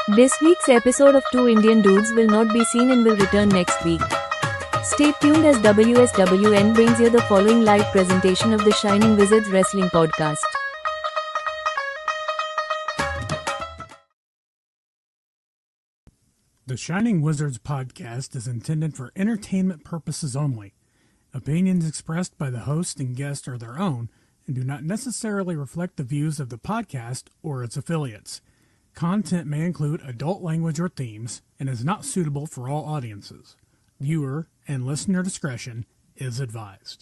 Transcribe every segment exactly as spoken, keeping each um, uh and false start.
This week's episode of Two Indian Dudes will not be seen and will return next week. Stay tuned as W S W N brings you the following live presentation of the Shining Wizards Wrestling Podcast. The Shining Wizards Podcast is intended for entertainment purposes only. Opinions expressed by the host and guest are their own and do not necessarily reflect the views of the podcast or its affiliates. Content may include adult language or themes and is not suitable for all audiences. Viewer and listener discretion is advised.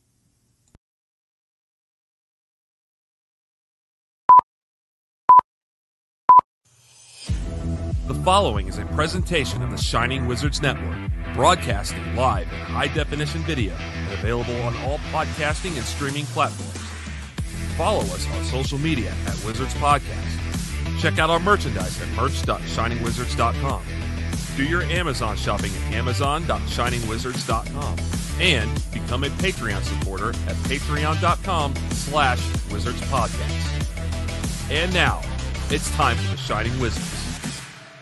The following is a presentation of the Shining Wizards Network, broadcasting live in high-definition video and available on all podcasting and streaming platforms. Follow us on social media at Wizards Podcast. Check out our merchandise at merch dot shining wizards dot com. Do your Amazon shopping at amazon dot shining wizards dot com. And become a Patreon supporter at patreon dot com slash wizards podcast. And now, it's time for the Shining Wizards.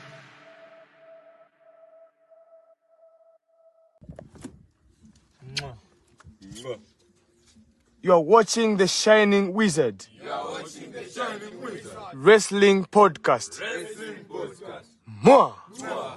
You are watching The Shining Wizard. You are watching The Shining Wizard. Wrestling Podcast. Wrestling Podcast. Mwah. Mwah.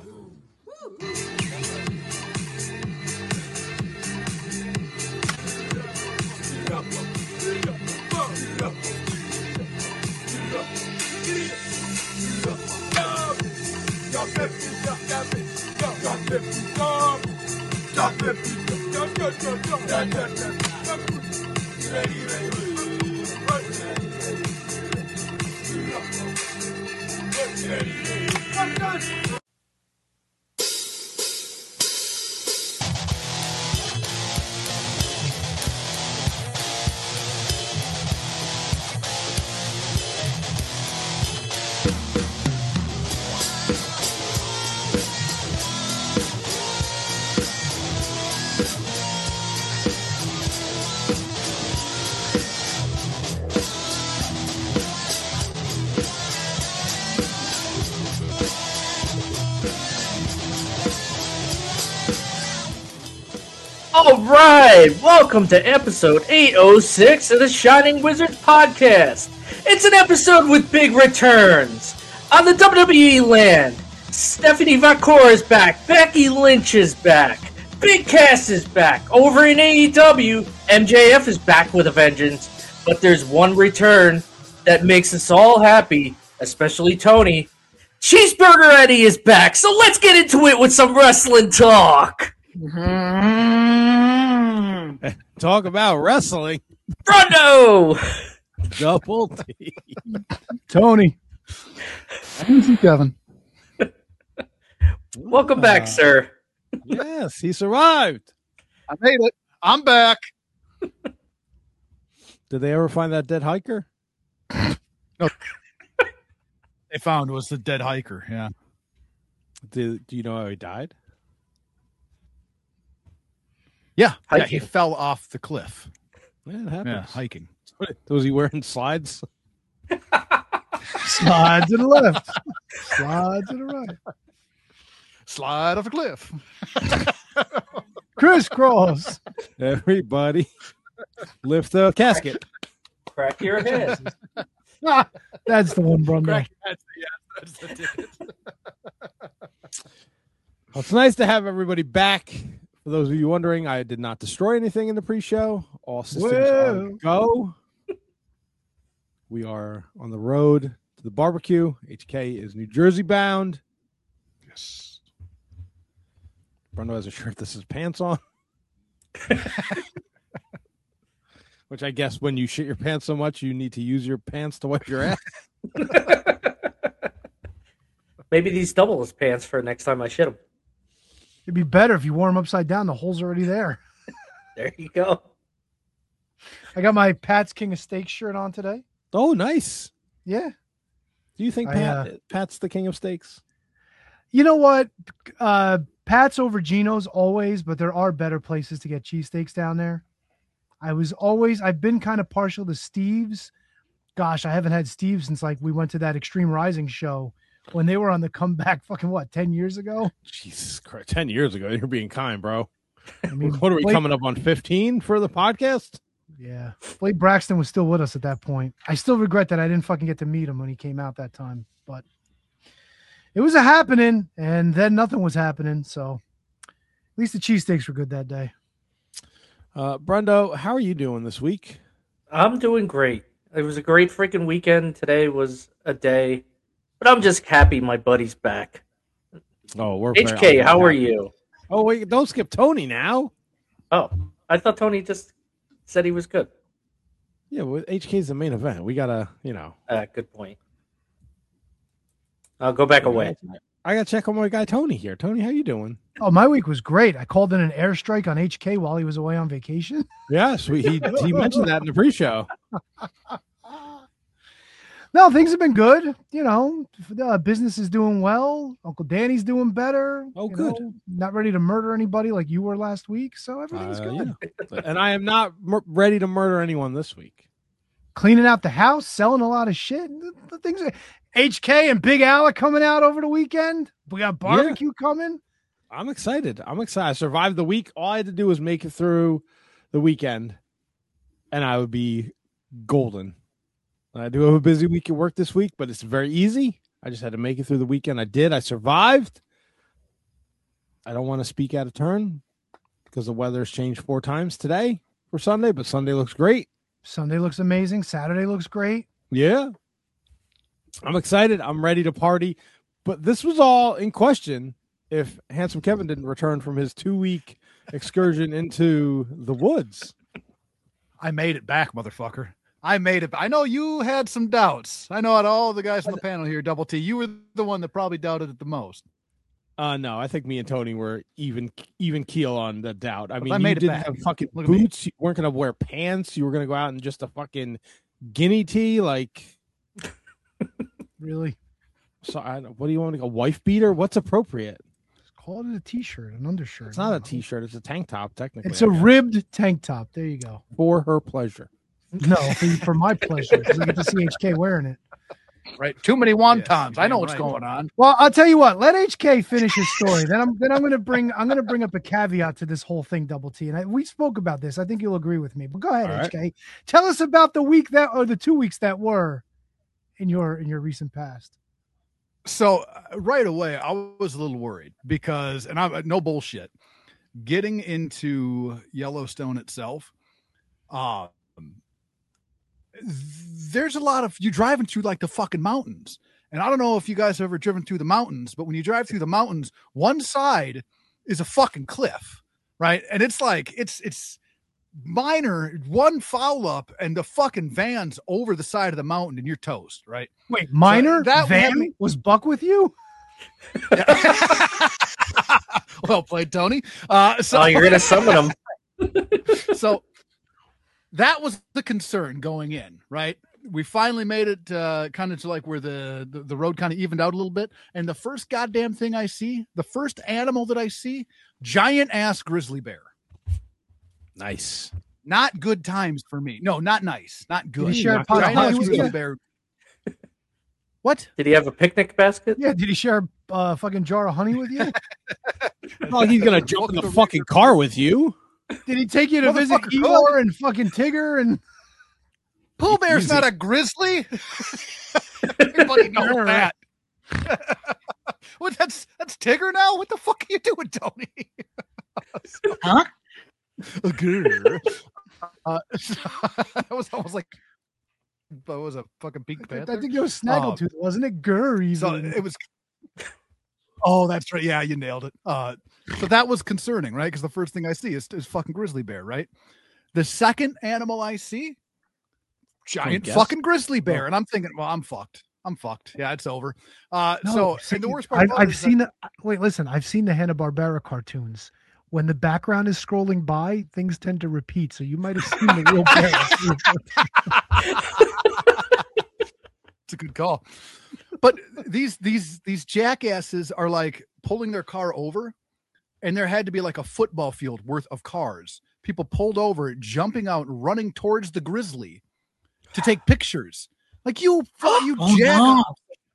All right, welcome to episode eight oh six of the Shining Wizards Podcast. It's an episode with big returns. On the W W E land, Stephanie Vaquer is back, Becky Lynch is back, Big Cass is back. Over in A E W, M J F is back with a vengeance. But there's one return that makes us all happy, especially Tony. Cheeseburger Eddie is back, so let's get into it with some wrestling talk. Talk about wrestling. Rondo! Double T. Tony. Easy, Kevin. Welcome back, Uh, sir. Yes, he survived. I made it. I'm back. Did they ever find that dead hiker? No. They found was the dead hiker. Yeah. Do, do you know how he died? Yeah. Yeah. Hiking. He fell off the cliff. Yeah, it happens. Yeah. Hiking. Was he wearing slides? Slide to the left. Slide to the right. Slide off a cliff. Crisscross. Everybody lift the casket. Crack your head. That's the one, Bruno. Crack- that's the- yeah, that's the- Well, it's nice to have everybody back. For those of you wondering, I did not destroy anything in the pre-show. All systems are go. We are on the road to the barbecue. H K is New Jersey bound. Yes. Bruno has a shirt that says pants on. Which I guess when you shit your pants so much, you need to use your pants to wipe your ass. Maybe these double as pants for next time I shit them. It'd be better if you wore them upside down. The hole's already there. There you go. I got my Pat's King of Steaks shirt on today. Oh, nice. Yeah. Do you think I, Pat, uh, Pat's the king of steaks? You know what? Uh, Pat's over Geno's always, but there are better places to get cheesesteaks down there. I was always, I've been kind of partial to Steve's. Gosh, I haven't had Steve since like we went to that Extreme Rising show when they were on the comeback fucking, what, ten years ago? Jesus Christ. ten years ago. You're being kind, bro. I mean, what are we Blake, coming up on fifteen for the podcast? Yeah. Blake Braxton was still with us at that point. I still regret that I didn't fucking get to meet him when he came out that time, but it was a happening, and then nothing was happening. So at least the cheesesteaks were good that day. Uh, Brendo, how are you doing this week? I'm doing great. It was a great freaking weekend. Today was a day, but I'm just happy my buddy's back. Oh, we're H K, how are you? Oh, wait, don't skip Tony now. Oh, I thought Tony just said he was good. Yeah, well, H K is the main event. We gotta, you know. Uh, good point. I'll go back away. I gotta check on my guy Tony here. Tony, how you doing? Oh, my week was great. I called in an airstrike on H K while he was away on vacation. Yes, we, he he mentioned that in the pre-show. No, things have been good. You know, uh, business is doing well. Uncle Danny's doing better. Oh, you good. know, not ready to murder anybody like you were last week. So everything's Uh, good. yeah. And I am not mur- ready to murder anyone this week. Cleaning out the house, selling a lot of shit. The, the things are, H K and Big Alec coming out over the weekend. We got barbecue coming. I'm excited. I'm excited. I survived the week. All I had to do was make it through the weekend, and I would be golden. I do have a busy week at work this week, but it's very easy. I just had to make it through the weekend. I did. I survived. I don't want to speak out of turn because the weather's changed four times today for Sunday, but Sunday looks great. Sunday looks amazing. Saturday looks great. Yeah. I'm excited. I'm ready to party. But this was all in question if Handsome Kevin didn't return from his two-week excursion into the woods. I made it back, motherfucker. I made it. I know you had some doubts. I know out of all the guys on the panel here, Double T, you were the one that probably doubted it the most. Uh, no, I think me and Tony were even even keel on the doubt. I But mean, I you made it didn't back. have fucking Look at me. boots. You weren't going to wear pants. You were going to go out in just a fucking guinea tee. Like, Really? so I, don't- what do you want? A wife beater? What's appropriate? Call it a t-shirt, an undershirt. It's not a t-shirt. It's a tank top, technically. It's a I guess. ribbed tank top. There you go. For her pleasure. No, for, for my pleasure, because I get to see H K wearing it. Right. Too many wontons. Yes, I know damn what's right. going on. Well, I'll tell you what. Let H K finish his story. then I'm then I'm gonna bring I'm gonna bring up a caveat to this whole thing, Double T. And I, we spoke about this. I think you'll agree with me. But go ahead, All right. H K. Tell us about the week that or the two weeks that were in your in your recent past. So uh, right away, I was a little worried because, and I'm no bullshit, getting into Yellowstone itself, um, there's a lot of you driving through like the fucking mountains. And I don't know if you guys have ever driven through the mountains, but when you drive through the mountains, one side is a fucking cliff, right? And it's like, it's, it's minor, one foul up and the fucking van's over the side of the mountain and you're toast, right? Wait, minor So that van had- was Buck with you? Well played, Tony. Uh, so Oh, you're gonna summon him. so that was the concern going in, right? We finally made it uh, kind of to like where the, the, the road kind of evened out a little bit. And the first goddamn thing I see, the first animal that I see, giant ass grizzly bear. Nice. Not good times for me. No, not nice. Not good. Did he share a Not pot of giant ass honey with grizzly you? bear. What? Did he have a picnic basket? Yeah, did he share a uh, fucking jar of honey with you? Well, he's gonna jump in the fucking car with you. Did he take you to visit Motherfucker, Eeyore and fucking Tigger and Pooh Bear's Easy. not a grizzly. Everybody knows that. What? That's that's Tigger now. What the fuck are you doing, Tony? Huh? A girl. Uh, that was almost like that was a fucking Pink I Panther. think it was Snaggletooth, wasn't it? Grr, So even. it was. Oh, that's right. Yeah, you nailed it. Uh, so that was concerning, right? Because the first thing I see is, is fucking grizzly bear, right? The second animal I see, giant guess. fucking grizzly bear, and I'm thinking, well, I'm fucked. I'm fucked. Yeah, it's over. Uh, No, so see, and the worst part, I've, about I've it is that- seen the wait. Listen, I've seen the Hanna-Barbera cartoons. When the background is scrolling by, things tend to repeat. So you might have seen the real bear. It's a good call. But these these these jackasses are like pulling their car over, and there had to be like a football field worth of cars. People pulled over, jumping out, running towards the grizzly to take pictures. Like you, fu- you Oh, jack. no.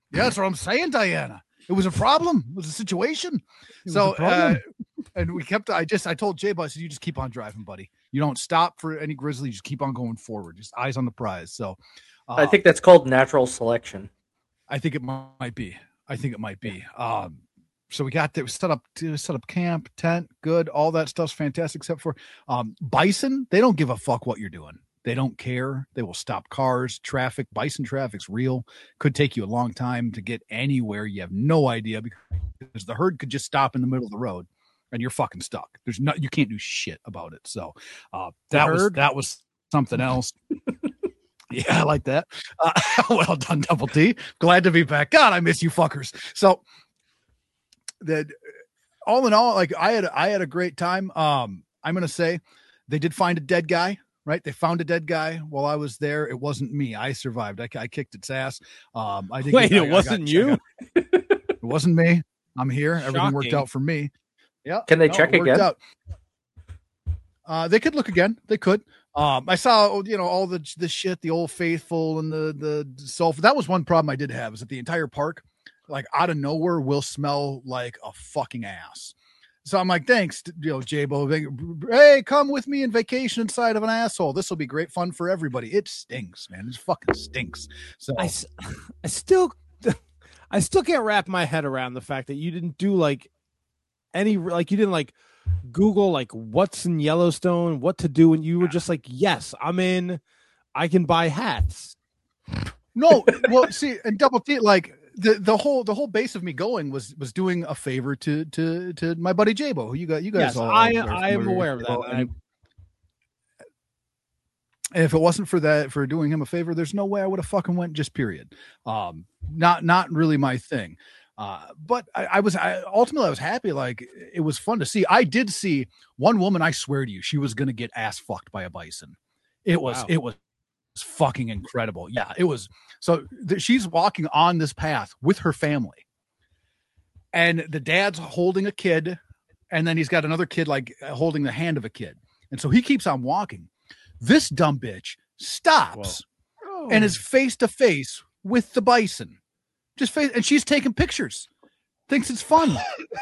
Yeah, that's what I'm saying, Diana. It was a problem. It was a situation. was So, a problem. uh, and we kept, I just, I told J-Bo, I said, you just keep on driving, buddy. You don't stop for any grizzly. You just keep on going forward. Just eyes on the prize. So, uh, I think that's called natural selection. I think it might be. I think it might be. Um, so we got there, we set up, set up camp, tent, good. All that stuff's fantastic, except for um, bison. They don't give a fuck what you're doing. They don't care. They will stop cars, traffic. Bison traffic's real. Could take you a long time to get anywhere. You have no idea because the herd could just stop in the middle of the road and you're fucking stuck. There's no, you can't do shit about it. So uh, that was, that was something else. Yeah, I like that. Uh, well done, Double T. Glad to be back. God, I miss you fuckers. So that all in all, like I had, I had a great time. Um, I'm going to say they did find a dead guy. Right, they found a dead guy while I was there. It wasn't me. I survived. I, I kicked its ass. Um, I did. Wait, get, it I, wasn't I got, you? got, it wasn't me. I'm here. Everything Shocking. worked out for me. Yeah. Can they no, check it worked again? out. Uh, they could look again. They could. Um, I saw, you know, all the the shit, the Old Faithful and the the sulfur. That was one problem I did have is that the entire park, like out of nowhere, will smell like a fucking ass. So I'm like, thanks, you know, J-Bo. Hey, come with me and vacation inside of an asshole. This will be great fun for everybody. It stinks, man. It fucking stinks. So I, s- I still, I still can't wrap my head around the fact that you didn't do like any, like you didn't like Google like what's in Yellowstone, what to do, and you were just like, yes, I'm in. I can buy hats. no, well, see, and Double T, like. The, the whole the whole base of me going was was doing a favor to to to my buddy J-Bo, who you got you guys Yes, all I are I am familiar aware of with. that. And, And and if it wasn't for that, for doing him a favor, there's no way I would have fucking went. Just period. Um, not not really my thing. Uh, but I, I was I, ultimately I was happy. Like it was fun to see. I did see one woman. I swear to you, she was gonna get ass fucked by a bison. It was Wow. it was fucking incredible. Yeah, it was. So th- she's walking on this path with her family, and the dad's holding a kid, and then he's got another kid like holding the hand of a kid, and so he keeps on walking. This dumb bitch stops Whoa. and is face to face with the bison, just face, and she's taking pictures, thinks it's fun.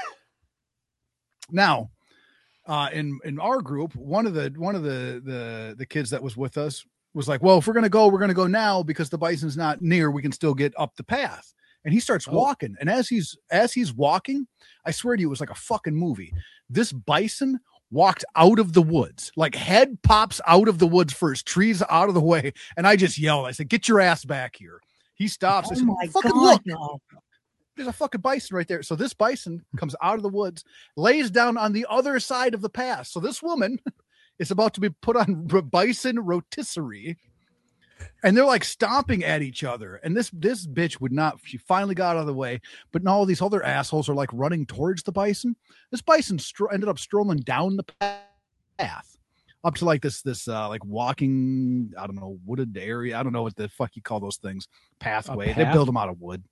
Now, uh, in in our group, one of the one of the the the kids that was with us was like, well, if we're going to go, we're going to go now because the bison's not near. We can still get up the path. And he starts Oh. walking. And as he's, as he's walking, I swear to you, it was like a fucking movie. This bison walked out of the woods, like head pops out of the woods first, trees out of the way. And I just yelled, I said, get your ass back here. He stops. I said, fucking look. There's a fucking bison right there. So this bison comes out of the woods, lays down on the other side of the path. So this woman is about to be put on bison rotisserie, and they're like stomping at each other. And this this bitch would not. She finally got out of the way, but now all these other assholes are like running towards the bison. This bison stro- ended up strolling down the path up to like this this uh, like walking. I don't know, wooded area. I don't know what the fuck you call those things. Pathway. They path? build them out of wood.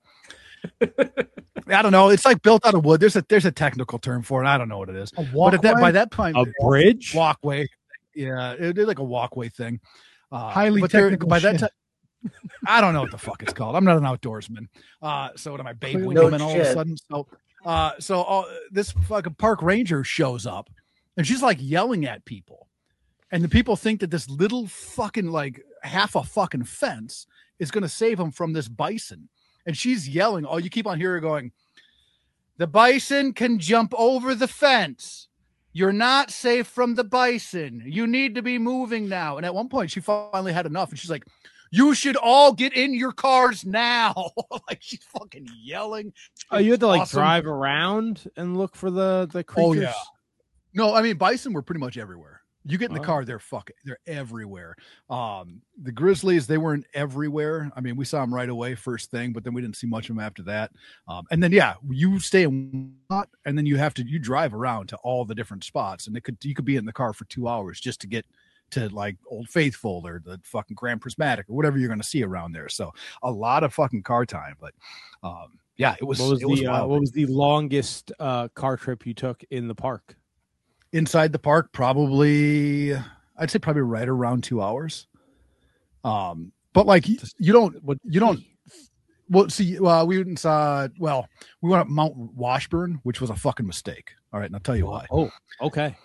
I don't know. It's like built out of wood. There's a there's a technical term for it. I don't know what it is. A But at that walkway? by that time, A bridge? walkway. Yeah, it did like a walkway thing. Uh, Highly but there- technical by that shit. time, I don't know what the fuck it's called. I'm not an outdoorsman. Uh, so what am I, Babe No Winkelman all of a shit. sudden? So, uh, so all, this fucking park ranger shows up, and she's like yelling at people, and the people think that this little fucking like half a fucking fence is going to save them from this bison, and she's yelling. Oh, you keep on hearing her going, the bison can jump over the fence. You're not safe from the bison. You need to be moving now. And at one point, she finally had enough. And she's like, you should all get in your cars now. Like she's fucking yelling. Oh, you had to like Awesome. drive around and look for the the creatures. Oh, yeah. No, I mean, bison were pretty much everywhere. You get in the Oh. car, they're fucking, they're everywhere. Um, the grizzlies, they weren't everywhere. I mean, we saw them right away, first thing, but then we didn't see much of them after that. Um, and then, yeah, you stay in one, and then you have to, you drive around to all the different spots, and it could, you could be in the car for two hours just to get to like Old Faithful or the fucking Grand Prismatic or whatever you're going to see around there. So a lot of fucking car time, but, um, yeah, it was, What was it was the uh, wild. what was the longest uh, car trip you took in the park? Inside the park, probably I'd say probably right around two hours. Um, but like you, you don't What you don't Well, see, uh, we went and saw. Well, we went up Mount Washburn, which was a fucking mistake. All right, and I'll tell you why. Oh, okay.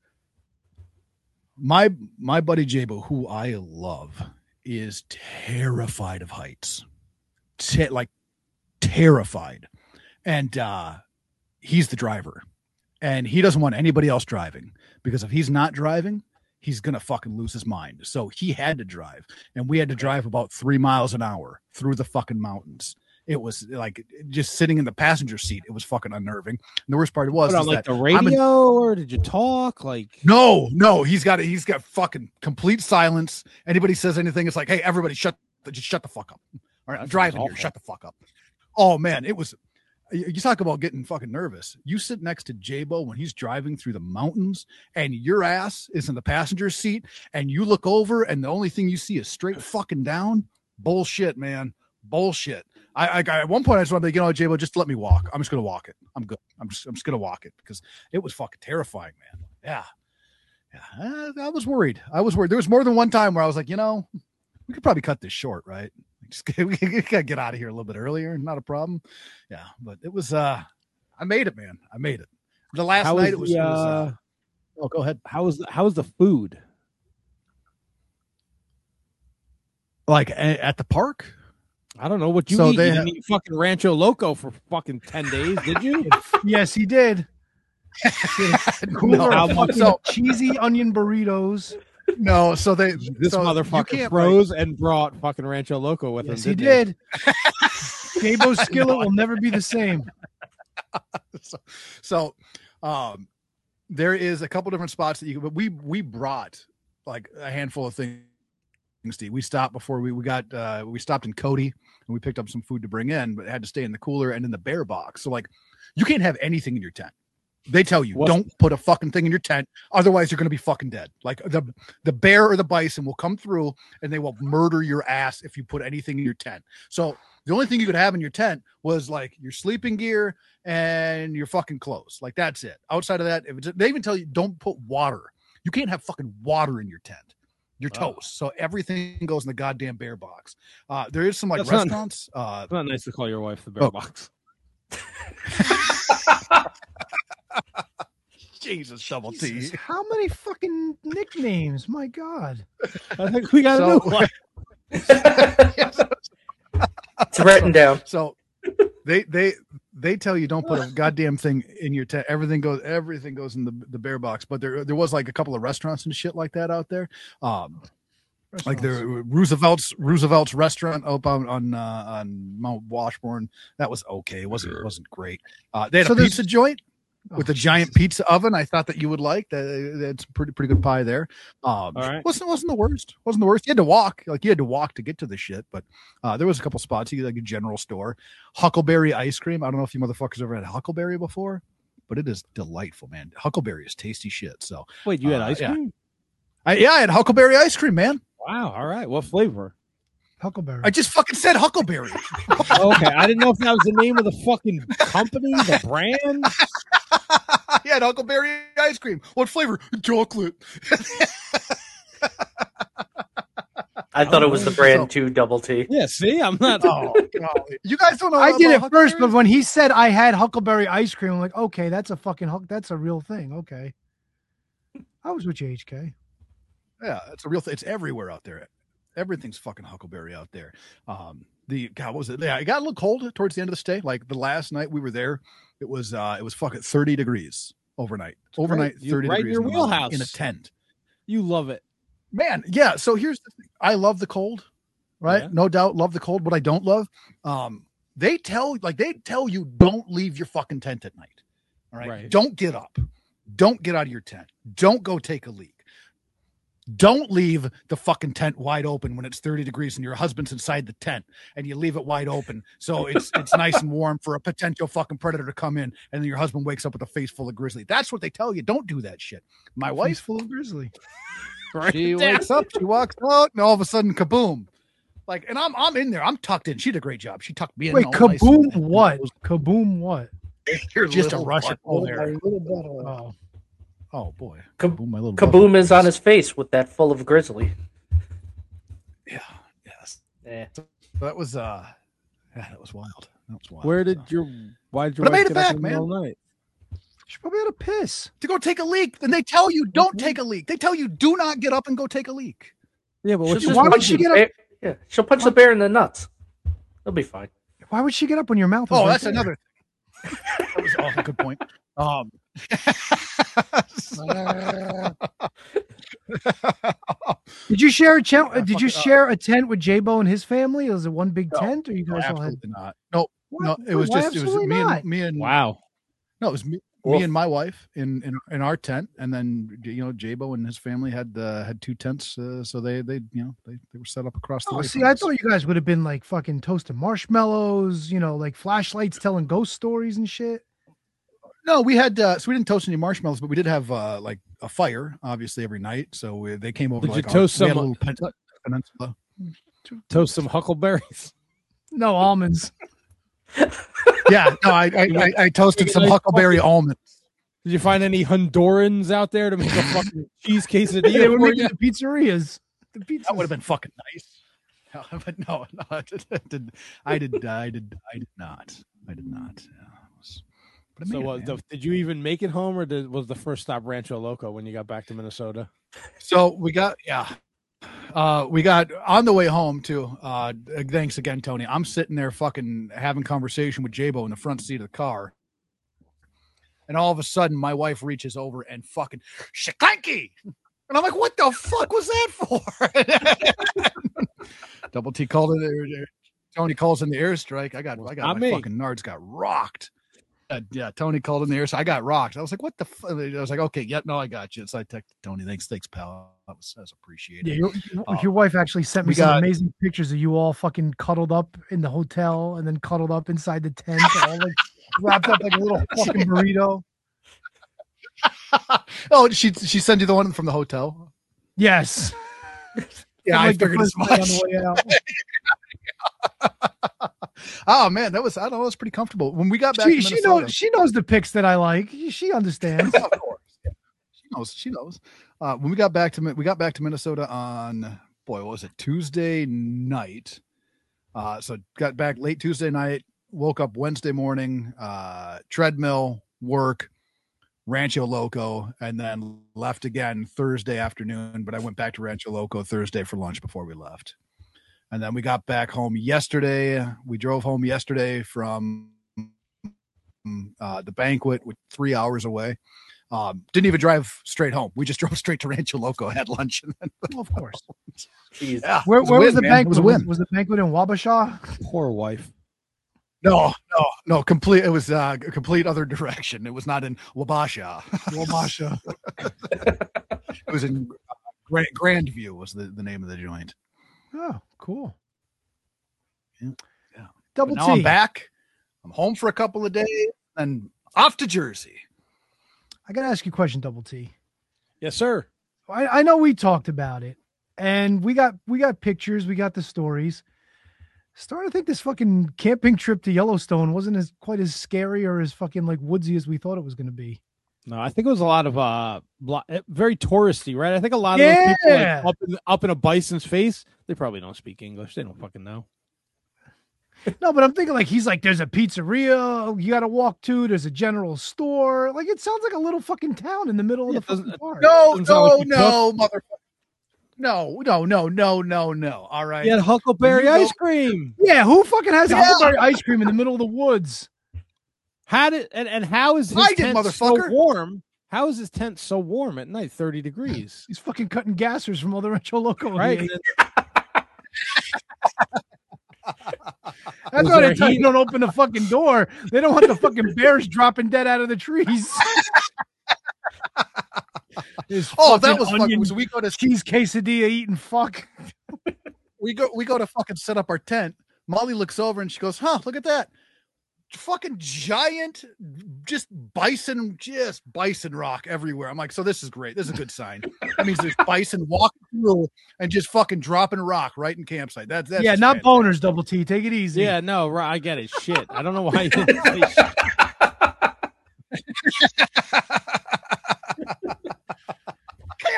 My my buddy Jabo, who I love, is terrified of heights. Te- like terrified, and uh, he's the driver, and he doesn't want anybody else driving because if he's not driving, he's gonna fucking lose his mind. So he had to drive, and we had to drive about three miles an hour through the fucking mountains. It was like just sitting in the passenger seat. It was fucking unnerving. And the worst part was What, on, is like that the I'm radio, in- or did you talk? Like no, no, he's got he's got fucking complete silence. Anybody says anything, it's like, hey, everybody, shut just shut the fuck up. All right, I'm driving here. Shut the fuck up. Oh man, it was. You talk about getting fucking nervous. You sit next to Jabo when he's driving through the mountains and your ass is in the passenger seat and you look over and the only thing you see is straight fucking down. Bullshit, man. Bullshit. I, I at one point I just wanted to, you know, Jabo, just let me walk. I'm just gonna walk it. I'm good. I'm just I'm just gonna walk it because it was fucking terrifying, man. Yeah. Yeah. I, I was worried. I was worried. There was more than one time where I was like, you know, we could probably cut this short, right? Just we gotta get out of here a little bit earlier. Not a problem. Yeah, but it was. uh I made it, man. I made it. The last how night was it was. the, it was uh, uh, oh, go ahead. How was the, how was the food? Like a, at the park? I don't know what you So eat. they You have- didn't eat fucking Rancho Loco for fucking ten days, did you? Yes, he did. No, How much so- cheesy onion burritos? No, so they This so you motherfucker can't, froze and brought fucking Rancho Loco with Yes, him. he didn't did. Jabo's skillet will never be the same. so, so um there is a couple different spots that you can, but we we brought like a handful of things. Steve, we stopped before we we got uh we stopped in Cody and we picked up some food to bring in, but it had to stay in the cooler and in the bear box. So like you can't have anything in your tent. They tell you What's- don't put a fucking thing in your tent, otherwise you're going to be fucking dead. Like the the bear or the bison will come through and they will murder your ass if you put anything in your tent. So the only thing you could have in your tent was like your sleeping gear and your fucking clothes. Like that's it. Outside of that, if it's, they even tell you don't put water. You can't have fucking water in your tent. You're Wow. toast. So everything goes in the goddamn bear box. Uh, there is some like That's not- restaurants. Uh, It's not nice to call your wife the bear Oh. box. Jesus, double Jesus, T. how many fucking nicknames? My God. I think we got to So- do one. It's written down. So they they they tell you don't put a goddamn thing in your tent. Everything goes everything goes in the, the bear box. But there there was like a couple of restaurants and shit like that out there. Um, like there Roosevelt's Roosevelt's restaurant up on on uh, on Mount Washburn. That was okay. It wasn't it wasn't great. Uh, they had So a there's- pizza joint Oh, with a giant pizza oven. I thought that you would like that. That's pretty pretty good pie there. Um, All right. wasn't wasn't the worst. Wasn't the worst. You had to walk, like you had to walk to get to the shit. But uh, there was a couple spots. You could, like a general store, Huckleberry ice cream. I don't know if you motherfuckers ever had Huckleberry before, but it is delightful, man. Huckleberry is tasty shit. So Wait, you had Uh, ice yeah. cream? I, yeah, I had Huckleberry ice cream, man. Wow. All right. What flavor? Huckleberry. I just fucking said Huckleberry. Okay. I didn't know if that was the name of the fucking company, the brand. I had Huckleberry ice cream. What flavor? Chocolate. I thought it was the brand two double T. Yeah. See, I'm not. Oh, golly. You guys don't know. I did about it first, but Huckleberry? when he said I had Huckleberry ice cream, I'm like, okay, that's a fucking huck. That's a real thing. Okay. I was with you, H K. Yeah, it's a real thing. It's everywhere out there. Everything's fucking Huckleberry out there. Um, the God, what was it? Yeah, it got a little cold towards the end of the stay. Like the last night we were there, it was uh it was fucking thirty degrees overnight. Overnight, You- thirty right in degrees your in the mountain, wheelhouse. in a tent. You love it. Man, yeah. So here's the thing. I love the cold, right? Yeah. No doubt, love the cold. What I don't love, um, they tell like they tell you don't leave your fucking tent at night. All right. Right. Don't get up. Don't get out of your tent. Don't go take a leak. Don't leave the fucking tent wide open when it's thirty degrees and your husband's inside the tent and you leave it wide open. So it's it's nice and warm for a potential fucking predator to come in. And then your husband wakes up with a face full of grizzly. That's what they tell you. Don't do that shit. My Face wife, full of grizzly. she wakes up, she walks out, and all of a sudden, kaboom! Like, and I'm I'm in there, I'm tucked in. She did a great job. She tucked me in. Wait, all nice kaboom and- what? Kaboom what? You're just a little Russian butthole. there. Oh. Oh boy, Kab- kaboom! My little Kaboom butthole. is on his face with that full of grizzly. Yeah, yes. Eh. So that was uh, Yeah, that was wild. That was wild. Where did so. your why did your But I wife made it get up back, in the middle man. of the night? She probably had a piss. To go take a leak? And they tell you don't take a leak. They tell you do not get up and go take a leak. Yeah, but She'll what's just why would punch she the get up- bear- Yeah, she'll punch the bear in the nuts. It'll be fine. Why would she get up when your mouth was Oh, right that's there? another thing. That was oh, a good point. Um, Did you share a tent? Yeah, Did you fuck it up. share a tent with J-Bo and his family? Was it one big No, tent, or you no, guys all had? absolutely not. No, What? no, it was Why just it was absolutely me not? and me and Wow. no, it was me, Well- me and my wife in, in in our tent, and then you know J-Bo and his family had uh, had two tents, uh, so they they you know they, they were set up across the Oh, way. see, from I us. thought you guys would have been like fucking toasting marshmallows, you know, like flashlights telling ghost stories and shit. No, we had uh, so we didn't toast any marshmallows, but we did have uh, like a fire, obviously every night. So we, they came over. Did to, you like, toast our, we had some- a little pen- peninsula. Toast some huckleberries. No almonds. Yeah, no, I I, I, I toasted some huckleberry almonds. Did you find any Hondurans out there to make a fucking cheese They quesadilla were for making you? the pizzerias. The pizza That would have been fucking nice. No, but no, no, I did, I did, I did, I did, I did not. I did not. Yeah, it was, but I So made it, was man. the, did you even make it home, or did, was the first stop Rancho Loco when you got back to Minnesota? So we got yeah. Uh, we got on the way home too. Uh, thanks again, Tony. I'm sitting there fucking having conversation with J-Bo in the front seat of the car. And all of a sudden my wife reaches over and fucking shaklanky. And I'm like, what the fuck was that for? Double T called it. Tony calls in the airstrike. I got, I got Not my me. fucking nards got rocked. Uh, yeah, Tony called in the air, so I got rocked. I was like, "What the?" F-? I was like, "Okay, yep, no, I got you." So I texted Tony, "Thanks, thanks, pal. That was, that was appreciated." Yeah, your, your- Uh, your wife actually sent me we some got- amazing pictures of you all fucking cuddled up in the hotel and then cuddled up inside the tent, all like wrapped up like a little fucking burrito. Oh, she she sent you the one from the hotel. Yes. Yeah, Like I the figured as first night on much. the way out. Oh man, that was I don't know, it was pretty comfortable when we got back. She, to she Minnesota. knows she knows the pics that I like. She understands. of course, yeah. She knows. She knows. Uh, when we got back to Mi- we got back to Minnesota on boy, what was it Tuesday night? Uh, so got back late Tuesday night. Woke up Wednesday morning. Uh, treadmill, work, Rancho Loco, and then left again Thursday afternoon. But I went back to Rancho Loco Thursday for lunch before we left. And then we got back home yesterday. We drove home yesterday from uh, the banquet, with three hours away. Um, didn't even drive straight home. We just drove straight to Rancho Loco, had lunch, and then Well, of course. Jeez. yeah, Where, it a where was win, the man. banquet? It was a win. Was the banquet in Wabasha? Poor wife. No, no, no. Complete. It was uh, a complete other direction. It was not in Wabasha. Wabasha. It was in uh, Grand, Grandview. Was the, the name of the joint. Oh, cool. Yeah, yeah. Double But now I'm T. back. I'm home for a couple of days and off to Jersey. I got to ask you a question, Double T. Yes, sir. I, I know we talked about it, and we got we got pictures, we got the stories. Starting to think this fucking camping trip to Yellowstone wasn't as quite as scary or as fucking like woodsy as we thought it was going to be. No, I think it was a lot of uh, blo- eh, very touristy, right? I think a lot of those people Yeah. like, up in up in a bison's face. They probably don't speak English. They don't fucking know. No, but I'm thinking like he's like, there's a pizzeria you got to walk to. There's a general store. Like it sounds like a little fucking town in the middle of Yeah, the it doesn't- fucking park. No, Doesn't sound like no, you no, motherfucker. No, no, no, no, no, no. All right. He had huckleberry You go- ice cream. Yeah, who fucking has Yeah. huckleberry ice cream in the middle of the woods? How did and, and how is his I did, tent so motherfucker. warm? How is his tent so warm at night? Thirty degrees, He's fucking cutting gassers from all the Rancho Loco. right? He And ate. then- That's Was why there they tell you heat? don't open the fucking door. They don't want the fucking bears dropping dead out of the trees. His Oh, that fucking was fucking. onion So we go to cheese quesadilla eating fuck. we go we go to fucking set up our tent. Molly looks over and she goes, "Huh, look at that. Fucking giant, just bison, just bison rock everywhere." I'm like, so this is great. This is a good sign. That means there's bison walking through and just fucking dropping rock right in campsite. That's that's Yeah, just not fantastic. boners, Double T. Take it easy. yeah, no, right, I get it. Shit, I don't know why you didn't say shit.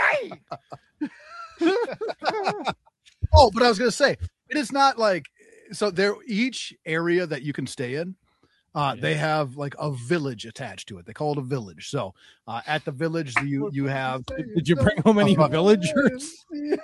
Oh, but I was gonna say, it is not like so there each area that you can stay in, uh, they have like a village attached to it. They call it a village. So uh, at the village, you you have. Did you bring home any Uh, villagers?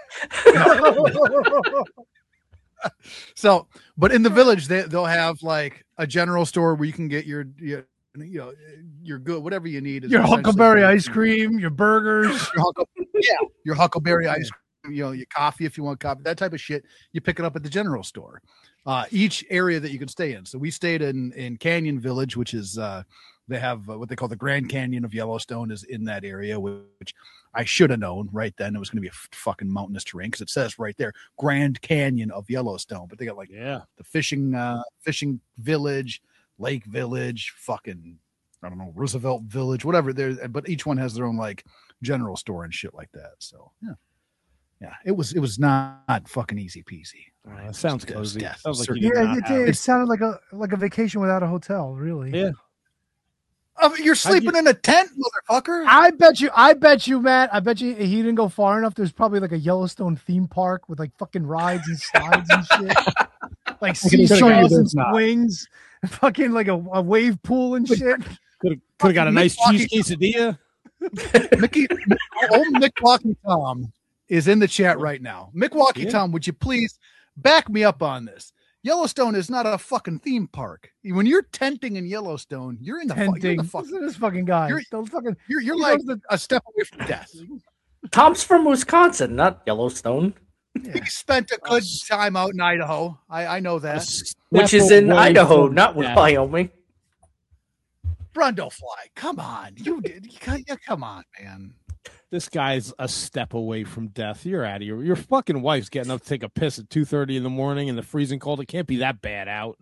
So, but in the village, they they'll have like a general store where you can get your your you know your good whatever you need. is Your essentially- Huckleberry ice cream, your burgers. Your Huckle- yeah, your Huckleberry ice cream. You know, your coffee if you want coffee, that type of shit. You pick it up at the general store. Uh, each area that you can stay in. So we stayed in in Canyon Village, which is uh, they have uh, what they call the Grand Canyon of Yellowstone is in that area, which I should have known right then it was going to be a f- fucking mountainous terrain because it says right there Grand Canyon of Yellowstone. But they got like Yeah. the fishing uh, fishing village, lake village, fucking I don't know Roosevelt Village, whatever. There, but each one has their own like general store and shit like that. So yeah. Yeah, it was it was not, not fucking easy peasy. Oh, that sounds It was cozy. death. Sounds like Certain- you did Yeah, not it, have- it, it sounded like a like a vacation without a hotel. Really. Yeah. Oh, you're sleeping in a tent, motherfucker. I bet you, I bet you, Matt. I bet you he didn't go far enough. There's probably like a Yellowstone theme park with like fucking rides and slides and shit, like can show you seashells and there's not. swings, and fucking like a, a wave pool and shit. Could have got a nice Milwaukee- cheese quesadilla. Mickey, old Milwaukee Tom is in the chat right now. Milwaukee Yeah. Tom, would you please back me up on this? Yellowstone is not a fucking theme park. When you're tenting in Yellowstone, you're in the, fu- you're Tenting. the Listen fucking, to this fucking guy. You're- Don't fucking. you're, you're he like knows the- a step away from death. Tom's from Wisconsin, not Yellowstone, He spent a good time out in Idaho. I, I know that. which is in Idaho, not Wyoming. Brundlefly, come on. You did. You, got- yeah, come on, man. This guy's a step away from death. You're out of here. Your fucking wife's getting up to take a piss at two thirty in the morning in the freezing cold. It can't be that bad out.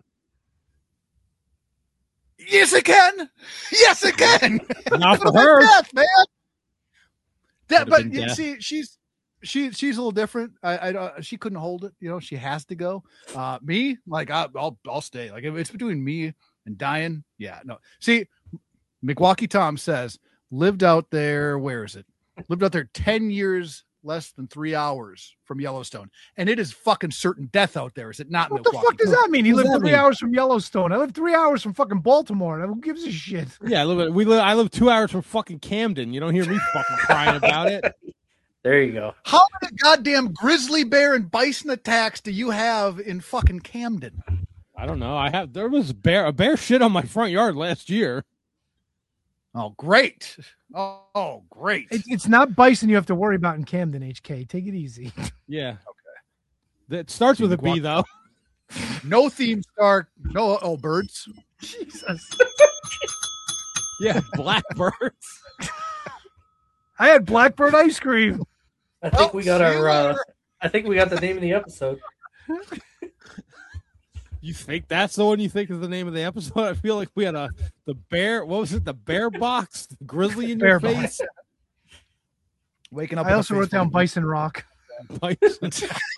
Yes, it can. Yes, it can. Not for Could've been her. death, man. That, Could've but been you death. see, she's she she's a little different. I, I don't- she couldn't hold it. You know, she has to go. Uh, me, like I, I'll I'll stay. Like if it's between me and dying, yeah, no. See, Milwaukee Tom says lived out there. Where is it? Lived out there ten years, less than three hours from Yellowstone, and it is fucking certain death out there. Is it not? What the Milwaukee fuck does Tom? that mean? He What does lived that three mean? hours from Yellowstone. I live three hours from fucking Baltimore. Who gives a shit? Yeah, I live. We live. I live two hours from fucking Camden. You don't hear me fucking crying about it. There you go. How many goddamn grizzly bear and bison attacks do you have in fucking Camden? I don't know. I have. There was a bear. A bear shit on my front yard last year. Oh, great. Oh, oh great. It, it's not bison you have to worry about in Camden, H K. Take it easy. Yeah. Okay. That starts with a B though. No theme star. No, oh, birds. Jesus. Yeah, blackbirds. I had blackbird ice cream. I think we got see you our. Uh, later. I think we got the name of the episode. You think that's the one you think is the name of the episode? I feel like we had a the bear. What was it? The bear box, the grizzly in your Bear face. Waking up. I with a also face wrote down full of- Bison Rock. Bison.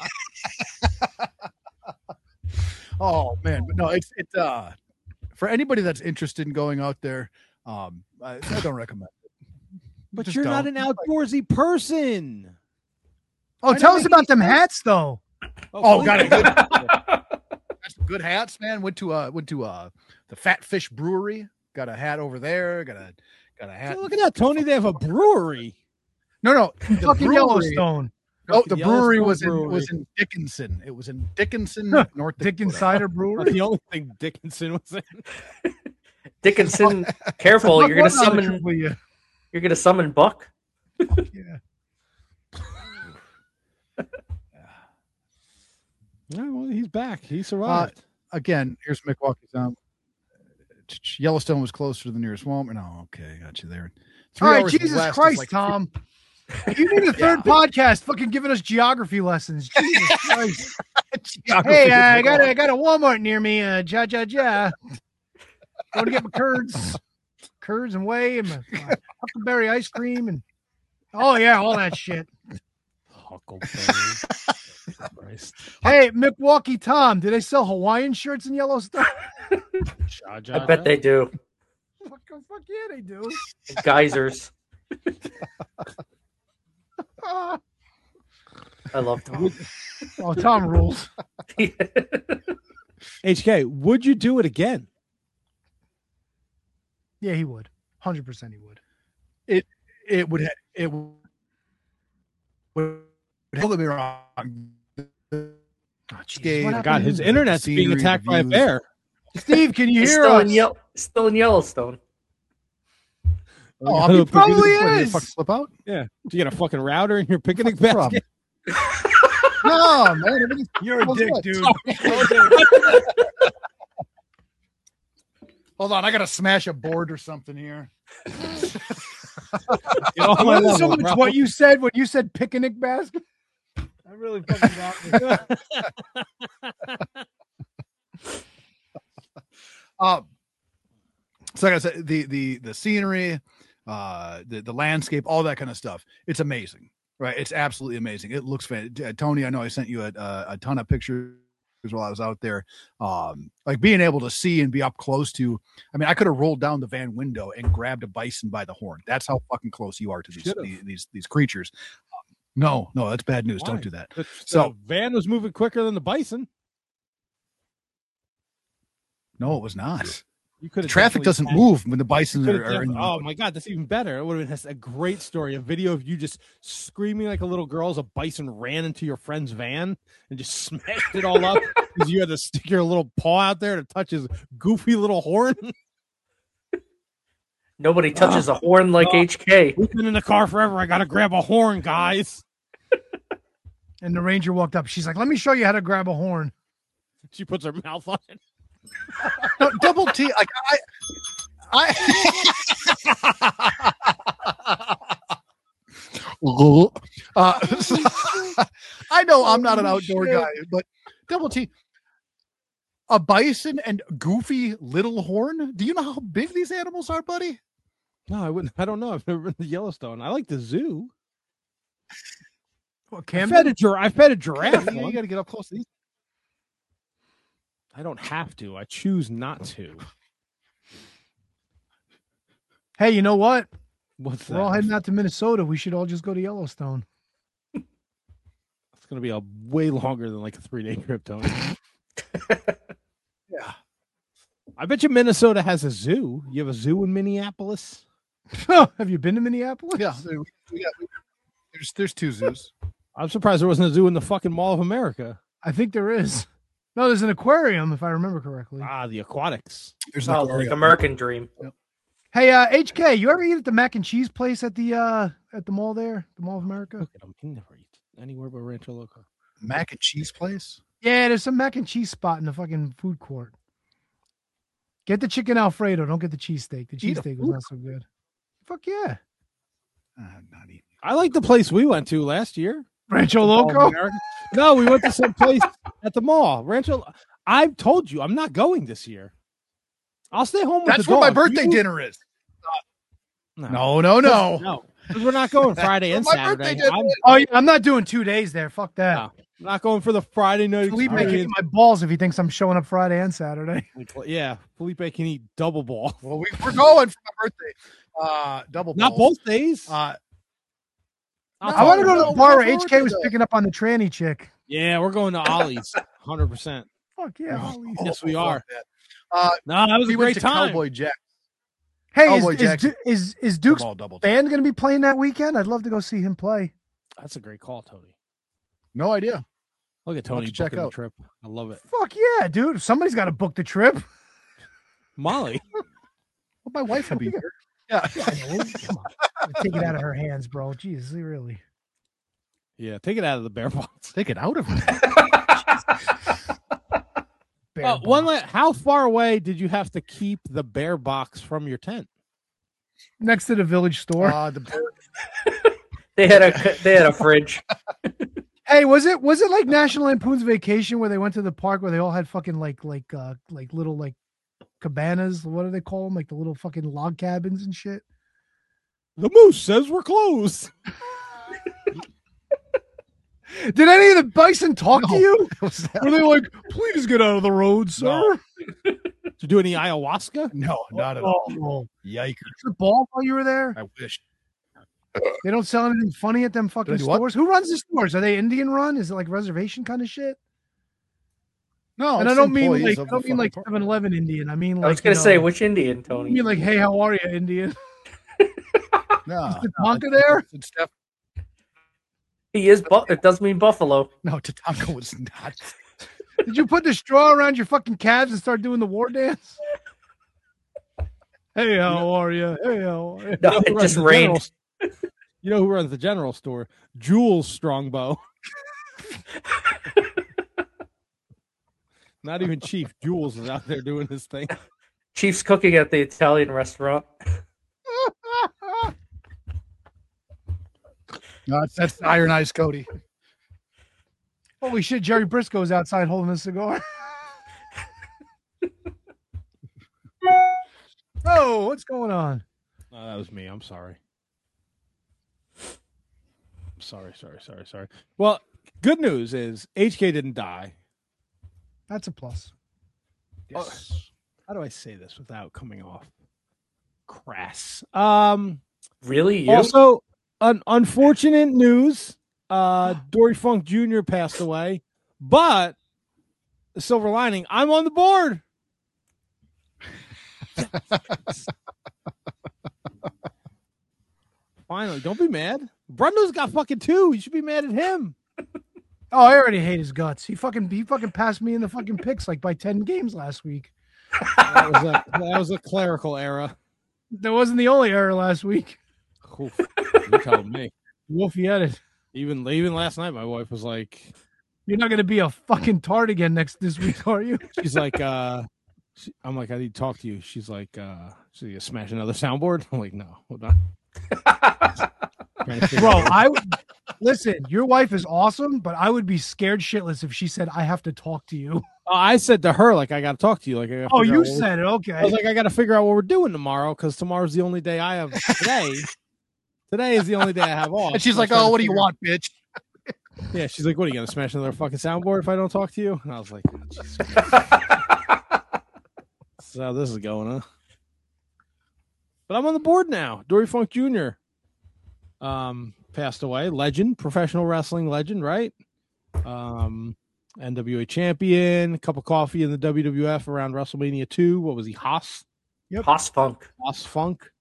Oh man, but no, it's it's uh for anybody that's interested in going out there. Um, I, I don't recommend it. But Just you're not don't. an outdoorsy person. Oh, I tell know us he- about them hats, though. Oh, please. got it. Good. Got some good hats, man. Went to uh went to uh the Fat Fish Brewery. Got a hat over there. Got a got a hat. So look at that, Tony. They have a brewery. No, no, the Fucking brewery- Yellowstone. Oh, the Yellowstone brewery was in Brewery. was in Dickinson. It was in Dickinson, North Dickens Dakota. Cider That's Brewery. the only thing Dickinson was in. Dickinson, careful! You're gonna What other summon. triple you? You're gonna summon Buck. Yeah. Yeah, well, he's back. He survived. Again, here's Milwaukee Tom. Yellowstone was closer to the nearest Walmart. No, okay, got you there. Three All right, hours Jesus west is Christ, like- Tom. You need a third podcast fucking giving us geography lessons. Jesus Christ. Hey, uh, I got a, I got a Walmart near me. Uh, ja, ja, ja. Going to get my curds, curds and whey and my, my huckleberry ice cream. And oh, yeah, all that shit. Huckleberry. Christ. Hey, Milwaukee Tom, do they sell Hawaiian shirts in Yellowstone? Ja, ja, I bet ja. they do. fuck, fuck yeah, they do. Geysers. I love Tom. Oh, Tom rules. H K, would you do it again? Yeah, he would. one hundred percent he would. It it would it would don't get me wrong. Oh, Jesus, Skate- what Oh, happened God, to his him? internet's Scenery, being attacked by a views. bear. Steve, can you He's hear still us? in, Yel- still in Yellowstone. Oh, I I don't mean, think probably he- is. What, did it fucking slip out. Yeah. Do you get a fucking router in your picnic What's the basket? No, man. everything's- You're a How's dick, that? dude. Hold on, I gotta smash a board or something here. Get off I my love so level, much bro. what you said when you said picnic basket. That really fucking got me. Um, so like I said, the the the scenery, uh, the the landscape, all that kind of stuff. It's amazing, right? It's absolutely amazing. It looks fantastic. Tony, I know I sent you a, a a ton of pictures while I was out there. Um, like being able to see and be up close to. I mean, I could have rolled down the van window and grabbed a bison by the horn. That's how fucking close you are to these Should've. these these, these creatures. Um, no, no, that's bad news. Why? Don't do that. The, So- the van was moving quicker than the bison. No, it was not. You could The traffic doesn't move when the bisons are, are in. Oh my God, that's even better. It would have been a great story. A video of you just screaming like a little girl as a bison ran into your friend's van and just smashed it all up because you had to stick your little paw out there to touch his goofy little horn. Nobody touches Oh. a horn like Oh. H K. We've been in the car forever. I gotta grab a horn, guys. And the ranger walked up. She's like, "Let me show you how to grab a horn." She puts her mouth on it. No, double T. Like I, I. uh, I know I'm not an outdoor shit. guy, but double T. A bison and goofy little horn. Do you know how big these animals are, buddy? No, I wouldn't. I don't know. I've never been to Yellowstone. I like the zoo. What, I Camden? fed a, gir- I fed a giraffe. Yeah, you once. got to get up close to these. I don't have to. I choose not to. Hey, you know what? What's that? We're all heading out to Minnesota. We should all just go to Yellowstone. It's going to be a way longer than like a three day trip, Tony. Yeah. I bet you Minnesota has a zoo. You have a zoo in Minneapolis? Have you been to Minneapolis? Yeah. We, we got, we, there's there's two zoos. I'm surprised there wasn't a zoo in the fucking Mall of America. I think there is. No, there's an aquarium, if I remember correctly. Ah, the aquatics. There's an Oh, like aquarium. American Dream. Hey, uh, H K, you ever eat at the mac and cheese place at the uh at the mall there, the Mall of America? Look at 'em. He never eats anywhere but Rancho Loco. Mac and cheese place. Yeah, there's some mac and cheese spot in the fucking food court. Get the chicken Alfredo. Don't get the cheesesteak. The Eat a cheesesteak was food not so good. Fuck yeah. Uh, not eating. I like the place we went to last year. Rancho The Mall of Loco. America. No, we went to some place at the mall. Rancho. I've told you I'm not going this year. I'll stay home with That's the where my dog. birthday You- dinner is. No, No, no, no. no. Because we're not going Friday and My birthday Saturday. dinner I'm is- Oh yeah, I'm not doing two days there. Fuck that. No. not going for the Friday night Felipe can eat experience. my balls if he thinks I'm showing up Friday and Saturday. Yeah, Felipe can eat double ball. Well, we, we're going for my birthday. Uh, double. Not balls. both days. Uh, I'll I want to talk go to about the it. bar where no, H K no, was no. picking up on the tranny chick. Yeah, we're going to Ollie's. one hundred percent. Fuck yeah. Ollie. Yes, we fuck are. that. Uh, No, that was we a went great to time. Cowboy Jack. Hey, is, Cowboy is, Jackson. Du- is is Duke's Double, double. band going to be playing that weekend? I'd love to go see him play. That's a great call, Tony. No idea. Look at Tony to check booking the out. trip. I love it. Fuck yeah, dude. Somebody's got to book the trip. Molly. Well, my wife will be here. Yeah. Come on. Take it out of her hands, bro. Jesus, really. Yeah, take it out of the bear box. Take it out of her. Bear Uh, one. box. La- how far away did you have to keep the bear box from your tent? Next to the village store. Uh, the bear, They had a they had a fridge. Hey, was it was it like National Lampoon's Vacation where they went to the park where they all had fucking like like uh like little like cabanas? What do they call them? Like the little fucking log cabins and shit. The moose says we're closed. Did any of the bison talk to No. you? was that? Were they like, please get out of the road, sir? No. Did you do any ayahuasca? No, not at all. Oh, Yikers. your ball while you were there? I wish. They don't sell anything funny at them fucking do what? stores. Who runs the stores? Are they Indian run? Is it like reservation kind of shit? No, And I it's don't mean employees like I of don't the mean like fucking seven eleven Indian. I mean like I was gonna you know, say which Indian, I Tony. mean like, hey, how are you, Indian? park. No, Is no, Tatanka it's- there? It's def- He is. Bu- it does mean buffalo. no, Tatanka was not. Did you put the straw around your fucking calves and start doing the war dance? Hey, how are you? Hey, how are you? No, You know who it runs just the rained. general- You know who runs the general store? Jules Strongbow. Not even Chief. Jules is out there doing his thing. Chief's cooking at the Italian restaurant. No, it's, that's Iron Eyes Cody. Holy shit, Jerry Briscoe's outside holding a cigar. Oh, what's going on? No, that was me. I'm sorry. I'm sorry, sorry, sorry, sorry. Well, good news is H K didn't die. That's a plus. Yes. Oh, how do I say this without coming off crass? Um, Really? You? also, un- unfortunate news. Uh, Dory Funk Junior passed away, but the silver lining, I'm on the board. Finally, don't be mad. Brundo's got fucking two. You should be mad at him. Oh, I already hate his guts. He fucking he fucking passed me in the fucking picks like by ten games last week. That was a that was a clerical error. That wasn't the only error last week. Oof, you're telling me. Wolfie had it. Even even last night, my wife was like, You're not gonna be a fucking tart again next this week, are you? she's like, uh, she, I'm like, I need to talk to you. She's like, uh, so you smash another soundboard? I'm like, no, hold on. Bro, I would listen, your wife is awesome, but I would be scared shitless if she said I have to talk to you. Oh, I said to her, like, I got to talk to you. Like, I gotta Oh, figure you out what said it. we're- Okay. I was like, I got to figure out what we're doing tomorrow because tomorrow's the only day I have today. Today is the only day I have off. And she's So I like, started "Oh, what do you figuring- want, bitch?" Yeah, she's like, what are you gonna smash another fucking soundboard if I don't talk to you? And I was like, oh, Jesus so how this is going, huh? But I'm on the board now. Dory Funk Junior Um, passed away. Legend, professional wrestling legend, right? Um, N W A champion, cup of coffee in the W W F around WrestleMania two. What was he? Haas? Yep. Haas Funk. Haas Funk.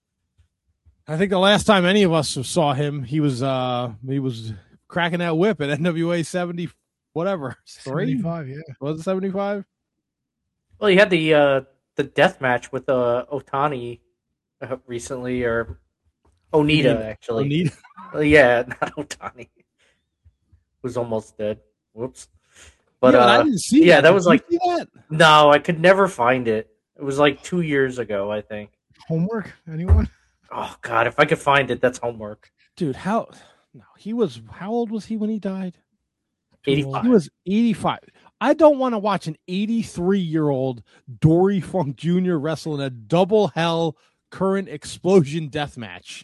I think the last time any of us saw him, he was uh he was cracking that whip at N W A seventy whatever. Three? seventy-five, yeah. Was it seventy-five? Well, he had the uh, the death match with uh, Otani uh, recently, or Onita Onita. actually. Onita. Uh, yeah, not Otani. Who's almost dead. Whoops. But Yeah, uh, I didn't see yeah, that. that Did was you like see that? no, I could never find it. It was like two years ago, I think. Homework? Anyone? Oh God, if I could find it, that's homework. Dude, how no, he was how old was he when he died? eighty-five. He was eighty-five. I don't want to watch an eighty-three-year-old Dory Funk Junior wrestle in a double hell current explosion death match.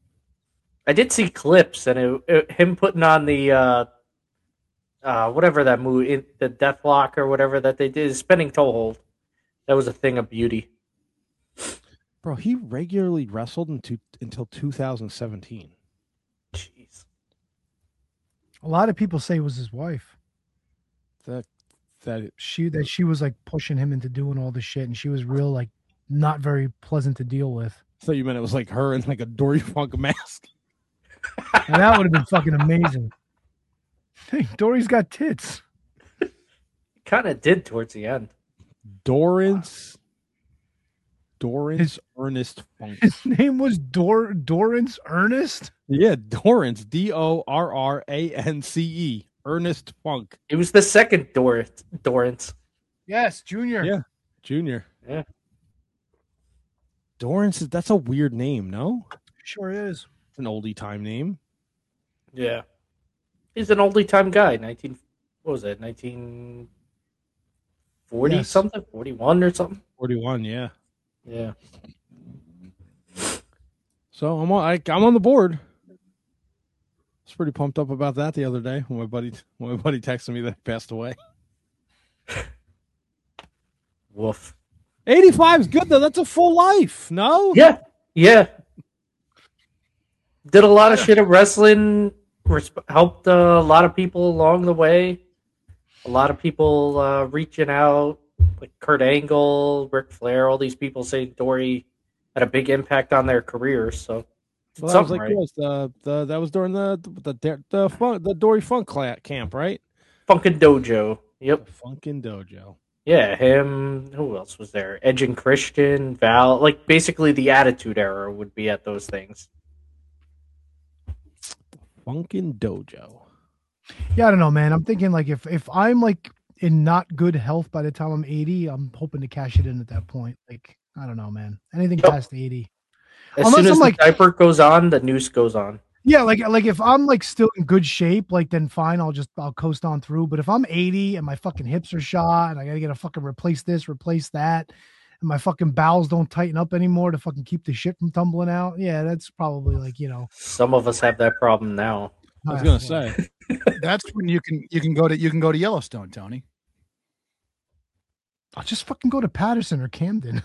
I did see clips and it, it, him putting on the uh, uh, whatever that move, it, the Deathlock or whatever that they did, spinning toe hold. That was a thing of beauty. Bro, he regularly wrestled into, until two thousand seventeen. Jeez. A lot of people say it was his wife. That that She that she was like pushing him into doing all this shit, and she was real like not very pleasant to deal with. I thought you meant it was like her in like a Dory Funk mask. And that would have been fucking amazing. Hey, Dory's got tits. Kind of did towards the end. Dorrance. Dorrance Ernest Funk. His name was Dor Dorrance Ernest. Yeah, Dorrance. D O R R A N C E. Ernest Funk. It was the second Dor- Dorrance. Yes, Junior. Yeah. Junior. Yeah. Dorrance, that's a weird name, no? Sure is. It's an oldie time name. Yeah. He's an oldie time guy. Nineteen. What was it? Nineteen forty Yes. something. Forty one or something. forty-one, yeah. Yeah. So I'm on, I, I'm on the board. I was pretty pumped up about that the other day when my buddy when my buddy texted me that he passed away. Woof. eighty-five is good though. That's a full life. No? Yeah. Yeah. Did a lot of shit at wrestling. Resp- helped uh, a lot of people along the way. A lot of people uh, reaching out, like Kurt Angle, Ric Flair, all these people say Dory had a big impact on their careers. So, Well, that was something like right. was the, the that was during the the the the, fun, the Dory Funk cla- camp, right? Funkin' Dojo. Yep. The Funkin' Dojo. Yeah, him. Who else was there? Edge and Christian, Val. Like basically the Attitude Era would be at those things. Funkin' Dojo. Yeah, I don't know, man. I'm thinking like if if I'm like in not good health by the time I'm eighty, I'm hoping to cash it in at that point. Like I don't know, man. Anything Yep. past eighty. As Unless soon as I'm the like- diaper goes on, the noose goes on. Yeah, like like if I'm like still in good shape, like then fine, I'll just I'll coast on through. But if I'm eighty and my fucking hips are shot and I gotta get a fucking replace this, replace that, and my fucking bowels don't tighten up anymore to fucking keep the shit from tumbling out, yeah, that's probably like, you know. Some of us have that problem now. I was gonna say. That's when you can you can go to you can go to Yellowstone, Tony. I'll just fucking go to Patterson or Camden.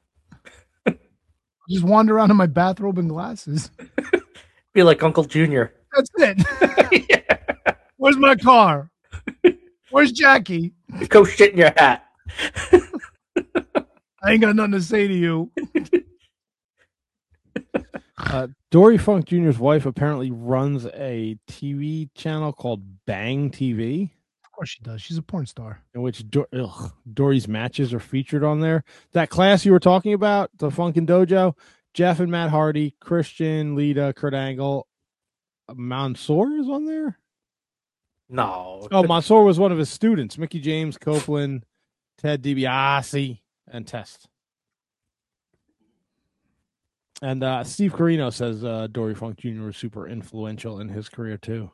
Just wander around in my bathrobe and glasses. Be like Uncle Junior. That's it. Yeah. Where's my car? Where's Jackie? Go shit in your hat. I ain't got nothing to say to you. Uh, Dory Funk Junior's wife apparently runs a T V channel called Bang T V, Of course she does. She's a porn star. in which Do- ugh, Dory's matches are featured on there. That class you were talking about, the Funkin' Dojo, Jeff and Matt Hardy, Christian, Lita, Kurt Angle, Mansoor is on there. No. Oh, Mansoor was one of his students. Mickey James, Copeland, Ted DiBiase, and Test. And uh, Steve Carino says uh, Dory Funk Junior was super influential in his career too.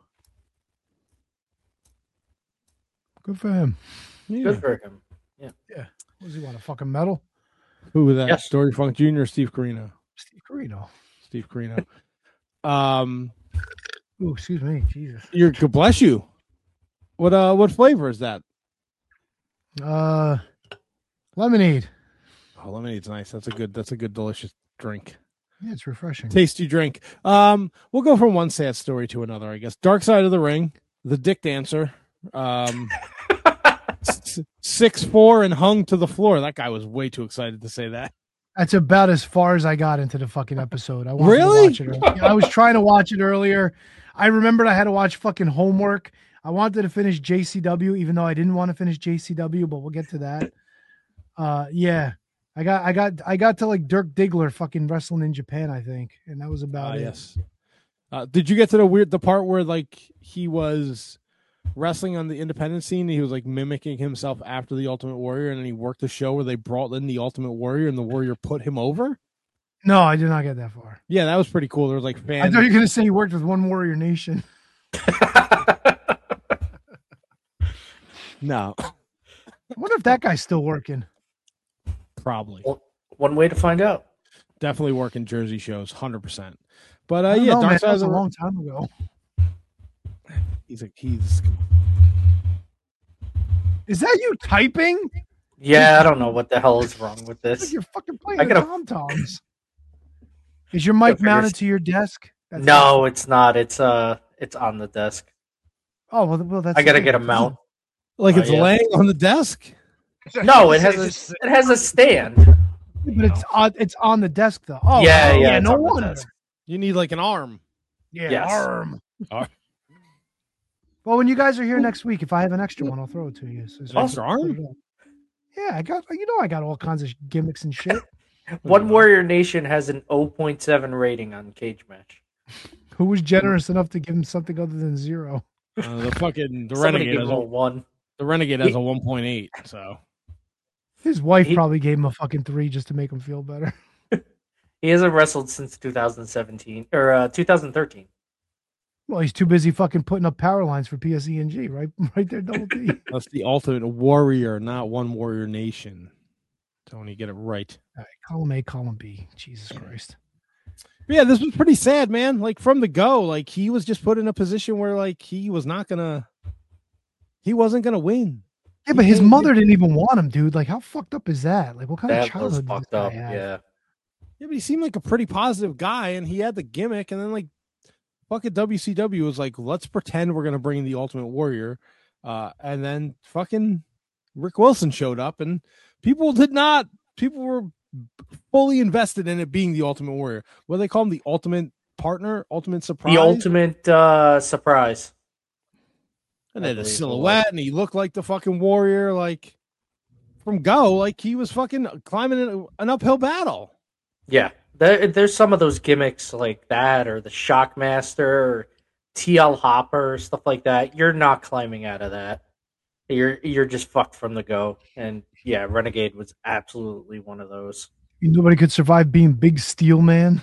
Good for him. Yeah. Good for him. Yeah. Yeah. What does he want? A fucking medal? Who was that? Yes. Dory Funk Junior or Steve Carino? Steve Carino. Steve Carino. um, Ooh, excuse me. Jesus. you're God bless you. What uh, what flavor is that? Uh, lemonade. Oh, lemonade's nice. That's a good. That's a good, delicious drink. Yeah, it's refreshing. Tasty drink. Um, we'll go from one sad story to another, I guess. Dark Side of the Ring, the Dick Dancer, um, s- six four and hung to the floor. That guy was way too excited to say that. That's about as far as I got into the fucking episode. I wanted Really? to watch it earlier. Yeah, I was trying to watch it earlier. I remembered I had to watch fucking homework. I wanted to finish J C W, even though I didn't want to finish J C W, but we'll get to that. Uh, yeah, I got, I got, I got to like Dirk Diggler fucking wrestling in Japan, I think, and that was about Ah, it. yes. Uh, did you get to the weird the part where like he was wrestling on the independent scene? And he was like mimicking himself after the Ultimate Warrior, and then he worked a show where they brought in the Ultimate Warrior, and the Warrior put him over. No, I did not get that far. Yeah, that was pretty cool. There was like I fans. thought you were gonna say he worked with One Warrior Nation. No, I wonder if that guy's still working. probably. Well, one way to find out. Definitely working Jersey shows, hundred percent. But uh, I don't yeah, know, man. Dark That Side was of a the long time ago. He's a he's. Is that you typing? Yeah, I don't know what the hell is wrong with Like this. you're fucking playing I the gotta- tom toms. Is your mic figure- mounted to your desk? That's No, it's not. It's uh, it's on the desk. Oh well, well that's. I gotta the get a thing. mount. Like Oh, it's yeah. laying on the desk. No, it has a it has a stand. But it's on. It's on the desk though. Oh Yeah, oh, yeah, it's No on the wonder. desk. You need like an arm. Yeah, Yes. arm. Arm. Well, when you guys are here next week, if I have an extra one, I'll throw it to you. So An extra arm? Yeah, I got. You know, I got all kinds of gimmicks and shit. One Warrior Nation has an zero point seven rating on Cage Match. Who was generous enough to give him something other than zero? Uh, the fucking the Somebody renegade give has him a a, one. the renegade has a one point eight. So His wife He- probably gave him a fucking three just to make him feel better. He hasn't wrestled since two thousand seventeen or uh, two thousand thirteen. Well, he's too busy fucking putting up power lines for P S E N G, right? Right there, double D. that's the Ultimate Warrior, not One Warrior Nation. Tony, get it right. All right, column A, column B. Jesus Christ. But yeah, this was pretty sad, man. Like from the go, like he was just put in a position where like he was not gonna, he wasn't gonna win. Yeah, but his can't mother didn't even want him, dude. Like, how fucked up is that? Like, what kind of That was childhood did this fucked guy up. have? Yeah. Yeah, but he seemed like a pretty positive guy, and he had the gimmick. And then like, fucking W C W was like, let's pretend we're gonna bring the Ultimate Warrior. Uh, and then fucking Rick Wilson showed up, and people did not. People were fully invested in it being the Ultimate Warrior. What do they call him? The Ultimate Partner, Ultimate Surprise, The ultimate uh, surprise. And I then a believe it silhouette, and he looked like the fucking warrior, like from Go, like he was fucking climbing an, an uphill battle. Yeah, there, there's some of those gimmicks like that, or the Shockmaster, or T L Hopper, stuff like that. You're not climbing out of that. You're you're just fucked from the go. And yeah, Renegade was absolutely one of those. Nobody could survive being Big Steel Man.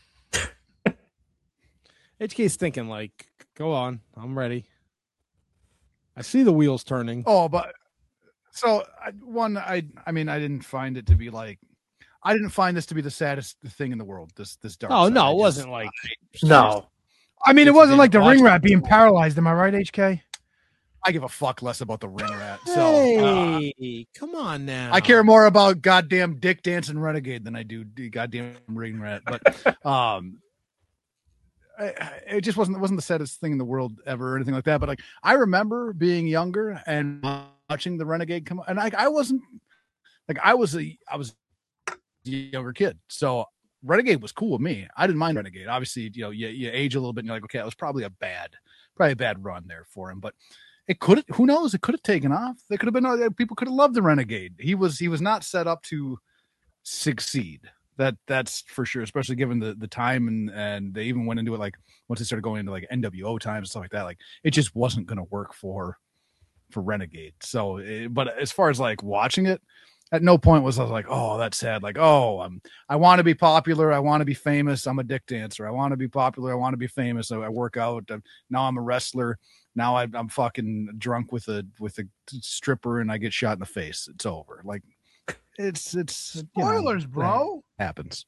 H K's thinking like, go on, I'm ready. I see the wheels turning. Oh, but so I, one, I I mean, I didn't find it to be like, I didn't find this to be the saddest thing in the world. This this dark. Oh side. no, I it just- wasn't like No. I mean, it If you wasn't like the didn't ring watch rat it being before. paralyzed. Am I right, H K? I give a fuck less about the ring rat. So uh, Hey, come on now. I care more about goddamn Dick Dancing Renegade than I do the goddamn ring rat. But um, I, I- it just wasn't it wasn't the saddest thing in the world ever or anything like that. But like I remember being younger and watching the Renegade come, and like I wasn't like I was a I was a younger kid, so Renegade was cool with me. I didn't mind Renegade. Obviously, you know, you, you age a little bit, and you're like, okay, it was probably a bad, probably a bad run there for him, but. It could, who knows? It could have taken off. There could have been other people could have loved the Renegade. He was, he was not set up to succeed. That, that's for sure. Especially given the the time and and they even went into it like once they started going into like N W O times and stuff like that. Like it just wasn't going to work for for Renegade. So, it, but as far as like watching it, at no point was I was like, oh, that's sad. Like, oh, I'm, I want to be popular. I want to be famous. I'm a dick dancer. I want to be popular. I want to be famous. I, I work out. I'm, now I'm a wrestler. Now I, I'm fucking drunk with a with a stripper and I get shot in the face. It's over. Like, it's it's you know, Spoilers, bro. happens.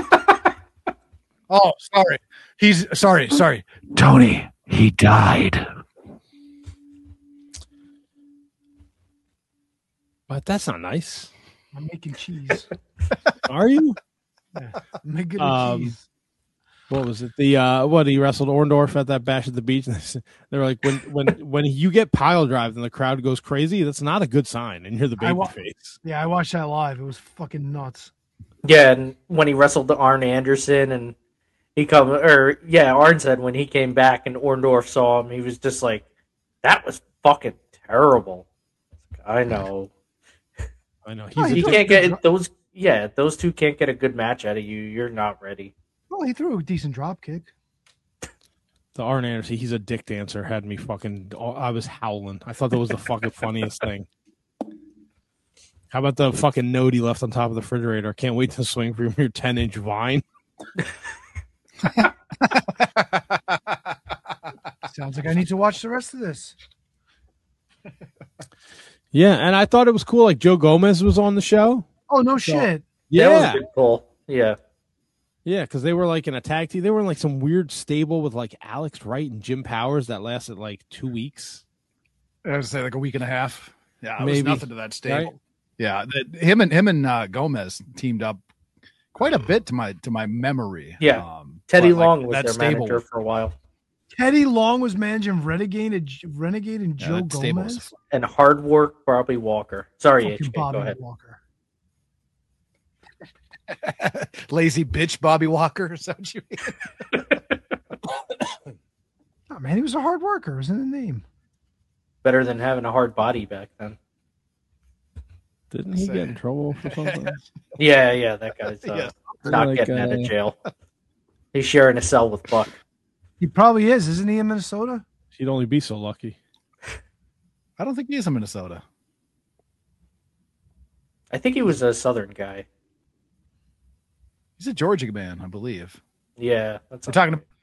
Oh, sorry. He's sorry. Sorry, Tony. He died. But that's not nice. I'm making cheese. Are you? Yeah, I'm making the Um, cheese. What was it? The uh, what he wrestled Orndorff at that bash at the beach. They were like, when when when you get pile drive and the crowd goes crazy, that's not a good sign, and you're the I baby wa- face. Yeah, I watched that live. It was fucking nuts. Yeah, and when he wrestled the Arn Anderson and he come or yeah, Arn said when he came back and Orndorff saw him, he was just like, that was fucking terrible. I know. I know. He's Oh, a he You threw can't a good get dro- those yeah, those two can't get a good match out of you. You're not ready. Well, he threw a decent drop kick. The Arn Anderson, he's a dick dancer. Had me fucking. I was howling. I thought that was the fucking funniest thing. How about the fucking note he left on top of the refrigerator? I can't wait to swing from your ten inch vine. Sounds like I need to watch the rest of this. Yeah, and I thought it was cool. Like Joe Gomez was on the show. Oh no So- shit! That was a Yeah, good pull. Yeah. yeah, because they were like in a tag team. They were in like some weird stable with like Alex Wright and Jim Powers that lasted like two weeks. I would say like a week and a half. Yeah, it Maybe. was nothing to that stable. Right? Yeah, the, him and him and uh, Gomez teamed up quite a bit to my to my memory. Yeah. um, Teddy but, like, Long was that their stable- manager for a while. Teddy Long was managing Renegade and Renegade and Yeah, Joe that stable was- Gomez. And hard work, Bobby Walker. Sorry, Fucking H K, Bobby go ahead. Walker. lazy bitch Bobby Walker. Is that what you mean? Oh man, he was a hard worker. It was in the name. Better than having a hard body back then. Didn't he Say- get in trouble for something? Yeah, yeah, that guy's uh, Yes. not Like, getting out uh, of jail. He's sharing a cell with Buck. He probably is, isn't he in Minnesota? He'd only be so lucky. I don't think he is in Minnesota. I think he was a Southern guy. He's a Georgia man, I believe. Yeah, that's We're talking about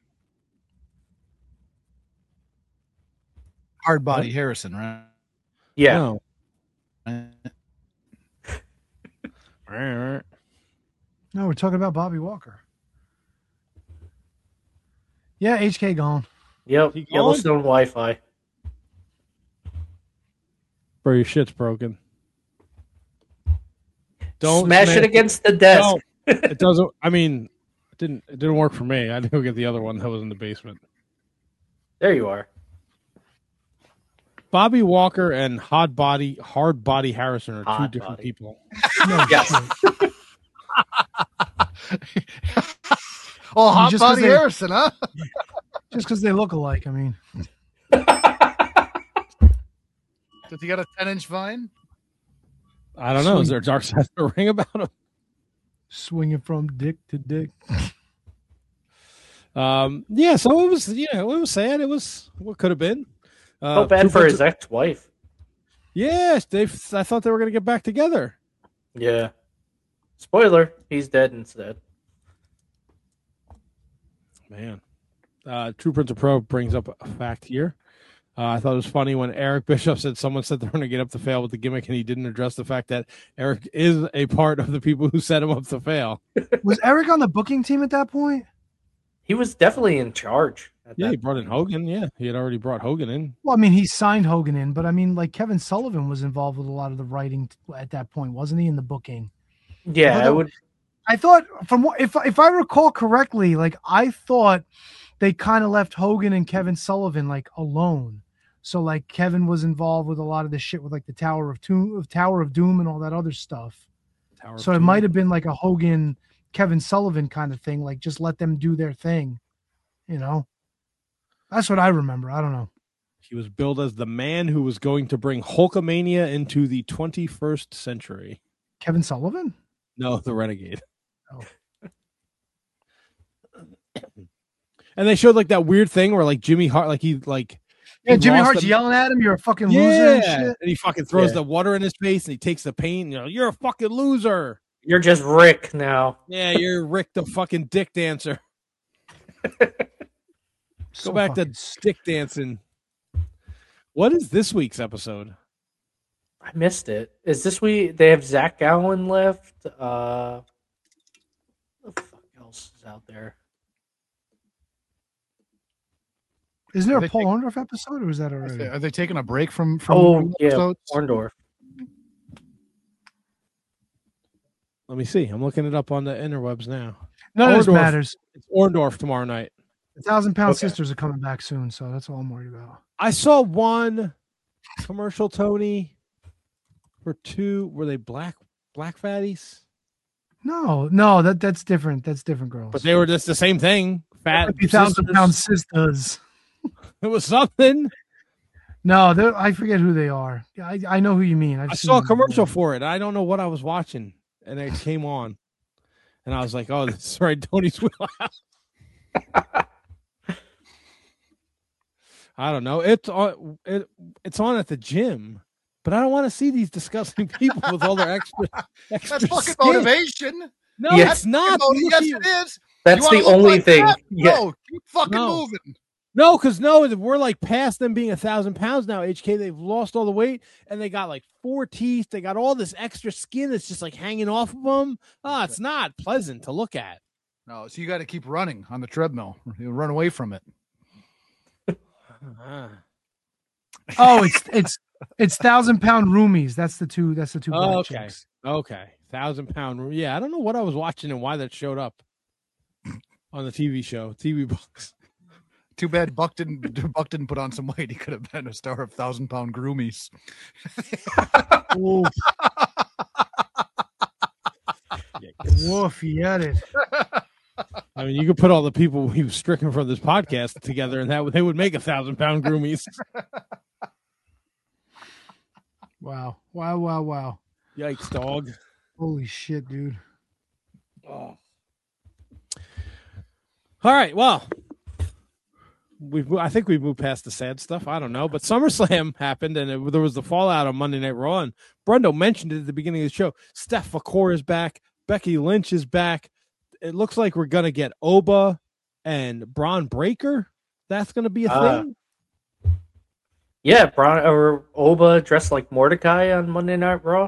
hard body Harrison, right? yeah. No. No, we're talking about Bobby Walker. Yeah, H K gone. Yep, He gone? Yellowstone Wi-Fi. Bro, your shit's broken. Don't smash it against the desk. No, it doesn't. I mean, it didn't. It didn't work for me. I had to go get the other one that was in the basement. There you are. Bobby Walker and Hard Body Hard Body Harrison are two Hot different body. people. No Yes. shit. Oh, Hot Just 'cause Body they- Harrison, huh? Just because they look alike. I mean, Does he got a ten-inch vine? I don't know. Is there a dark side of the ring about him? swinging from dick to dick. Um, yeah, so it was, you know, it was sad. It was what could have been. Uh, So bad two for bunch his of- ex-wife. Yes, they. I thought they were going to get back together. Yeah. Spoiler: he's dead instead. Man, uh, True Prince of Pro brings up a fact here. Uh, I thought it was funny when Eric Bischoff said someone said they're going to get up to fail with the gimmick, and he didn't address the fact that Eric is a part of the people who set him up to fail. Was Eric on the booking team at that point? He was definitely in charge. At Yeah, that he brought in point. Hogan. Yeah, he had already brought Hogan in. Well, I mean, he signed Hogan in, but I mean, like Kevin Sullivan was involved with a lot of the writing t- at that point, wasn't he? In the booking. Yeah, I Although- would. I thought, from what if if I recall correctly, like I thought they kind of left Hogan and Kevin Sullivan like alone. So like Kevin was involved with a lot of the shit with like the Tower of Doom, of Tower of Doom, and all that other stuff. Tower of So it Doom. might have been like a Hogan, Kevin Sullivan kind of thing. Like just let them do their thing, you know. That's what I remember. I don't know. He was billed as the man who was going to bring Hulkamania into the twenty-first century. Kevin Sullivan. No, the Renegade. Oh. And they showed like that weird thing where like Jimmy Hart, like he like Yeah, he Jimmy lost Hart's the- yelling at him. You're a fucking yeah, loser and shit. and he fucking throws Yeah. the water in his face and he takes the pain. You know, you're a fucking loser. You're just Rick now. Yeah, you're Rick the fucking dick dancer. So Go back to fucking stick dancing. What is this week's episode? I missed it. Is this we? They have Zach Gowen left. Uh, what the fuck else is out there? Isn't there They a Paul take- Orndorff episode, or was that already? Are they taking a break from from Oh yeah, episodes? Orndorff. Let me see. I'm looking it up on the interwebs now. None of this Orndorff. matters. It's Orndorff tomorrow night. The Thousand Pound Okay. Sisters are coming back soon, so that's all I'm worried about. I saw one commercial, Tony, for two. Were they black black fatties? No, no, that that's different. That's different girls. But they were just the same thing. Fat The Thousand sisters. Pound Sisters. It was something. No, they're- I forget who they are. I, I know who you mean. I've I seen saw a them commercial before. for it. I don't know what I was watching, and it came on, and I was like, "Oh, this is right, Tony's wheelhouse." I don't know. It's on. It, it's on at the gym, but I don't want to see these disgusting people with all their extra. extra That's fucking skin. motivation. No, Yeah. it's not. Motiv- Look yes, at you. it is. That's You wanna the look only like thing. that? Yeah. No, keep fucking No. moving. No, because no, we're like past them being a thousand pounds now. H K, they've lost all the weight, and they got like four teeth. They got all this extra skin that's just like hanging off of them. Ah, it's not pleasant to look at. No, so you got to keep running on the treadmill. You run away from it. Ah. Oh, it's it's it's Thousand Pound Roomies. That's the two. That's the two. black Oh, okay. chicks. Okay. Thousand pound. Yeah, I don't know what I was watching and why that showed up on the T V show. T V books. Too bad Buck didn't Buck didn't put on some weight. He could have been a star of thousand pound groomies. Oof. Woof, he had it. I mean, you could put all the people he was stricken from this podcast together, and that would- they would make a thousand pound groomies. Wow, wow, wow, wow. Yikes, dog. Holy shit, dude. Oh. All right. Well, we've I think we've moved past the sad stuff. I don't know, but SummerSlam happened, and it, there was the fallout on Monday Night Raw. And Brendo mentioned it at the beginning of the show. Steph Vakor is back. Becky Lynch is back. It looks like we're gonna get Oba and Braun Breaker. That's gonna be a Uh, thing. Yeah, Braun or Oba dressed like Mordecai on Monday Night Raw.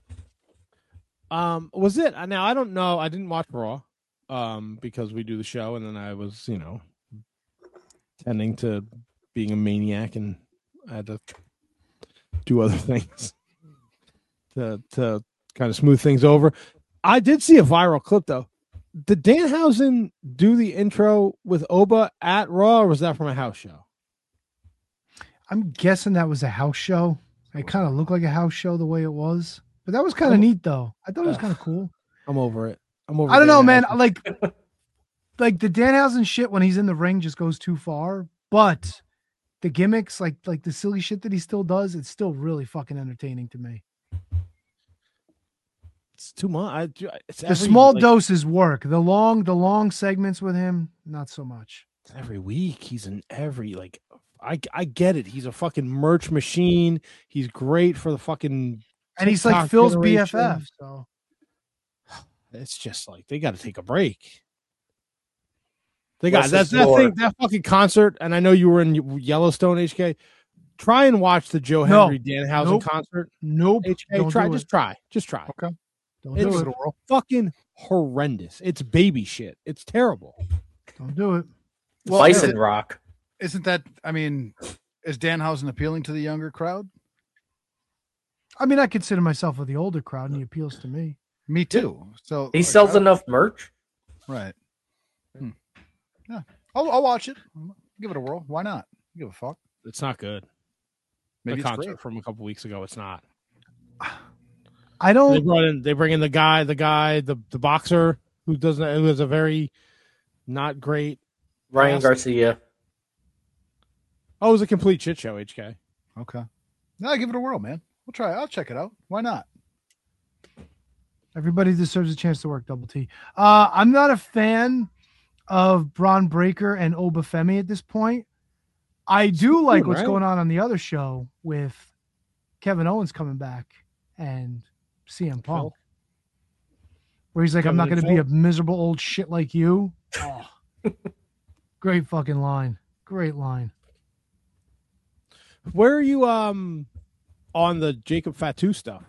Um, was it? Now I don't know. I didn't watch Raw, um, because we do the show, and then I was, you know, tending to being a maniac, and I had to do other things to to kind of smooth things over. I did see a viral clip though. Did Danhausen do the intro with Oba at Raw, or was that from a house show? I'm guessing that was a house show. It kind of looked like a house show the way it was, but that was kind of neat though. I thought it was kind of cool. I'm over it. I'm over. I don't know, Danhausen. man. Like, like the Danhausen shit when he's in the ring just goes too far. But the gimmicks, like like the silly shit that he still does, it's still really fucking entertaining to me. It's too much. I, it's The every, small like, doses work. The long, the long segments with him, not so much. every week. He's in every like. I I get it. He's a fucking merch machine. He's great for the fucking. And he's like TikTok Phil's generation. B F F. So It's just like they got to take a break. They got Less that is that more. thing, that fucking concert. And I know you were in Yellowstone, H K. Try and watch the Joe No. Henry Danhausen Nope. concert. nope. H K, Don't try do just it. try, just try. Okay. Don't It's do it. fucking horrendous. It's baby shit. It's terrible. Don't do it. Well, Bison is it- Rock. Isn't that? I mean, is Danhausen appealing to the younger crowd? I mean, I consider myself with the older crowd, and he appeals to me. Me too. So He like, sells I- enough merch. Right. Hmm. Yeah, I'll, I'll watch it. Give it a whirl. Why not? Give a fuck. It's not good. Maybe the it's concert great. from a couple weeks ago. It's not. I They don't. brought in. They bring in the guy, the guy, the the boxer who doesn't. Who has a very not great. Ryan Yes. Garcia. Oh, it was a complete shit show. H K. Okay. No, give it a whirl, man. We'll try. I'll check it out. Why not? Everybody deserves a chance to work. Double T. Uh, I'm not a fan of Braun Breaker and Obafemi at this point. I do like good, what's right? going on on the other show with Kevin Owens coming back and C M Punk, where he's like, Kevin "I'm not and going to be a Phil? miserable old shit like you." Oh. Great fucking line. Great line. Where are you um on the Jacob Fatu stuff?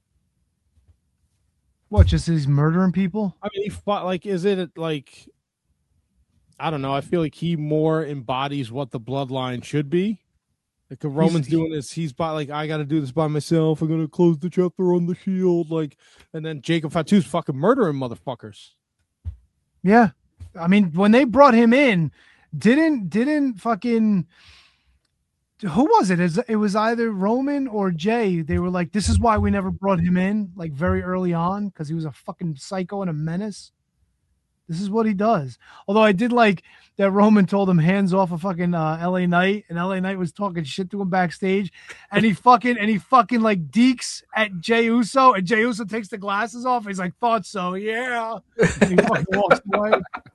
What? Just he's murdering people? I mean, he fought like, is it like, I don't know. I feel like he more embodies what the bloodline should be. Like, if Roman's He's- doing this, he's by like, I got to do this by myself. I'm gonna close the chapter on the Shield, like, and then Jacob Fatu's fucking murdering motherfuckers. Yeah. I mean, when they brought him in, didn't didn't fucking who was it? Is it was either Roman or Jay. They were like, "This is why we never brought him in," like very early on, because he was a fucking psycho and a menace. This is what he does. Although I did like that Roman told him hands off a fucking uh, L A Knight, and L A Knight was talking shit to him backstage, and he fucking and he fucking like deeks at Jey Uso, and Jey Uso takes the glasses off. He's like, "Thought so, yeah." And he fucking walks away.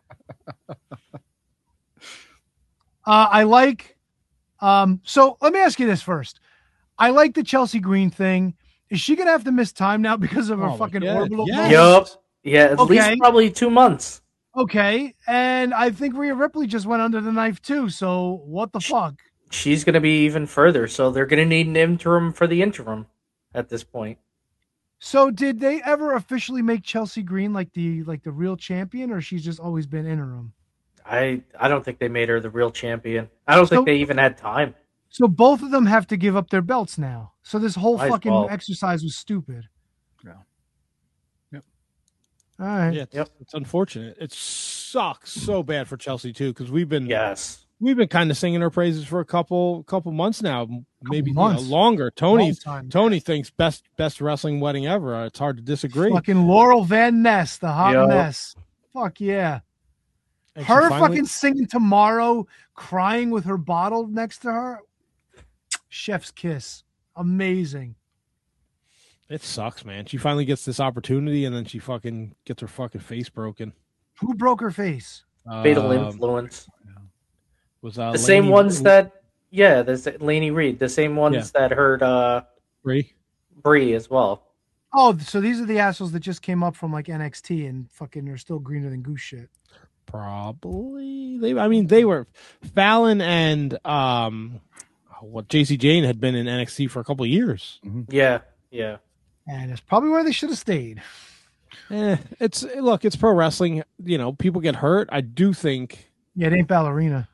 Uh, I like. Um, so let me ask you this first. I like the Chelsea Green thing. Is she gonna have to miss time now because of her Oh, fucking yeah, orbital? yes. Yup. Yeah, at Okay. least probably two months. Okay, and I think Rhea Ripley just went under the knife too. So what the fuck? She's going to be even further, so they're going to need an interim for the interim at this point. So did they ever officially make Chelsea Green like the like the real champion, or she's just always been interim? I I don't think they made her the real champion. I don't So- think they even had time. So both of them have to give up their belts now. So this whole Might as fucking well. exercise was stupid. Yeah. Yep. All right. Yeah, it's, Yep. it's unfortunate. It sucks so bad for Chelsea too, because we've been Yes. we've been kind of singing her praises for a couple couple months now, maybe you know, months. longer. Tony Long time. Tony thinks best best wrestling wedding ever. Uh, It's hard to disagree. Fucking Laurel Van Ness, the hot Yo. mess. Fuck yeah. And she Her finally- fucking singing Tomorrow, crying with her bottle next to her. Chef's kiss. Amazing. It sucks, man. She finally gets this opportunity, and then she fucking gets her fucking face broken. Who broke her face? Fatal Um, influence. was uh, The same Laney- ones that, yeah, there's Laney Reed. The same ones Yeah. that hurt uh, Brie. Brie as well. Oh, so these are the assholes that just came up from like N X T and fucking are still greener than goose shit. Probably they. I mean, they were Fallon and um, what J C Jane had been in N X T for a couple of years. Yeah, yeah. And it's probably where they should have stayed. Eh, it's look, it's pro wrestling. You know, people get hurt. I do think Yeah, it ain't ballerina.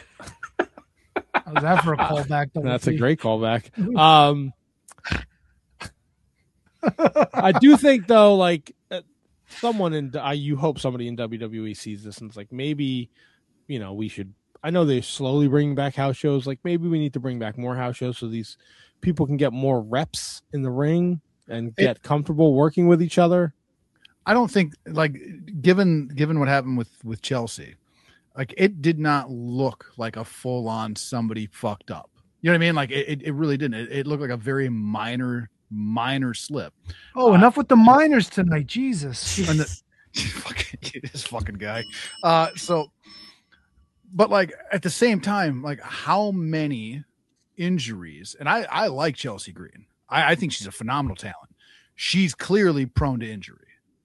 I was that for a callback. double that's a T. great callback. Um, I do think though, like uh, someone in I you hope somebody in W W E sees this and it's like maybe you know we should I know they're slowly bringing back house shows. Like maybe we need to bring back more house shows so these people can get more reps in the ring and get it, comfortable working with each other. I don't think like given given what happened with with Chelsea, like it did not look like a full on somebody fucked up. You know what I mean? Like it, it really didn't. It, it looked like a very minor minor slip. Oh, uh, enough with the minors tonight, Jesus! And the, fucking, this fucking guy. Uh, so, but like at the same time, like how many injuries? And I I like Chelsea Green. I, I think she's a phenomenal talent. She's clearly prone to injury.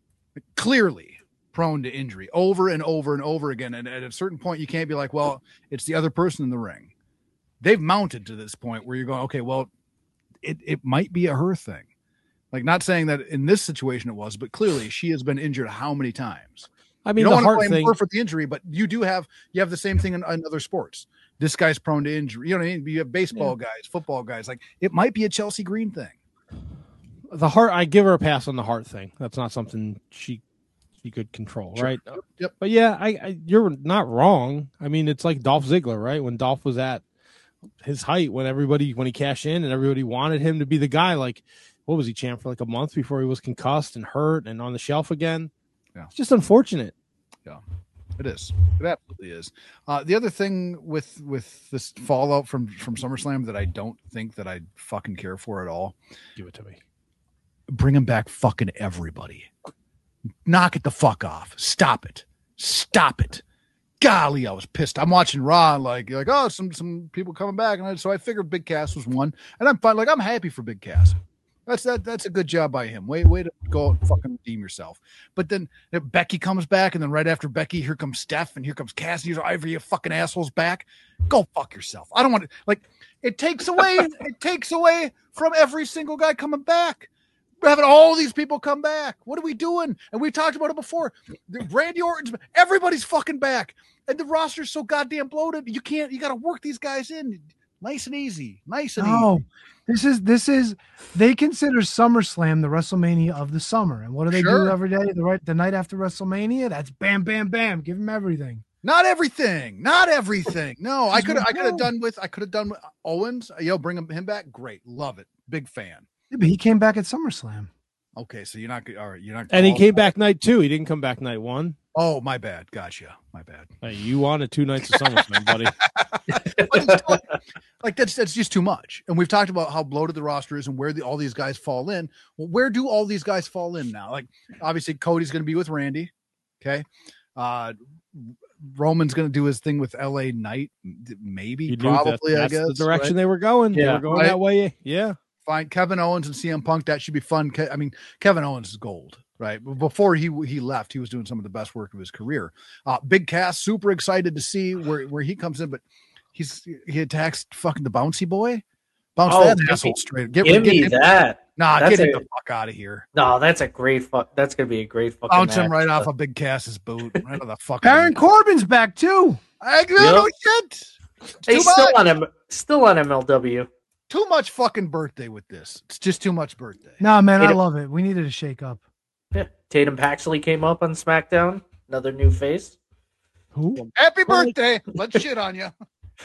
Clearly prone to injury over and over and over again. And at a certain point, you can't be like, well, it's the other person in the ring. They've mounted to this point where you're going, okay, well, it, it might be a her thing. Like, not saying that in this situation it was, but clearly she has been injured how many times? I mean, you don't the want to heart blame thing her for the injury, but you do have you have the same thing in, in other sports. This guy's prone to injury. You know what I mean? You have baseball yeah. guys, football guys. Like, it might be a Chelsea Green thing. The heart, I give her a pass on the heart thing. That's not something she she could control, sure. right? Yep. yep. But yeah, I, I you're not wrong. I mean, it's like Dolph Ziggler, right? When Dolph was at his height, when everybody when he cashed in and everybody wanted him to be the guy. Like, what was he champ for like a month before he was concussed and hurt and on the shelf again? Yeah, it's just unfortunate. Yeah, it is. It absolutely is. Uh, the other thing with with this fallout from from SummerSlam that I don't think that I fucking care for at all. Give it to me. Bring him back, fucking everybody. Knock it the fuck off. Stop it. Stop it. Golly, I was pissed. I'm watching Raw, like, like oh, some some people coming back, and I, so I figured Big Cass was one, and I'm fine. Like, I'm happy for Big Cass. That's that. That's a good job by him. Way way to go and fucking redeem yourself. But then Becky comes back, and then right after Becky, here comes Steph, and here comes Cass, and you're Ivory, you fucking assholes back. Go fuck yourself. I don't want to. Like, it takes away. it takes away from every single guy coming back. We're having all these people come back. What are we doing? And we talked about it before. Randy Orton's, everybody's fucking back. And the roster's so goddamn bloated. You can't, you got to work these guys in nice and easy. Nice and no, easy. This is, this is, they consider SummerSlam the WrestleMania of the summer. And what do they sure. do every day? The right, the night after WrestleMania, that's bam, bam, bam. Give them everything. Not everything. Not everything. No, I could I could have done with, I could have done with Owens. Yo, bring him, him back. Great. Love it. Big fan. Yeah, but he came back at SummerSlam. Okay, so you're not all right. You're not, and he came back night two. He didn't come back night one. Oh, my bad. Gotcha. My bad. Hey, you wanted two nights of SummerSlam, buddy. like, like that's that's just too much. And we've talked about how bloated the roster is and where the, all these guys fall in. Well, where do all these guys fall in now? Like, obviously, Cody's going to be with Randy. Okay, uh, Roman's going to do his thing with L A Knight. Maybe, probably. That, I guess the direction right? they were going. Yeah, they were going right? that way. Yeah. Fine. Kevin Owens and C M Punk, that should be fun. Ke- I mean, Kevin Owens is gold, right? Before he he left, he was doing some of the best work of his career. Uh, Big Cass, super excited to see where, where he comes in, but he's he attacks fucking the bouncy boy. Bounce Oh, that give asshole me- straight. Get, Give get me him- that. Nah, That's get him a- the fuck out of here. No, that's a great fuck. That's gonna be a great fucking. Bounce him match. right off of Big Cass's boot. Right on the fucking. Baron Corbin's back too. I no shit. It's Hey, too still much. on him. Still on M L W. Too much fucking birthday with this. It's just too much birthday. Nah, man, I Tatum- love it. We needed a shake up. Yeah. Tatum Paxley came up on SmackDown. Another new face. Who? Happy birthday. Let's shit on you.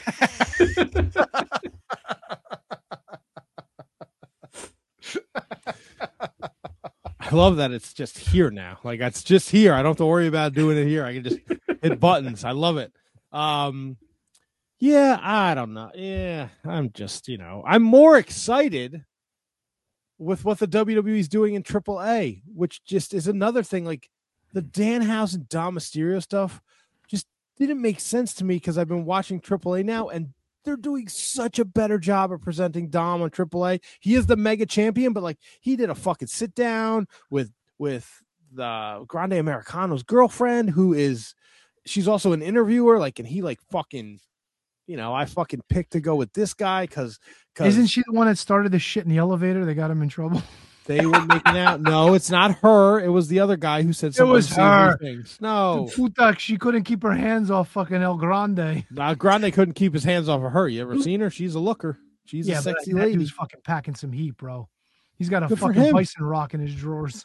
I love that it's just here now. Like it's just here. I don't have to worry about doing it here. I can just hit buttons. I love it. Um, yeah, I don't know. Yeah, I'm just, you know, I'm more excited with what the W W E is doing in triple A, which just is another thing. Like the Danhausen Dom Mysterio stuff just didn't make sense to me because I've been watching triple A now and they're doing such a better job of presenting Dom on triple A. He is the mega champion, but like he did a fucking sit down with with the Grande Americano's girlfriend, who is she's also an interviewer. Like, and he like fucking, you know, I fucking picked to go with this guy because Isn't she the one that started the shit in the elevator? They got him in trouble. they were making out. No, it's not her. It was the other guy who said It some was unsavory her. things. No, Futak, she couldn't keep her hands off fucking El Grande. nah, Grande couldn't keep his hands off of her. You ever seen her? She's a looker. She's yeah, a sexy but that lady. dude's fucking packing some heat, bro. He's got a Good for fucking him. bison rock in his drawers.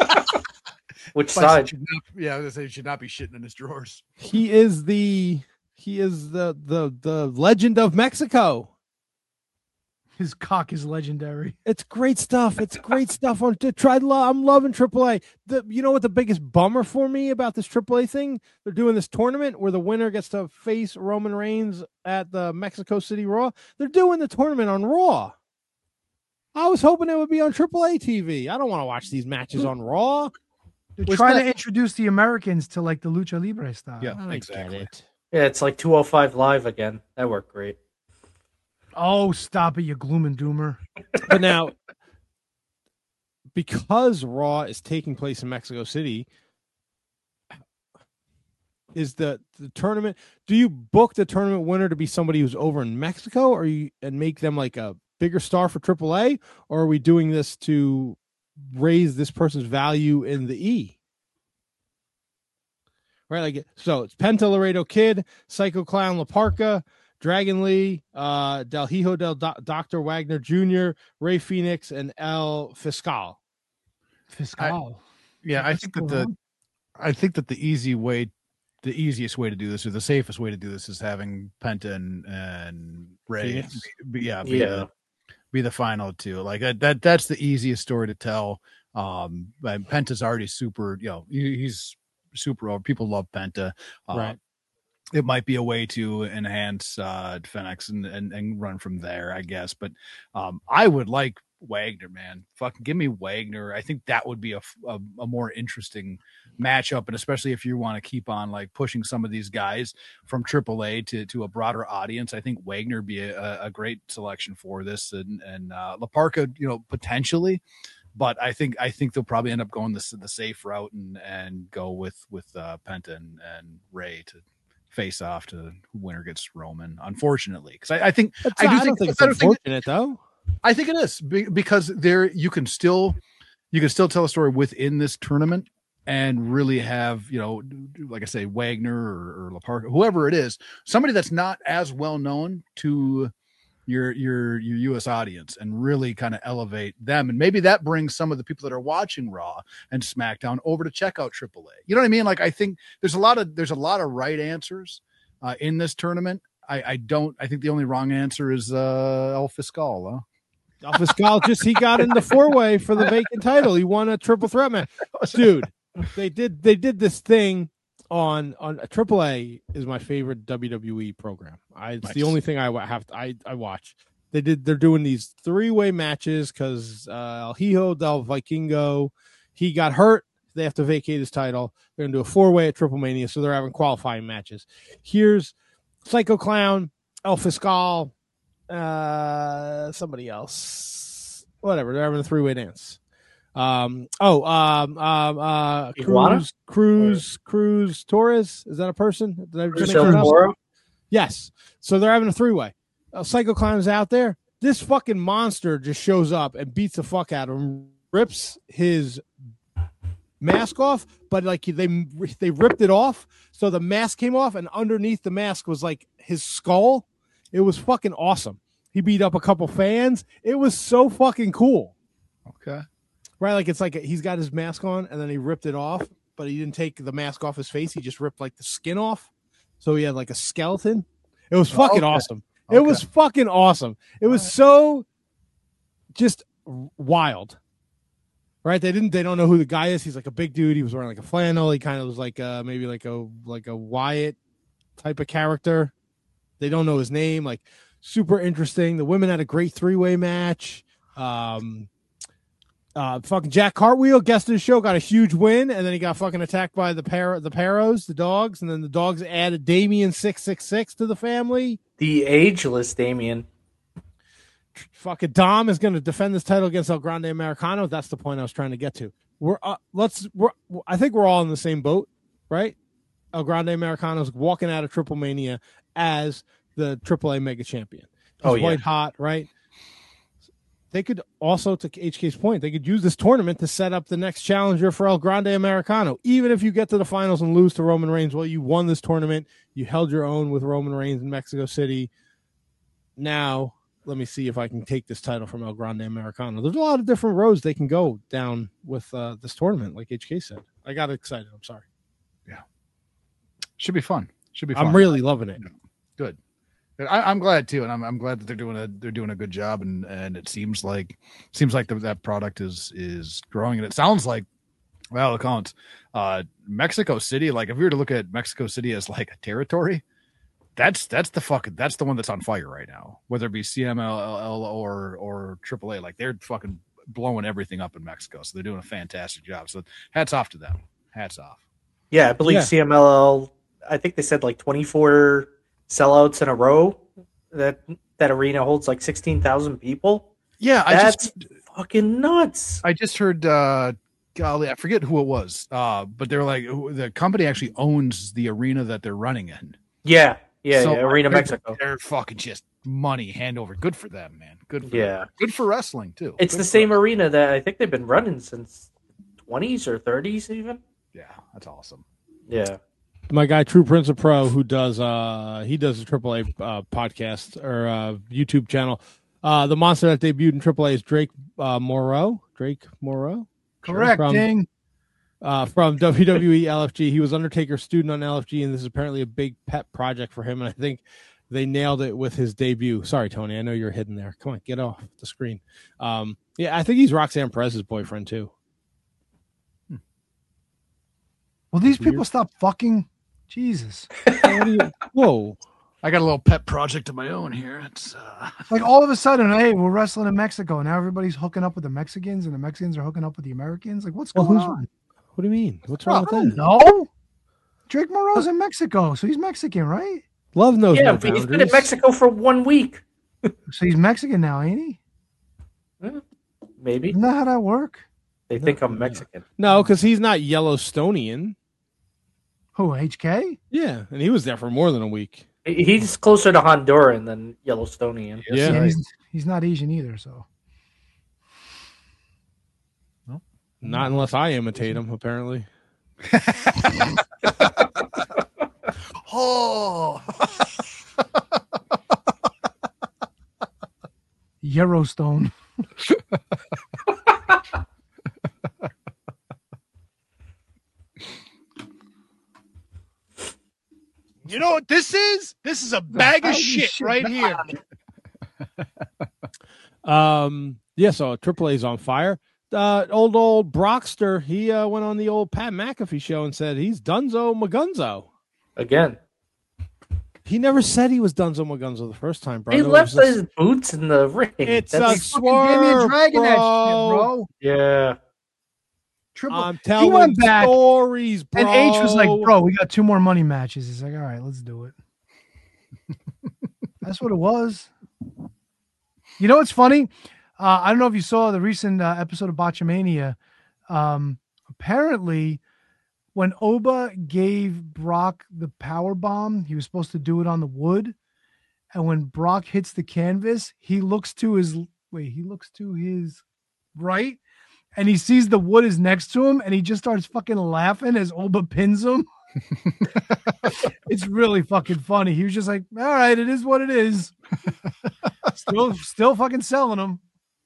Which Bison side? should not- yeah, I was gonna say he should not be shitting in his drawers. He is the He is the the the legend of Mexico. His cock is legendary. It's great stuff. It's great stuff on to try. Lo- I'm loving triple A. The you know what the biggest bummer for me about this triple A thing? They're doing this tournament where the winner gets to face Roman Reigns at the Mexico City Raw. They're doing the tournament on Raw. I was hoping it would be on triple A T V. I don't want to watch these matches on Raw. They're Was trying that- to introduce the Americans to like the lucha libre style. Yeah, I exactly. get it. Yeah, it's like two oh five Live again. That worked great. Oh, stop it, you gloom and doomer. But now, because Raw is taking place in Mexico City, is the, the tournament, do you book the tournament winner to be somebody who's over in Mexico, or you and make them like a bigger star for triple A, or are we doing this to raise this person's value in the E? Right, like so it's Penta Laredo Kid, Psycho Clown La Parka, Dragon Lee, uh, Del Hijo del Do- Doctor Wagner Junior, Ray Phoenix, and El Fiscal. Fiscal. Yeah, I What's think that going the on? I think that the easy way, the easiest way to do this, or the safest way to do this, is having Penta and, and Ray, Phoenix? be, yeah, be, Yeah. The, be the final two. Like that, that, that's the easiest story to tell. Um, but Penta's already super, you know, he, he's super over. People love Penta. Uh, Right. It might be a way to enhance uh Phoenix and, and and run from there, I guess. But um I would like Wagner, man. Fucking give me Wagner. I think that would be a, a, a more interesting matchup, and especially if you want to keep on like pushing some of these guys from triple A to to a broader audience. I think Wagner would be a, a great selection for this, and and uh, La Parka, you know, potentially. But I think I think they'll probably end up going the the safe route and and go with with uh, Penta and, and Ray to face off to who winner gets Roman, unfortunately, because I, I think It's I not- do I think don't think it's I don't think- unfortunate though. I think it is be- because there you can still you can still tell a story within this tournament and really have, you know, like I say, Wagner or, or La Parka, whoever it is, somebody that's not as well known to your your your U S audience, and really kind of elevate them, and maybe that brings some of the people that are watching Raw and SmackDown over to check out triple A. You know what I mean? Like I think there's a lot of there's a lot of right answers uh, in this tournament. I, I don't. I think the only wrong answer is uh, El Fiscal. Huh? El Fiscal just he got in the four way for the vacant title. He won a triple threat match, dude. They did they did this thing on on triple A is my favorite W W E program. I, it's Nice. the only thing I wa- have to, I I watch. They did they're doing these three way matches because uh, El Hijo del Vikingo, he got hurt. They have to vacate his title. They're gonna do a four way at Triple Mania, so they're having qualifying matches. Here's Psycho Clown, El Fiscal, uh, somebody else, whatever. They're having a three way dance. Um. Oh. Um. Um. Uh. Iguana? Cruz. Cruz. Cruz Torres. Is that a person? Did I just Cruz make that up? Moro? Yes. So they're having a three way. Uh, Psycho Clown is out there. This fucking monster just shows up and beats the fuck out of him. Rips his mask off, but like they they ripped it off, so the mask came off, and underneath the mask was like his skull. It was fucking awesome. He beat up a couple fans. It was so fucking cool. Okay. Right, like it's like he's got his mask on, and then he ripped it off, but he didn't take the mask off his face. He just ripped like the skin off, so he had like a skeleton. It was fucking Okay. awesome. It Okay. was fucking awesome. It was so just wild. Right? They didn't. They don't know who the guy is. He's like a big dude. He was wearing like a flannel. He kind of was like uh maybe like a like a Wyatt type of character. They don't know his name. Like super interesting. The women had a great three way match. Um, uh, fucking Jack Cartwheel guested the show, got a huge win, and then he got fucking attacked by the par the Paros, the dogs, and then the dogs added Damien six six six to the family. The ageless Damien. Fucking Dom is going to defend this title against El Grande Americano. That's the point I was trying to get to. We're uh, let's we're I think we're all in the same boat, right? El Grande Americano is walking out of Triple Mania as the triple A Mega Champion. He's Oh, yeah. white hot, right? They could also, to H K's point, they could use this tournament to set up the next challenger for El Grande Americano. Even if you get to the finals and lose to Roman Reigns, well, you won this tournament. You held your own with Roman Reigns in Mexico City. Now, let me see if I can take this title from El Grande Americano. There's a lot of different roads they can go down with uh, this tournament, like H K said. I got excited. I'm sorry. Should be fun. Should be fun. I'm really loving it. Good. I, I'm glad too, and I'm I'm glad that they're doing a they're doing a good job, and and it seems like seems like the, that product is is growing, and it sounds like, well, it counts. Uh, Mexico City, like if we were to look at Mexico City as like a territory, that's that's the fucking that's the one that's on fire right now. Whether it be C M L L or or triple A, like they're fucking blowing everything up in Mexico, so they're doing a fantastic job. So hats off to them. Hats off. Yeah, I believe Yeah. C M L L. I think they said like twenty-four sellouts in a row. That that arena holds like sixteen thousand people. Yeah, I That's just fucking nuts. I just heard. uh Golly, I forget who it was, uh, but they're like who- the company actually owns the arena that they're running in. Yeah, yeah, So, yeah. Arena they're- Mexico. They're fucking just money hand over. Good for them, man. Good for Yeah. them. Good for wrestling too. It's Good the for- same arena that I think they've been running since twenties or thirties even. Yeah, that's awesome. Yeah. My guy True Prince of Pro, who does uh he does a triple A uh, podcast or uh, YouTube channel. Uh, the monster that debuted in triple A is Drake uh, Moreau. Drake Moreau. Correct, From- ding. Uh, from W W E L F G. He was Undertaker's student on L F G, and this is apparently a big pet project for him. And I think they nailed it with his debut. Sorry, Tony, I know you're hidden there. Come on, get off the screen. Um, yeah, I think he's Roxanne Perez's boyfriend too. Will these Weird. people stop fucking? Jesus. What do you- Whoa. I got a little pet project of my own here. It's uh, Like all of a sudden, hey, we're wrestling in Mexico. Now everybody's hooking up with the Mexicans and the Mexicans are hooking up with the Americans. Like, what's Well, going who's- on? What do you mean? What's wrong with I don't that? know. Drake Moreau's in Mexico, so he's Mexican, right? Love knows Yeah, no but he's been in boundaries. Mexico for one week. So he's Mexican now, ain't he? Maybe. Isn't that how that work? They think I'm Mexican. No, because he's not Yellowstonian. Who, H K? Yeah, and he was there for more than a week. He's closer to Honduran than Yellowstonian. Yeah. And he's, he's not Asian either, so. Not unless I imitate him, apparently. oh, Yellowstone. you know what this is? This is a bag of shit right here. Um, yeah, so Triple A's on fire. Uh, old old Brockster, he uh, went on the old Pat McAfee show and said he's Dunzo Magunzo. Again. He never said he was Dunzo Magunzo the first time, bro. He It left was just- his boots in the ring. It's a That's- Fucking Damian swerve, Dragon that shit, bro. bro. yeah. Triple. I'm telling went back, stories, bro. And H was like, bro, we got two more money matches. He's like, all right, let's do it. That's what it was. You know what's funny? Uh, I don't know if you saw the recent uh, episode of Botchamania. Um, apparently, when Oba gave Brock the power bomb, he was supposed to do it on the wood. And when Brock hits the canvas, he looks to his wait, he looks to his right, and he sees the wood is next to him, and he just starts fucking laughing as Oba pins him. It's really fucking funny. He was just like, all right, it is what it is. Still, still fucking selling them.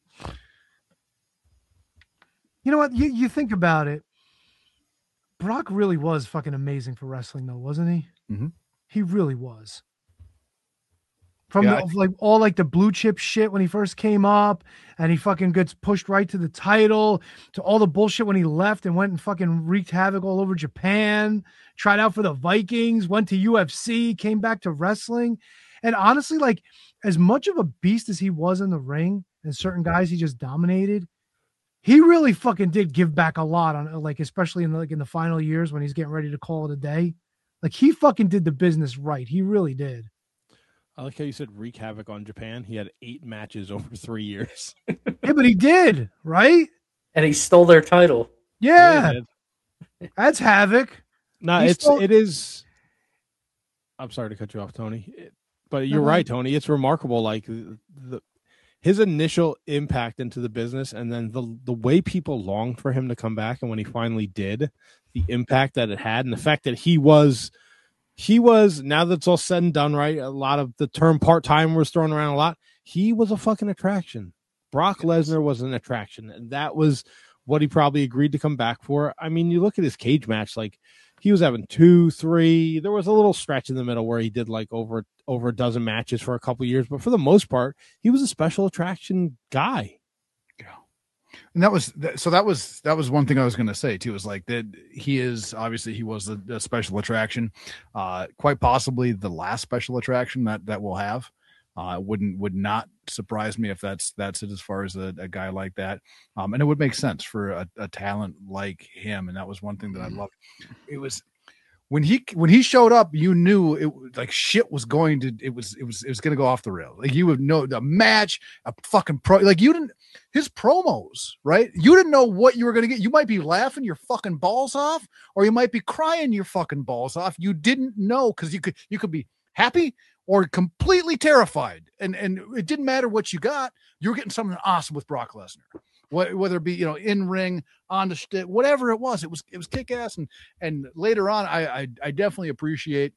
You know what? You, you think about it. Brock really was fucking amazing for wrestling, though, wasn't he? Mhm. He really was. From Yeah, the, like all like the blue chip shit when he first came up, and he fucking gets pushed right to the title, to all the bullshit when he left and went and fucking wreaked havoc all over Japan, tried out for the Vikings, went to U F C, came back to wrestling. And honestly, like as much of a beast as he was in the ring, and certain guys he just dominated, he really fucking did give back a lot on like, especially in the, like in the final years when he's getting ready to call it a day. Like he fucking did the business right. He really did. I like how you said wreak havoc on Japan. He had eight matches over three years. Yeah, but he did, right? And he stole their title. Yeah, he did. that's havoc. No, He it's stole- it is. I'm sorry to cut you off, Tony, It- but you're No, no. right, Tony. It's remarkable, like the, the his initial impact into the business, and then the the way people longed for him to come back, and when he finally did, the impact that it had, and the fact that he was. He was, now that it's all said and done, right? A lot of the term part-time was thrown around a lot. He was a fucking attraction. Brock Lesnar was an attraction. And that was what he probably agreed to come back for. I mean, you look at his cage match, like he was having two, three. There was a little stretch in the middle where he did like over over a dozen matches for a couple years, but for the most part, he was a special attraction guy. And that was so that was that was one thing I was going to say too, is like that he is obviously he was a, a special attraction, uh quite possibly the last special attraction that that we'll have. Uh wouldn't would not surprise me if that's that's it as far as a, a guy like that. Um and it would make sense for a, a talent like him, and that was one thing that I loved. It was when he when he showed up, you knew it was like shit was going to it was it was it was going to go off the rails. Like you would know the match, a fucking pro, like you didn't his promos, right? You didn't know what you were going to get. You might be laughing your fucking balls off, or you might be crying your fucking balls off. You didn't know, because you could you could be happy or completely terrified, and and it didn't matter what you got. You were getting something awesome with Brock Lesnar. Whether it be, you know, in ring, on the stick, whatever it was, it was it was kick ass. And and later on, I, I I definitely appreciate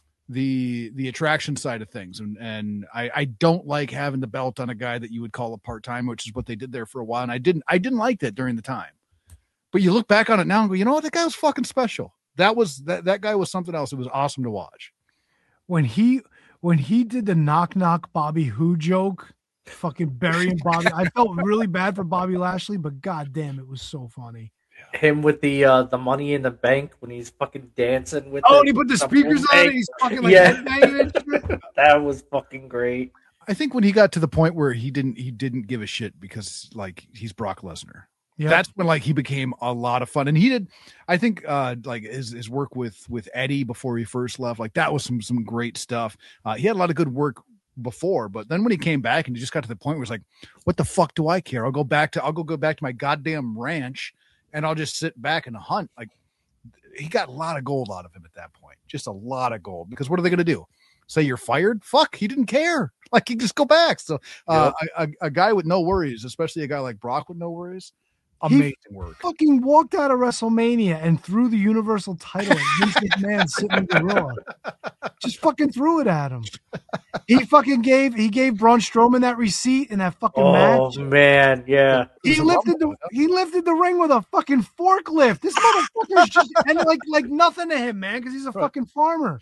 the the attraction side of things. And and I I don't like having the belt on a guy that you would call a part time, which is what they did there for a while. And I didn't I didn't like that during the time. But you look back on it now and go, you know what, that guy was fucking special. That was that that guy was something else. It was awesome to watch. When he when he did the knock knock Bobby Who joke. Fucking burying Bobby. I felt really bad for Bobby Lashley, but goddamn, it was so funny. Him with the uh, the Money in the Bank when he's fucking dancing with. Oh, the, and he put the speakers on it. He's fucking like yeah. headbanging. That was fucking great. I think when he got to the point where he didn't he didn't give a shit because like he's Brock Lesnar. Yep. That's when like he became a lot of fun. And he did, I think uh like his, his work with with Eddie before he first left, like that was some some great stuff. Uh, he had a lot of good work before, but then when he came back and he just got to the point where it's like, what the fuck do I care? I'll go back to I'll go go back to my goddamn ranch and I'll just sit back and hunt. Like he got a lot of gold out of him at that point. Just a lot of gold. Because what are they going to do? Say you're fired? Fuck, he didn't care. Like he just go back. So uh, yeah. a, a guy with no worries, especially a guy like Brock with no worries. Amazing he work. Fucking walked out of WrestleMania and threw the Universal title at Vince McMahon sitting in the Raw. Just fucking threw it at him. He fucking gave he gave Braun Strowman that receipt in that fucking oh, match. Oh man, yeah. He lifted the he lifted the ring with a fucking forklift. This motherfucker's just and like like nothing to him, man, because he's a fucking farmer.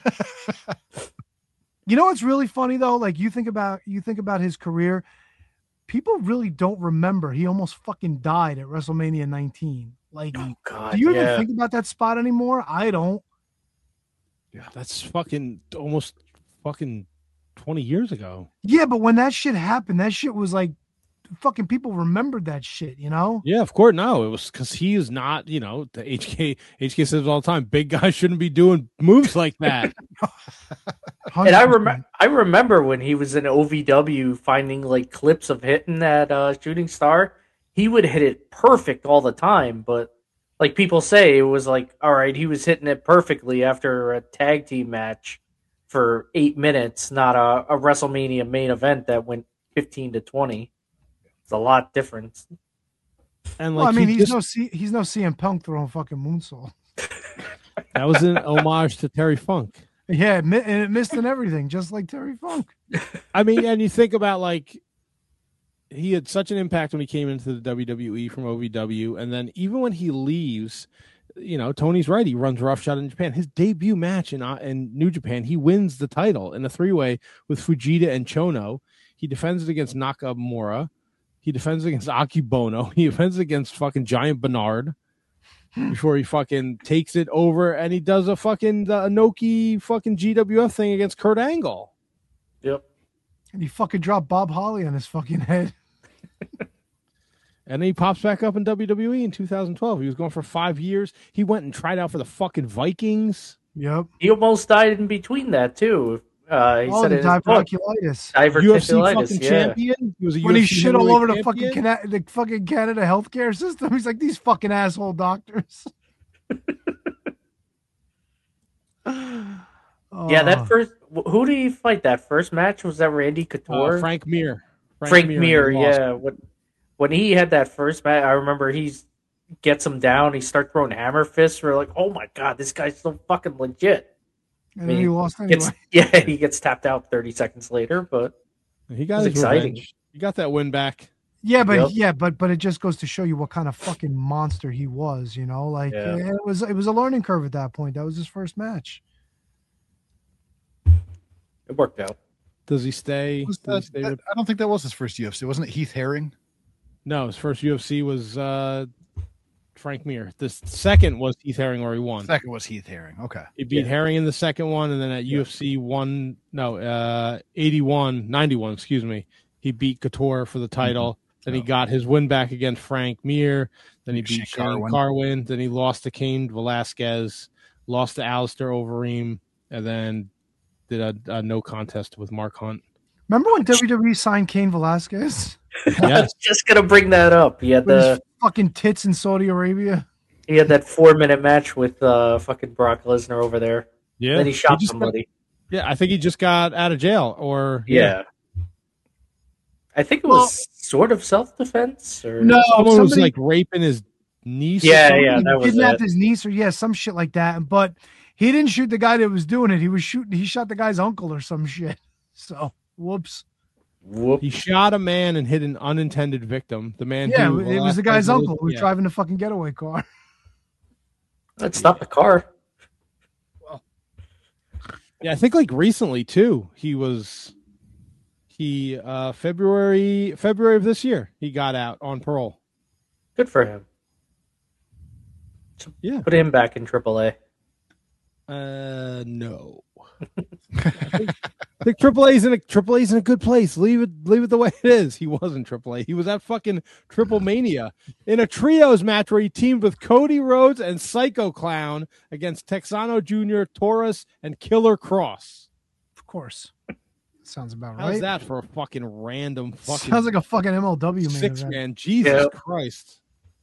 You know what's really funny though? Like you think about you think about his career. People really don't remember he almost fucking died at WrestleMania nineteen. Like, oh, God, do you yeah. even think about that spot anymore? I don't. Yeah, that's fucking almost fucking twenty years ago. Yeah, but when that shit happened, that shit was like fucking people remembered that shit, you know? Yeah, of course. No, it was because he is not, you know, the H K H K says all the time, big guys shouldn't be doing moves like that. And I remember, I remember when he was in O V W, finding like clips of hitting that uh, shooting star. He would hit it perfect all the time, but like people say, it was like, all right, he was hitting it perfectly after a tag team match for eight minutes, not a, a WrestleMania main event that went fifteen to twenty. It's a lot different. And like, well, I mean, he he's just, no C, he's no C M Punk throwing fucking moonsault. That was an homage to Terry Funk. Yeah, and it missed and everything, just like Terry Funk. I mean, and you think about like he had such an impact when he came into the W W E from O V W, and then even when he leaves, you know, Tony's right. He runs roughshod in Japan. His debut match in uh, in New Japan, he wins the title in a three way with Fujita and Chono. He defends it against Nakamura. He defends against Akibono. He defends against fucking Giant Bernard before he fucking takes it over, and he does a fucking the Inoki fucking G W F thing against Kurt Angle. Yep. And he fucking dropped Bob Holly on his fucking head. And then he pops back up in W W E in two thousand twelve. He was going for five years. He went and tried out for the fucking Vikings. Yep. He almost died in between that too. Uh, he oh, said the diverticulitis. Diverticulitis. U F C fucking yeah. champion. He was a when U F C he shit all over champion. the fucking Cana- the fucking Canada healthcare system. He's like, these fucking asshole doctors. oh. Yeah, that first. Who did he fight? That first match was that Randy Couture, uh, Frank Mir. Frank, Frank Mir. Mir yeah. When when he had that first match, I remember he's gets him down. He starts throwing hammer fists. We're like, oh my god, this guy's so fucking legit. And I mean, then he lost anyway. Gets, yeah, he gets tapped out thirty seconds later, but he got his exciting. Revenge. He got that win back. Yeah, but Yep. yeah, but but it just goes to show you what kind of fucking monster he was. You know, like Yeah. eh, it was it was a learning curve at that point. That was his first match. It worked out. Does he stay? Was does he that- stay that- with- I don't think that was his first U F C. Wasn't it Heath Herring? No, his first U F C was uh, Frank Mir. The second was Heath Herring, where he won. Second was Heath Herring. Okay. He beat Yeah. Herring in the second one, and then at U F C one, no, uh, eighty-one, ninety-one, excuse me, he beat Couture for the title. Then he Oh. got his win back against Frank Mir. Then he Shane beat Shane Carwin. Carwin. Then he lost to Cain Velasquez, lost to Alistair Overeem, and then did a, a no contest with Mark Hunt. Remember when W W E signed Cain Velasquez I Yes. was just gonna bring that up. He had with his the fucking tits in Saudi Arabia? he had that four minute match with uh fucking Brock Lesnar over there. Yeah. Then he shot just got- somebody. yeah, I think he just got out of jail, or Yeah. I think it Well- was sort of self defense or No, someone was somebody like raping his niece. or Yeah, something. yeah, that was kidnapped it. his niece or yeah, some shit like that. But he didn't shoot the guy that was doing it. He was shooting. He shot the guy's uncle or some shit. So whoops. Whoop. He shot a man and hit an unintended victim. The man, Yeah, who, it was the uh, guy's uncle who was yeah. driving the fucking getaway car. Let's stop the car. Yeah, I think like recently too. He was he uh February February of this year. He got out on parole. Good for him. Yeah. Put him back in triple A. Uh, no. I think, I think Triple A's in a Triple A's in a good place. Leave it, leave it the way it is. He wasn't Triple A. He was at fucking Triple Mania in a trios match where he teamed with Cody Rhodes and Psycho Clown against Texano Junior, Taurus, and Killer Cross. Of course. Sounds about How's right. that for a fucking random fucking Sounds like a fucking M L W main six event. man? Jesus Yeah. Christ.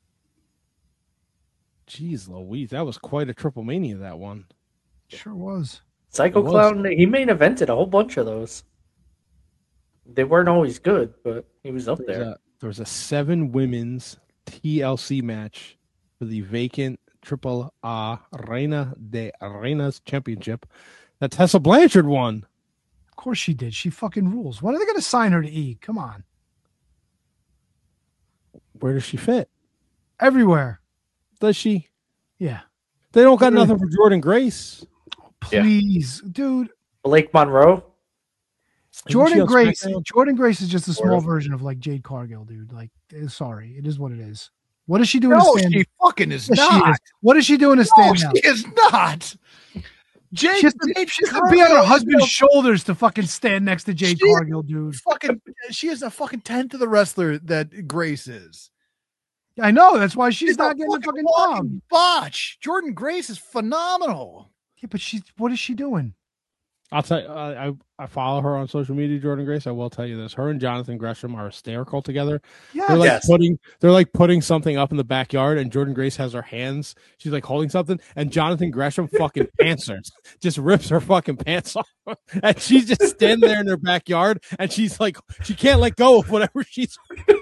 Jeez Louise, that was quite a Triple Mania, that one. Sure was. Psycho It was. Clown, he main evented a whole bunch of those. They weren't always good, but he was up There was there. a, there was a seven women's T L C match for the vacant Triple A Reina de Reinas Championship that Tessa Blanchard won. Of course she did. She fucking rules. When are they going to sign her to E? Come on. Where does she fit? Everywhere. Does she? Yeah. They don't got Really? nothing for Jordan Grace. Yeah. Please, dude. Blake Monroe. Isn't she Jordan on Grace. SmackDown? Jordan Grace is just a Sort small of. version of like Jade Cargill, dude. Like, eh, sorry, it is what it is. What is she doing No, to stand? she fucking is Yes, she not. is. What is she doing to No, stand out? she is not. Jake, She has to, Jake she has to be on her Cargill husband's is shoulders to fucking stand next to Jade She is Cargill, dude. fucking. She is a fucking tenth of the wrestler that Grace is. I know. That's why she's She's not a getting a fucking fucking walking job. botch. Jordan Grace is phenomenal. Yeah, but she's what is she doing? I'll tell you, I, I I follow her on social media, Jordan Grace. I will tell you this: her and Jonathan Gresham are hysterical together. Yeah, They're like Yes. putting they're like putting something up in the backyard, and Jordan Grace has her hands. She's like holding something, and Jonathan Gresham fucking pants her, just rips her fucking pants off, and she's just standing there in her backyard, and she's like she can't let go of whatever she's.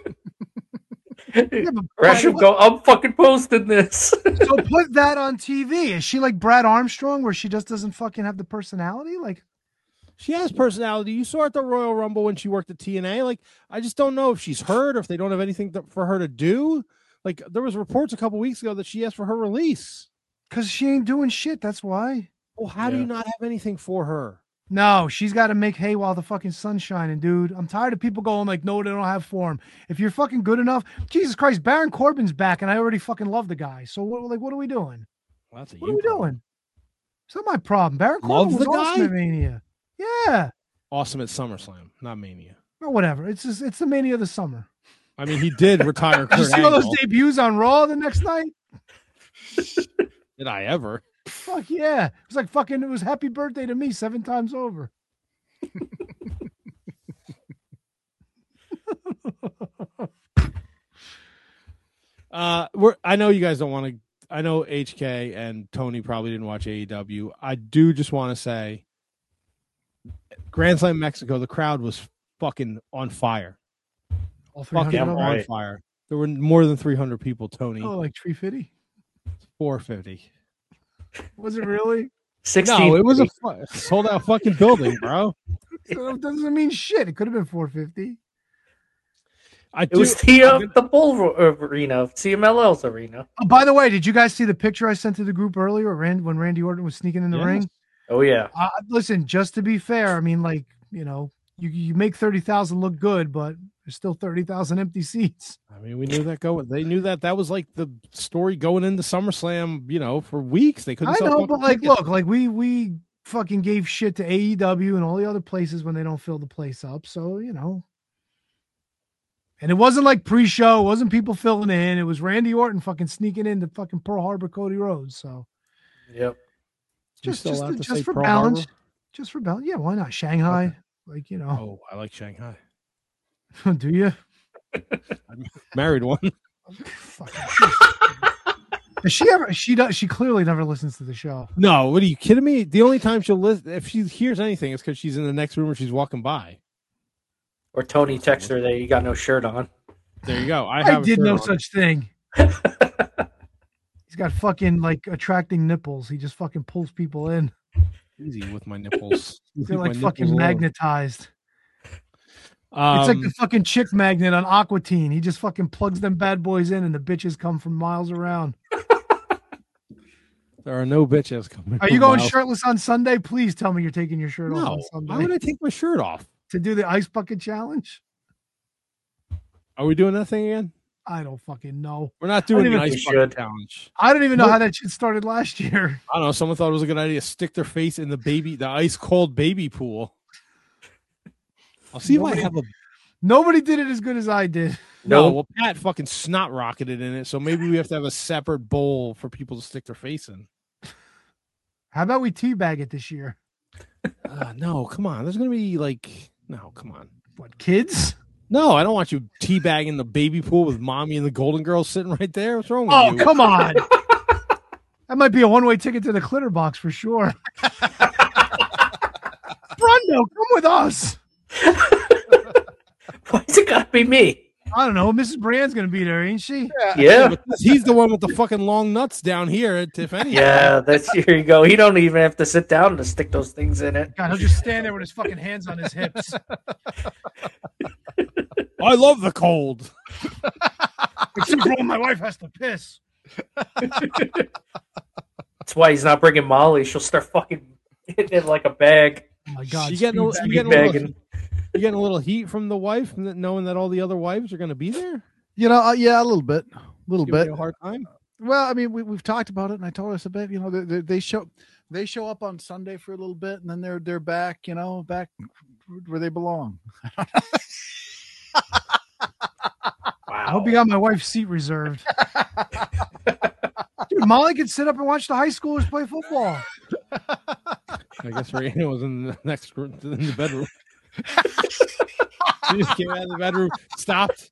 yeah, but Gresham go, I'm fucking posting this. so put that on T V. Is she like Brad Armstrong, where she just doesn't fucking have the personality? Like, She has personality. You saw her at the Royal Rumble when she worked at T N A. Like, I just don't know if she's hurt or if they don't have anything to, for her to do. Like, there was reports a couple weeks ago that she asked for her release. because she ain't doing shit. That's why. Well, how do Yeah. you not have anything for her? No, she's got to make hay while the fucking sun's shining, dude. I'm tired of people going like, no, they don't have form. If you're fucking good enough, Jesus Christ, Baron Corbin's back, and I already fucking love the guy. So what, like, what are we doing? Well, that's a What you are we problem. doing? It's not my problem. Baron Love Corbin was the awesome guy? at Mania. Yeah, Awesome at SummerSlam, not Mania. or whatever. It's just, it's the Mania of the summer. I mean, he did retire Did you Kurt see all those Angle. debuts on Raw the next night? Did I ever? Fuck yeah. It was like fucking, it was happy birthday to me seven times over. Uh, we're. I know you guys don't want to. I know H K and Tony probably didn't watch A E W. I do just want to say, Grand Slam Mexico, the crowd was fucking on fire. All Fucking Damn on three hundred right. fire. There were more than three hundred people. Tony, Oh, like three fifty? four fifty. Was it really? sixteen. No, it was a fu- sold out fucking building, bro. So it doesn't mean shit. It could have been four fifty. I It do, was the uh, gonna, the Bull Arena, C M L L's arena. Oh, by the way, did you guys see the picture I sent to the group earlier Rand, when Randy Orton was sneaking in the Yes. ring? Oh yeah. Uh, listen, just to be fair, I mean, like, you know, you, you make thirty thousand look good, but there's still thirty thousand empty seats. I mean, we knew that going. They knew that that was like the story going into SummerSlam. You know, for weeks they couldn't. I sell know, fucking but like, tickets. look, like we we fucking gave shit to A E W and all the other places when they don't fill the place up. So you know, and it wasn't like pre-show. It wasn't people filling in. It was Randy Orton fucking sneaking into fucking Pearl Harbor, Cody Rhodes. So Yep. You just still just, allowed to just say for Pearl balance, Harbor? just for balance. Yeah, why not Shanghai? Okay. Like you know, Oh, I like Shanghai. do you? I married one. Does she ever? She does. She clearly never listens to the show. No, what are you kidding me? The only time she'll listen, if she hears anything, it's because she's in the next room or she's walking by. Or Tony texts her that you got no shirt on. There you go. I, I, have a did shirt no on. such thing. He's got fucking like attracting nipples. He just fucking pulls people in. Easy with my nipples. They're Leave like my fucking nipples alone. magnetized. Um, It's like the fucking chick magnet on Aqua Teen. He just fucking plugs them bad boys in, and the bitches come from miles around. there are no bitches coming. Are you from going miles- shirtless on Sunday? Please tell me you're taking your shirt off No. on Sunday. Why would I take my shirt off? To do the ice bucket challenge? Are we doing that thing again? I don't fucking know. We're not doing I the don't even ice think we bucket should. challenge. I don't even know Nope. how that shit started last year. I don't know. Someone thought it was a good idea to stick their face in the baby, the ice cold baby pool. I'll see Nobody- if I have a. Nobody did it as good as I did. No, Nope. well, Pat fucking snot rocketed in it, so maybe we have to have a separate bowl for people to stick their face in. How about we teabag it this year? Uh, no, come on. There's gonna be like, no, come on. What, kids? No, I don't want you teabagging the baby pool with mommy and the Golden Girls sitting right there. What's wrong with Oh, you? come on. That might be a one-way ticket to the Clitter Box for sure. Brundo, come with us. Why's it gotta be me? I don't know. Missus Brand's going to be there, ain't she? Yeah. But he's the one with the fucking long nuts down here at Tiffany. Yeah, that's here you go. He don't even have to sit down to stick those things in it. God, he'll just stand there with his fucking hands on his hips. I love the cold. Except for when my wife has to piss. That's why he's not bringing Molly. She'll start fucking hitting it like a bag. Oh my God. You getting, a, speed you, bag. getting a little, bagging. you getting a little heat from the wife, knowing that all the other wives are going to be there? You know, uh, yeah, a little bit, a little Giving bit. you a hard time? Well, I mean, we, we've talked about it, and I told us a bit. You know, they, they, they show they show up on Sunday for a little bit, and then they're they're back. You know, back where they belong. I hope you got my wife's seat reserved. Dude, Molly could sit up and watch the high schoolers play football. I guess Rihanna was in the next room, in the bedroom. She just came out of the bedroom, stopped.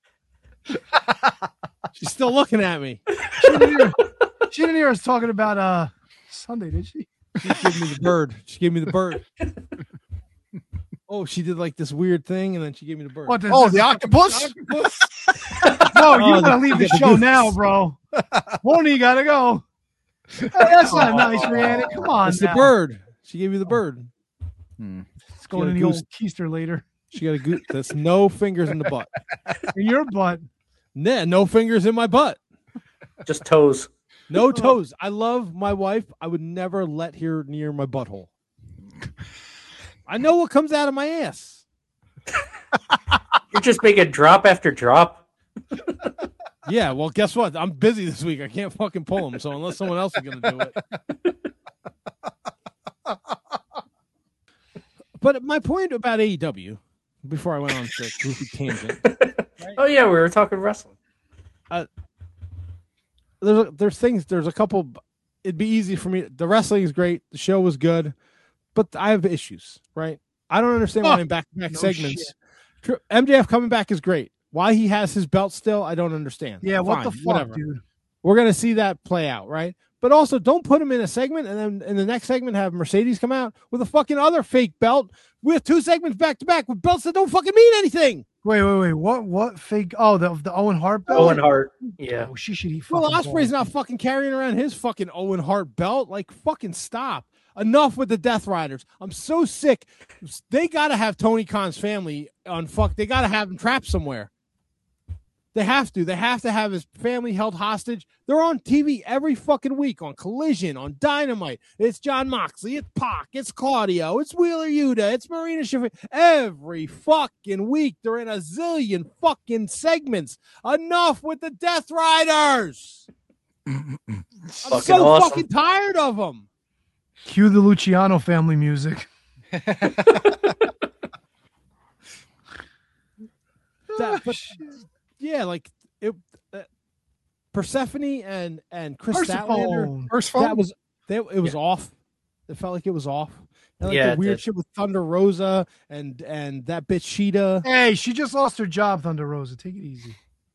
She's still looking at me. She didn't hear, she didn't hear us talking about uh Sunday, did she? She gave me the bird. She gave me the bird. Oh, she did like this weird thing, and then she gave me the bird. What, Oh, the octopus! No, you Oh, gotta the- leave the the show goose. now, bro. Won't gotta go. Hey, that's not nice, Rihanna. Come on, It's now. the bird. She gave me the bird. It's going got in a the old goose. keister later. She got a goose. That's no fingers in the butt. In your butt. Nah, no fingers in my butt. Just toes. No toes. I love my wife. I would never let her near my butthole. I know what comes out of my ass. You're just making drop after drop. Yeah, well, guess what? I'm busy this week. I can't fucking pull them. So unless someone else is going to do it. But my point about A E W, before I went on to goofy tangent, Oh yeah, we were talking wrestling. there's a, there's things. There's a couple. It'd be easy for me. The wrestling is great. The show was good, but I have issues. Right? I don't understand why Oh, in back-to-back no segments, shit. Tr- M J F coming back is great. Why he has his belt still, I don't understand. Yeah, what Fine, the fuck, whatever. dude? We're gonna see that play out, right? But also, don't put him in a segment and then in the next segment have Mercedes come out with a fucking other fake belt with two segments back to back with belts that don't fucking mean anything. Wait, wait, wait. What what fake oh the the Owen Hart belt? Owen Hart. Yeah. Oh, she should eat fucking Well, Osprey's balls. not fucking carrying around his fucking Owen Hart belt. Like, fucking stop. Enough with the Death Riders. I'm so sick. They gotta have Tony Khan's family on fuck. They gotta have him trapped somewhere. They have to. They have to have his family held hostage. They're on T V every fucking week on Collision, on Dynamite. It's John Moxley. It's Pac. It's Claudio. It's Wheeler Yuta. It's Marina Shafir. Every fucking week, they're in a zillion fucking segments. Enough with the Death Riders. I'm Fucking so awesome. fucking tired of them. Cue the Luciano family music. That, but, yeah, like it. Uh, Persephone and and Chris Statlander. First That was they, it was Yeah. off. It felt like it was off. And like Yeah, the it weird did. shit with Thunder Rosa and and that bitch Sheeta. Hey, she just lost her job, Thunder Rosa. Take it easy.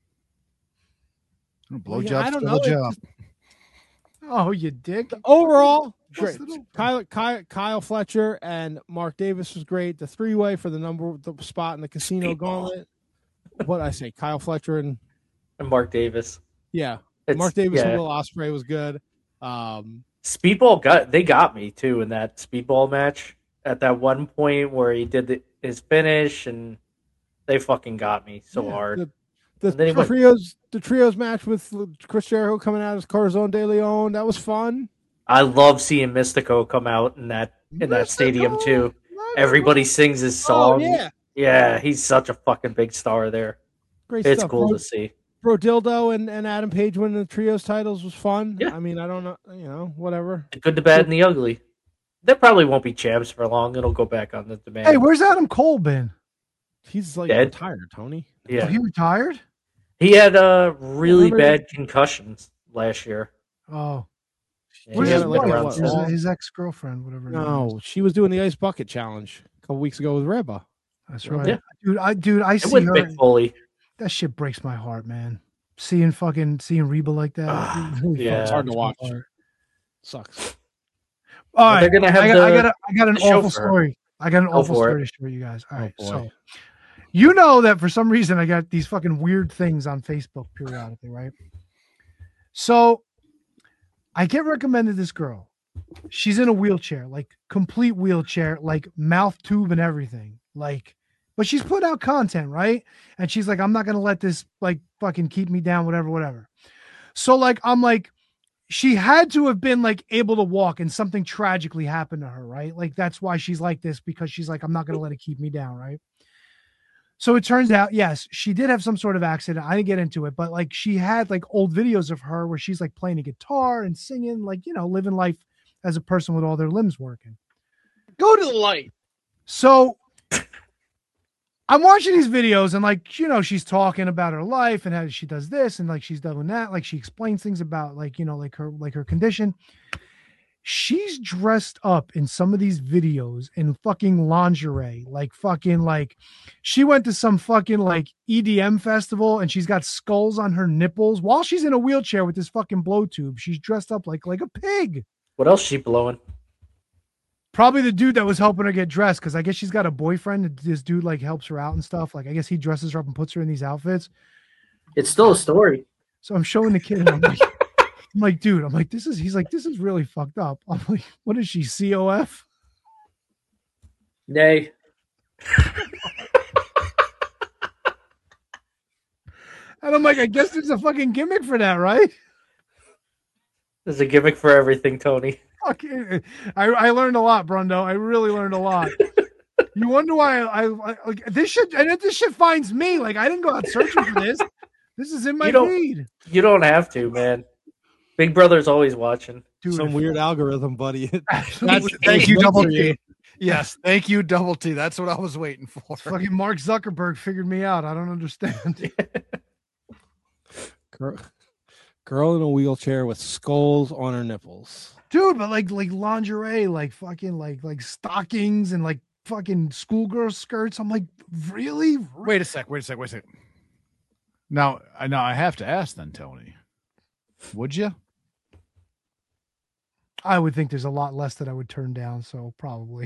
Blow Yeah, I job, don't still know. a It job. just- Oh, you dick. overall, great. Busted open. Kyle, Kyle Kyle Fletcher and Mark Davis was great. The three way for the number the spot in the casino Speedball. gauntlet. What I say, Kyle Fletcher and And Mark Davis. yeah, It's, Mark Davis yeah. and Will Ospreay was good. Um, Speedball got they got me too in that Speedball match at that one point where he did the, his finish and they fucking got me so yeah, hard. The, the, And then he went- trios, the trios match with Chris Jericho coming out as Corazon de Leon, that was fun. I love seeing Mystico come out in that in that stadium too. Everybody sings his Oh song. yeah, Yeah, he's such a fucking big star there. great It's stuff. cool Bro, to see. Bro Dildo and, and Adam Page winning the trios titles was fun. Yeah. I mean, I don't know, you know, whatever. The good, the bad, and the ugly. They probably won't be champs for long. It'll go back on the demand. Hey, where's Adam Cole been? He's like Dead. retired, Tony. Oh, yeah, he retired? he had uh, really Remember bad concussions last year. Oh. Yeah, Where's he his had, like, like, wife? around what, His, seven. his ex-girlfriend, whatever. her name is. No, she was doing the ice bucket challenge a couple weeks ago with Reba. That's right. Yeah. Dude, I dude, I And see with her. Mick Foley. That shit breaks my heart, man. Seeing fucking seeing Reba like that. Ah, it really yeah. fucking It's hard to breaks my watch. heart. Sucks. All Well, right, they're gonna have I got, I the- got, a, I got an the show awful for her. story. I got an Go awful for story it. to show you guys. All right, boy. so you know that for some reason I got these fucking weird things on Facebook periodically, right? So I get recommended this girl. She's in a wheelchair, like complete wheelchair, like mouth tube and everything. Like, but she's put out content, right? And she's like, I'm not gonna let this like fucking keep me down, whatever, whatever. So like I'm like, she had to have been like able to walk and something tragically happened to her, right? Like that's why she's like this, because she's like, I'm not gonna let it keep me down, right? So it turns out, yes, she did have some sort of accident. I didn't get into it, but like she had like old videos of her where she's like playing a guitar and singing, like, you know, living life as a person with all their limbs working. Go to the light. So I'm watching these videos and like, you know, she's talking about her life and how she does this and like she's doing that. Like she explains things about like, you know, like her, like her condition. She's dressed up in some of these videos in fucking lingerie, like fucking like she went to some fucking like E D M festival and she's got skulls on her nipples while she's in a wheelchair with this fucking blow tube. She's dressed up like like a pig. What else she blowing? Probably the dude that was helping her get dressed, because I guess she's got a boyfriend. And this dude like helps her out and stuff. Like I guess he dresses her up and puts her in these outfits. It's still a story. So I'm showing the kid. And I'm like, I'm like, dude. I'm like, this is. He's like, this is really fucked up. I'm like, what is she? C O F? Nay. And I'm like, I guess there's a fucking gimmick for that, right? There's a gimmick for everything, Tony. Fucking, I I learned a lot, Brundo. I really learned a lot. You wonder why I, I, I like this shit, and if this shit finds me, like I didn't go out searching for this. This is in my You don't- feed. You don't have to, man. Big Brother's always watching. Dude, Some if- weird algorithm, buddy. That's, Thank you, Good Double for you. T. Yes, thank you, Double T. That's what I was waiting for. Fucking Mark Zuckerberg figured me out. I don't understand. Girl, girl in a wheelchair with skulls on her nipples. Dude, but like like lingerie, like fucking like like stockings and like fucking schoolgirl skirts. I'm like, really? Wait a sec. Wait a sec. Wait a sec. Now, I now I have to ask then, Tony. Would you? I would think there's a lot less that I would turn down, so probably.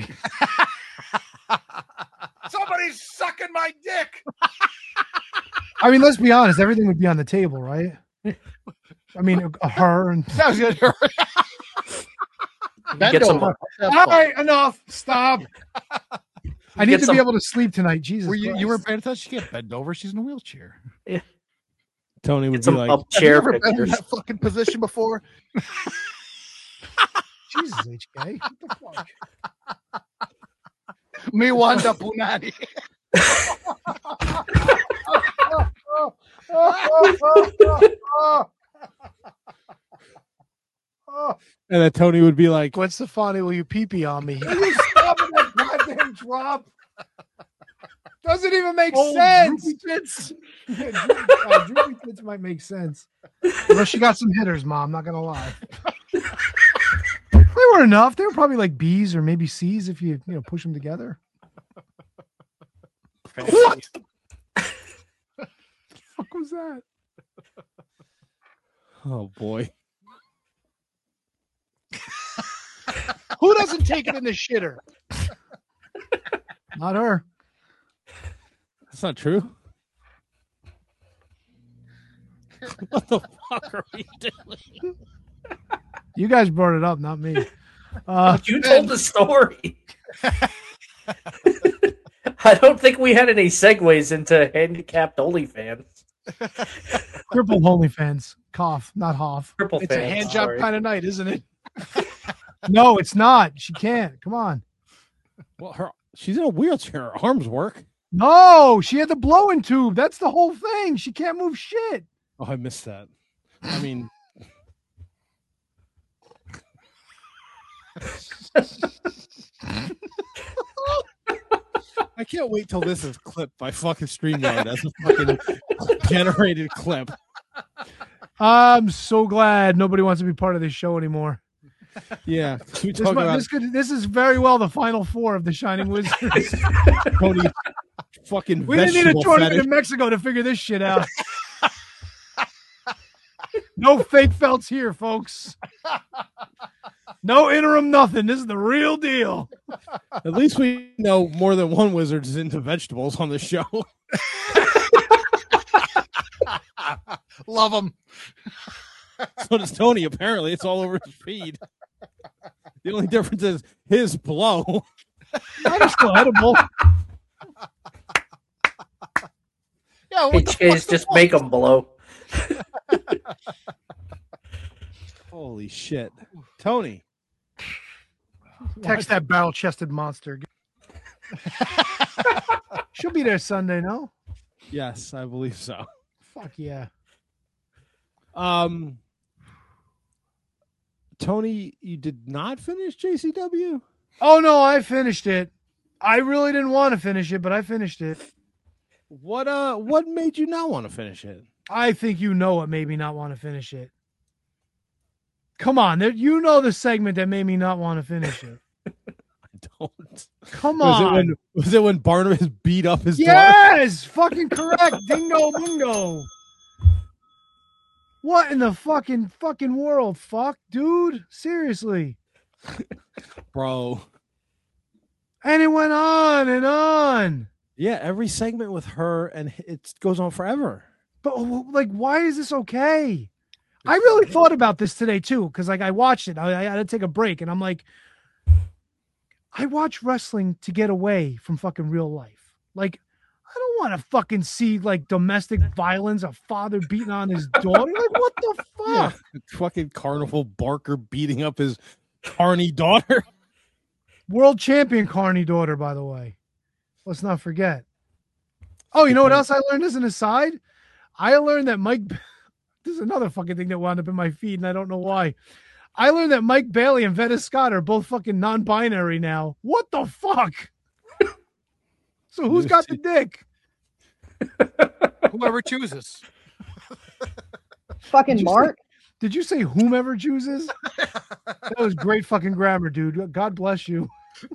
Somebody's sucking my dick. I mean, let's be honest, everything would be on the table, right? I mean, a- her and That was good. You get some, all right, enough. Stop. I need get to some- be able to sleep tonight. Jesus, Were you, you Christ. weren't paying attention? She can't bend over. She's in a wheelchair. Tony would Get some be like, up Have you chair ever been in pictures. that fucking position before? Jesus, H K. What the fuck? Me wanda punani. and then Tony would be like, Gwen Stefani, will you pee pee on me? Will you stop with that goddamn drop? Doesn't even make Oh, sense. droopy tits. Yeah, droopy, uh, droopy tits might make sense. Unless she got some hitters, Mom. Not gonna lie. They were enough. They were probably like B's or maybe C's if you you know push them together. What? What the fuck was that? oh boy. Who doesn't take it in the shitter? Not her. That's not true. what the fuck are we doing? You guys brought it up, not me. Uh, You told the story. I don't think we had any segues into handicapped OnlyFans. Crippled OnlyFans. Cough, not Hoff. Triple It's a fans, hand job sorry. kind of night, isn't it? No, it's not. She can't. Come on. Well, her she's in a wheelchair. Her arms work. No, she had the blowing tube. That's the whole thing. She can't move shit. Oh, I missed that. I mean, I can't wait till this is clipped by fucking StreamYard as a fucking generated clip. I'm so glad nobody wants to be part of this show anymore. Yeah, we This, talk might- about this, could, this is very well the final four of the Shining Wizards. Tony fucking We didn't need a vegetable tournament fetish. in Mexico to figure this shit out. No fake felts here, folks. No interim, nothing. This is the real deal. At least we know more than one wizard is into vegetables on the show. Love them. So does Tony. Apparently, it's all over his feed. The only difference is his blow. Mine are still edible. Yeah, what the H Ks fuck's the just point? make them blow. Holy shit. Tony. Text that barrel-chested monster. She'll be there Sunday, no? Yes, I believe so. Fuck yeah. Um, Tony, you did not finish J C W? Oh, no, I finished it. I really didn't want to finish it, but I finished it. What uh what made you not want to finish it? I think you know what made me not want to finish it. Come on, there, you know the segment that made me not want to finish it. I don't. Come Was it on. when was it when Barnabas beat up his daughter? Yes, fucking correct. Dingo bingo. What in the fucking fucking world? Fuck, dude. Seriously. Bro. And it went on and on. Yeah, every segment with her and it goes on forever. But like, why is this okay? I really thought about this today too, because like I watched it. I, I had to take a break, and I'm like, I watch wrestling to get away from fucking real life. Like, I don't want to fucking see like domestic violence, a father beating on his daughter. Like, what the fuck? Yeah, fucking Carnival Barker beating up his Carney daughter. World champion Carney daughter, by the way. Let's not forget. Oh, you know what else I learned as an aside? I learned that Mike. This is another fucking thing that wound up in my feed, and I don't know why. I learned that Mike Bailey and Veda Scott are both fucking non-binary now. What the fuck? So who's got the dick? Whoever chooses. Fucking Did you Mark. say- Did you say whomever chooses? That was great fucking grammar, dude. God bless you.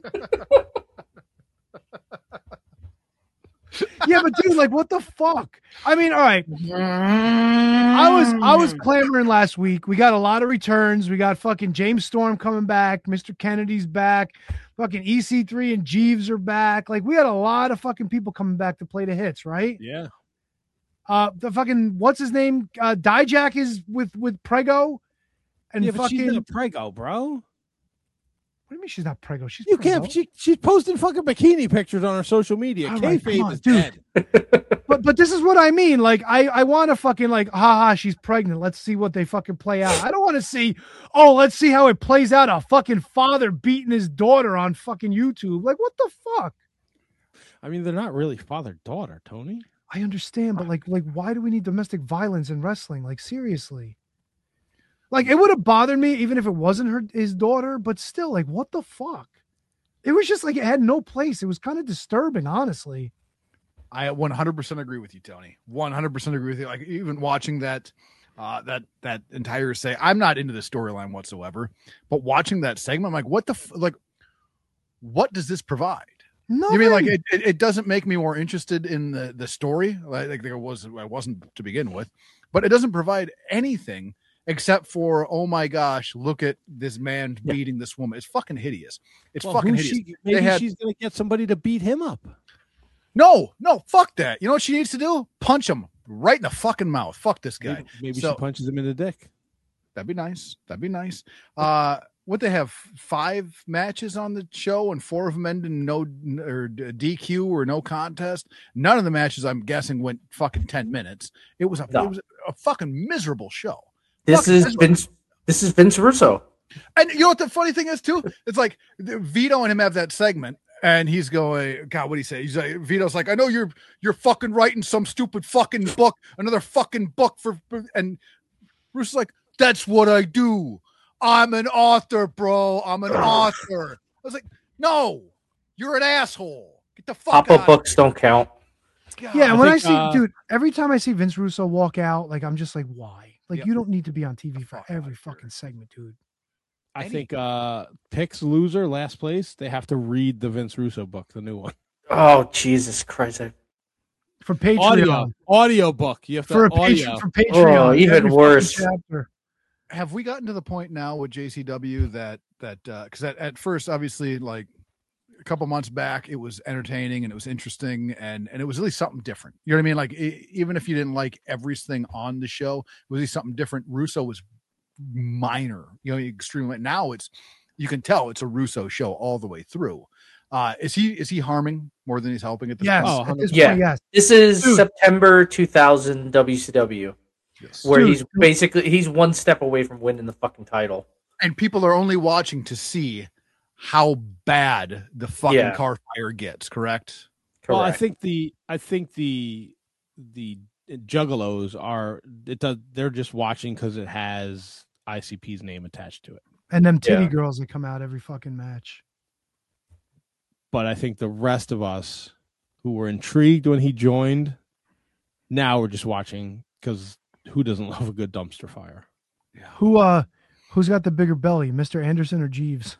Yeah, but dude, like, what the fuck? I mean, all right. I was I was clamoring last week. We got a lot of returns. We got fucking James Storm coming back. Mister Kennedy's back. Fucking E C three and Jeeves are back. Like, we had a lot of fucking people coming back to play the hits, right? Yeah. Uh, the fucking what's his name? Uh, Dijak is with with Prego, and Yeah, but fucking. she's not a prego, bro. What do you mean she's not Prego? She's You Prego. can't. She she's posting fucking bikini pictures on her social media. All right, come Kayfabe on, is dude. dead. but but this is what I mean. Like I I want to fucking like, haha, she's pregnant. Let's see what they fucking play out. I don't want to see, oh, let's see how it plays out. A fucking father beating his daughter on fucking YouTube. Like what the fuck? I mean, they're not really father-daughter, Tony. I understand, but like like why do we need domestic violence in wrestling? Like seriously. Like it would have bothered me even if it wasn't her his daughter, but still, like what the fuck? It was just like it had no place. It was kind of disturbing, honestly. I one hundred percent agree with you, Tony. one hundred percent agree with you. Like even watching that, uh, that that entire say, I'm not into the storyline whatsoever, but watching that segment, I'm like, what the f-? like, what does this provide? No, you mean like it, it? It doesn't make me more interested in the the story. Like, like there was, I wasn't to begin with, but it doesn't provide anything except for, oh my gosh, look at this man Yeah. beating this woman. It's fucking hideous. It's Well, fucking who's hideous. she- They maybe had- she's gonna get somebody to beat him up. No, no, fuck that. You know what she needs to do? Punch him right in the fucking mouth. Fuck this guy. Maybe, maybe So- she punches him in the dick. That'd be nice. That'd be nice. Uh, what they have five matches on the show and four of them ended in no or D Q or no contest. None of the matches, I'm guessing, went fucking ten minutes. It was a No. it was a fucking miserable show. This Fucking is miserable. Vince. This is Vince Russo. And you know what the funny thing is too? It's like Vito and him have that segment, and he's going, God, what do he say? He's like, Vito's like, I know you're you're fucking writing some stupid fucking book, another fucking book for, for and Russo's like, that's what I do. I'm an author, bro. I'm an author. I was like, no, you're an asshole. Get the fuck Pop-up out. books don't count. God. Yeah, I when think, I see, uh, dude, every time I see Vince Russo walk out, like I'm just like, why? Like Yep. you don't need to be on T V for Fuck every outta here. fucking segment, dude. I Any- think uh picks loser last place. They have to read the Vince Russo book, the new one. Oh Jesus Christ! I- For Patreon, Audio, audio book. You have to for a audio. patron, for Patreon, Oh, even every fucking worse. chapter. Have we gotten to the point now with J C W that that uh because at, at first obviously like a couple months back it was entertaining and it was interesting and and it was at least something different, you know what I mean? Like e- even if you didn't like everything on the show, it was at least something different. Russo was minor, you know, extremely. Now it's, you can tell it's a Russo show all the way through. Uh is he is he harming more than he's helping at this Yes, point? Oh, at this Yeah. point, yes. This is Dude. September two thousand W C W, Yes. where Dude. he's basically he's one step away from winning the fucking title. And people are only watching to see how bad the fucking Yeah. car fire gets, correct? Correct. Well, I think the I think the the Juggalos are it does they're just watching because it has I C P's name attached to it. And them titty Yeah. girls that come out every fucking match. But I think the rest of us who were intrigued when he joined, now we're just watching because who doesn't love a good dumpster fire? Who uh who's got the bigger belly, Mister Anderson or Jeeves?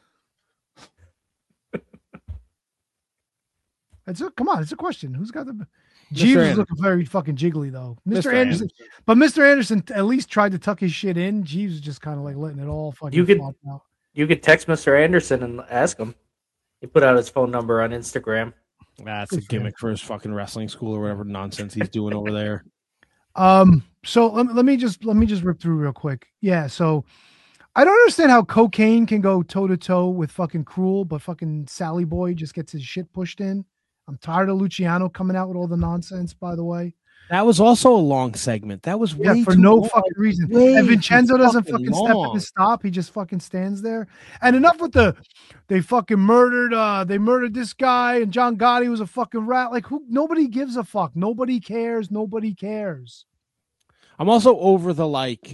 It's a come on, it's a question. Who's got the Jeeves is Anderson. looking very fucking jiggly though. Mister Mister Anderson, but Mister Anderson at least tried to tuck his shit in. Jeeves was just kind of like letting it all fucking You could- flop out. you could text Mister Anderson and ask him. He put out his phone number on Instagram. That's a Good for him. gimmick for his fucking wrestling school or whatever nonsense he's doing over there. Um, so let, let me just let me just rip through real quick. Yeah, so I don't understand how Cocaine can go toe to toe with fucking Cruel, but fucking Sally Boy just gets his shit pushed in. I'm tired of Luciano coming out with all the nonsense, by the way. That was also a long segment. That was Yeah, way for too no long. fucking reason. Way And too Vincenzo doesn't fucking fucking step in long. to stop. He just fucking stands there. And enough with the they fucking murdered uh they murdered this guy and John Gotti was a fucking rat. Like who nobody gives a fuck. Nobody cares. Nobody cares. I'm also over the like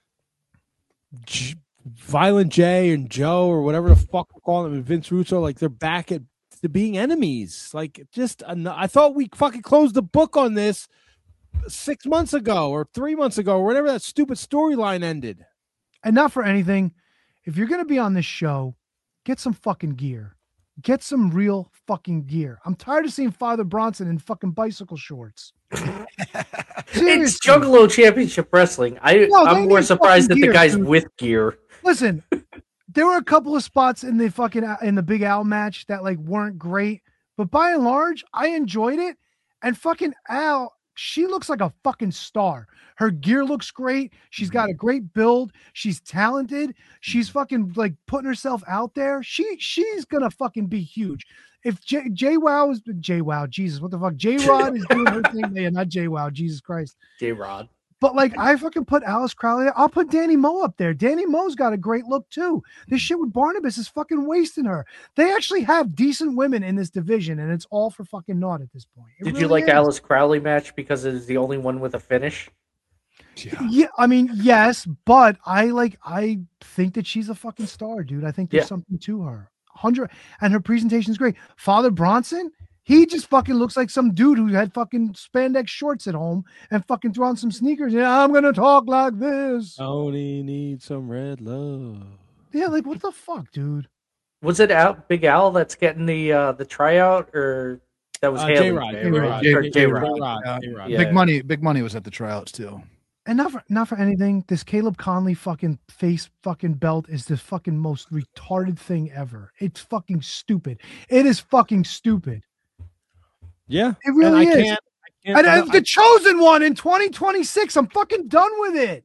J- Violent J and Joe or whatever the fuck we're calling them, and Vince Russo. Like they're back at to being enemies. Like just en- I thought we fucking closed the book on this six months ago or three months ago or whenever that stupid storyline ended. And not for anything, if you're going to be on this show, get some fucking gear. Get some real fucking gear. I'm tired of seeing Father Bronson in fucking bicycle shorts. It's Seriously. Juggalo Championship Wrestling. I, No, they I'm more need surprised that fucking the gear, guy's dude. with gear. Listen, there were a couple of spots in the fucking in the Big Al match that like weren't great, but by and large, I enjoyed it. And fucking Al, she looks like a fucking star. Her gear looks great. She's got a great build. She's talented. She's fucking like putting herself out there. She she's gonna fucking be huge. If J J Wow is J Wow, Jesus, what the fuck? J Rod is doing her thing. Yeah, not J Wow, Jesus Christ. J Rod. But like I fucking put Alice Crowley there. I'll put Danny Moe up there. Danny Moe's got a great look too. This shit with Barnabas is fucking wasting her. They actually have decent women in this division, and it's all for fucking naught at this point. It Did really you like is. Alice Crowley match because it is the only one with a finish? Yeah. Yeah, I mean, yes, but I like I think that she's a fucking star, dude. I think there's Yeah. something to her. Hundred and her presentation is great. Father Bronson, he just fucking looks like some dude who had fucking spandex shorts at home and fucking threw on some sneakers. Yeah, I'm gonna talk like this. Tony needs some red love. Yeah, like what the fuck, dude? Was it out Big Al that's getting the uh, the tryout, or that was Uh, Haley? J-Rod, right? J-Rod, Or J- J-Rod. J-Rod, Yeah. J-Rod. Yeah. Big money, big money was at the tryouts too. And not for not for anything, this Caleb Conley fucking face fucking belt is the fucking most retarded thing ever. It's fucking stupid. It is fucking stupid. Yeah, It really and I is. Can't, I can't, And I- uh, the chosen one in twenty twenty-six. I'm fucking done with it.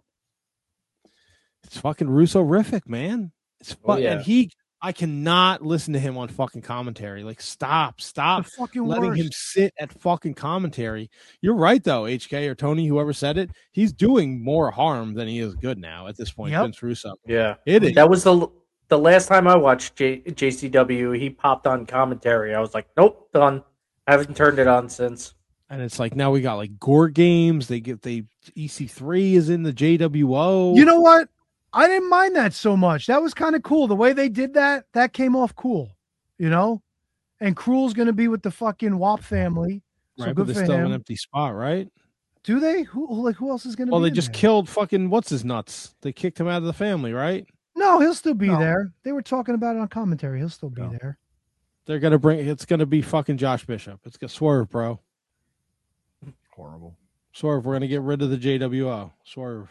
It's fucking Russo-rific, man. It's fu- Oh, yeah. and he. I cannot listen to him on fucking commentary. Like, stop, stop The fucking letting worst. him sit at fucking commentary. You're right, though, H K or Tony, whoever said it. He's doing more harm than he is good now at this point. Yep. Vince Russo. Yeah, It is. that was the the last time I watched J, JCW. He popped on commentary. I was like, nope, done. I haven't turned it on since. And it's like now we got like Gore Games. They get they E C three is in the J W O. You know what? I didn't mind that so much. That was kind of cool. The way they did that, that came off cool, you know? And Cruel's going to be with the fucking W A P family. So right? But good there's for still him. an empty spot, right? Do they? Who who- like who else is going to Well, be they in just there? killed fucking what's his nuts. They kicked him out of the family, right? No, he'll still be No. there. They were talking about it on commentary. He'll still be No. there. They're gonna bring. It's gonna be fucking Josh Bishop. It's gonna swerve, bro. Horrible. Swerve. We're gonna get rid of the J W O. Swerve.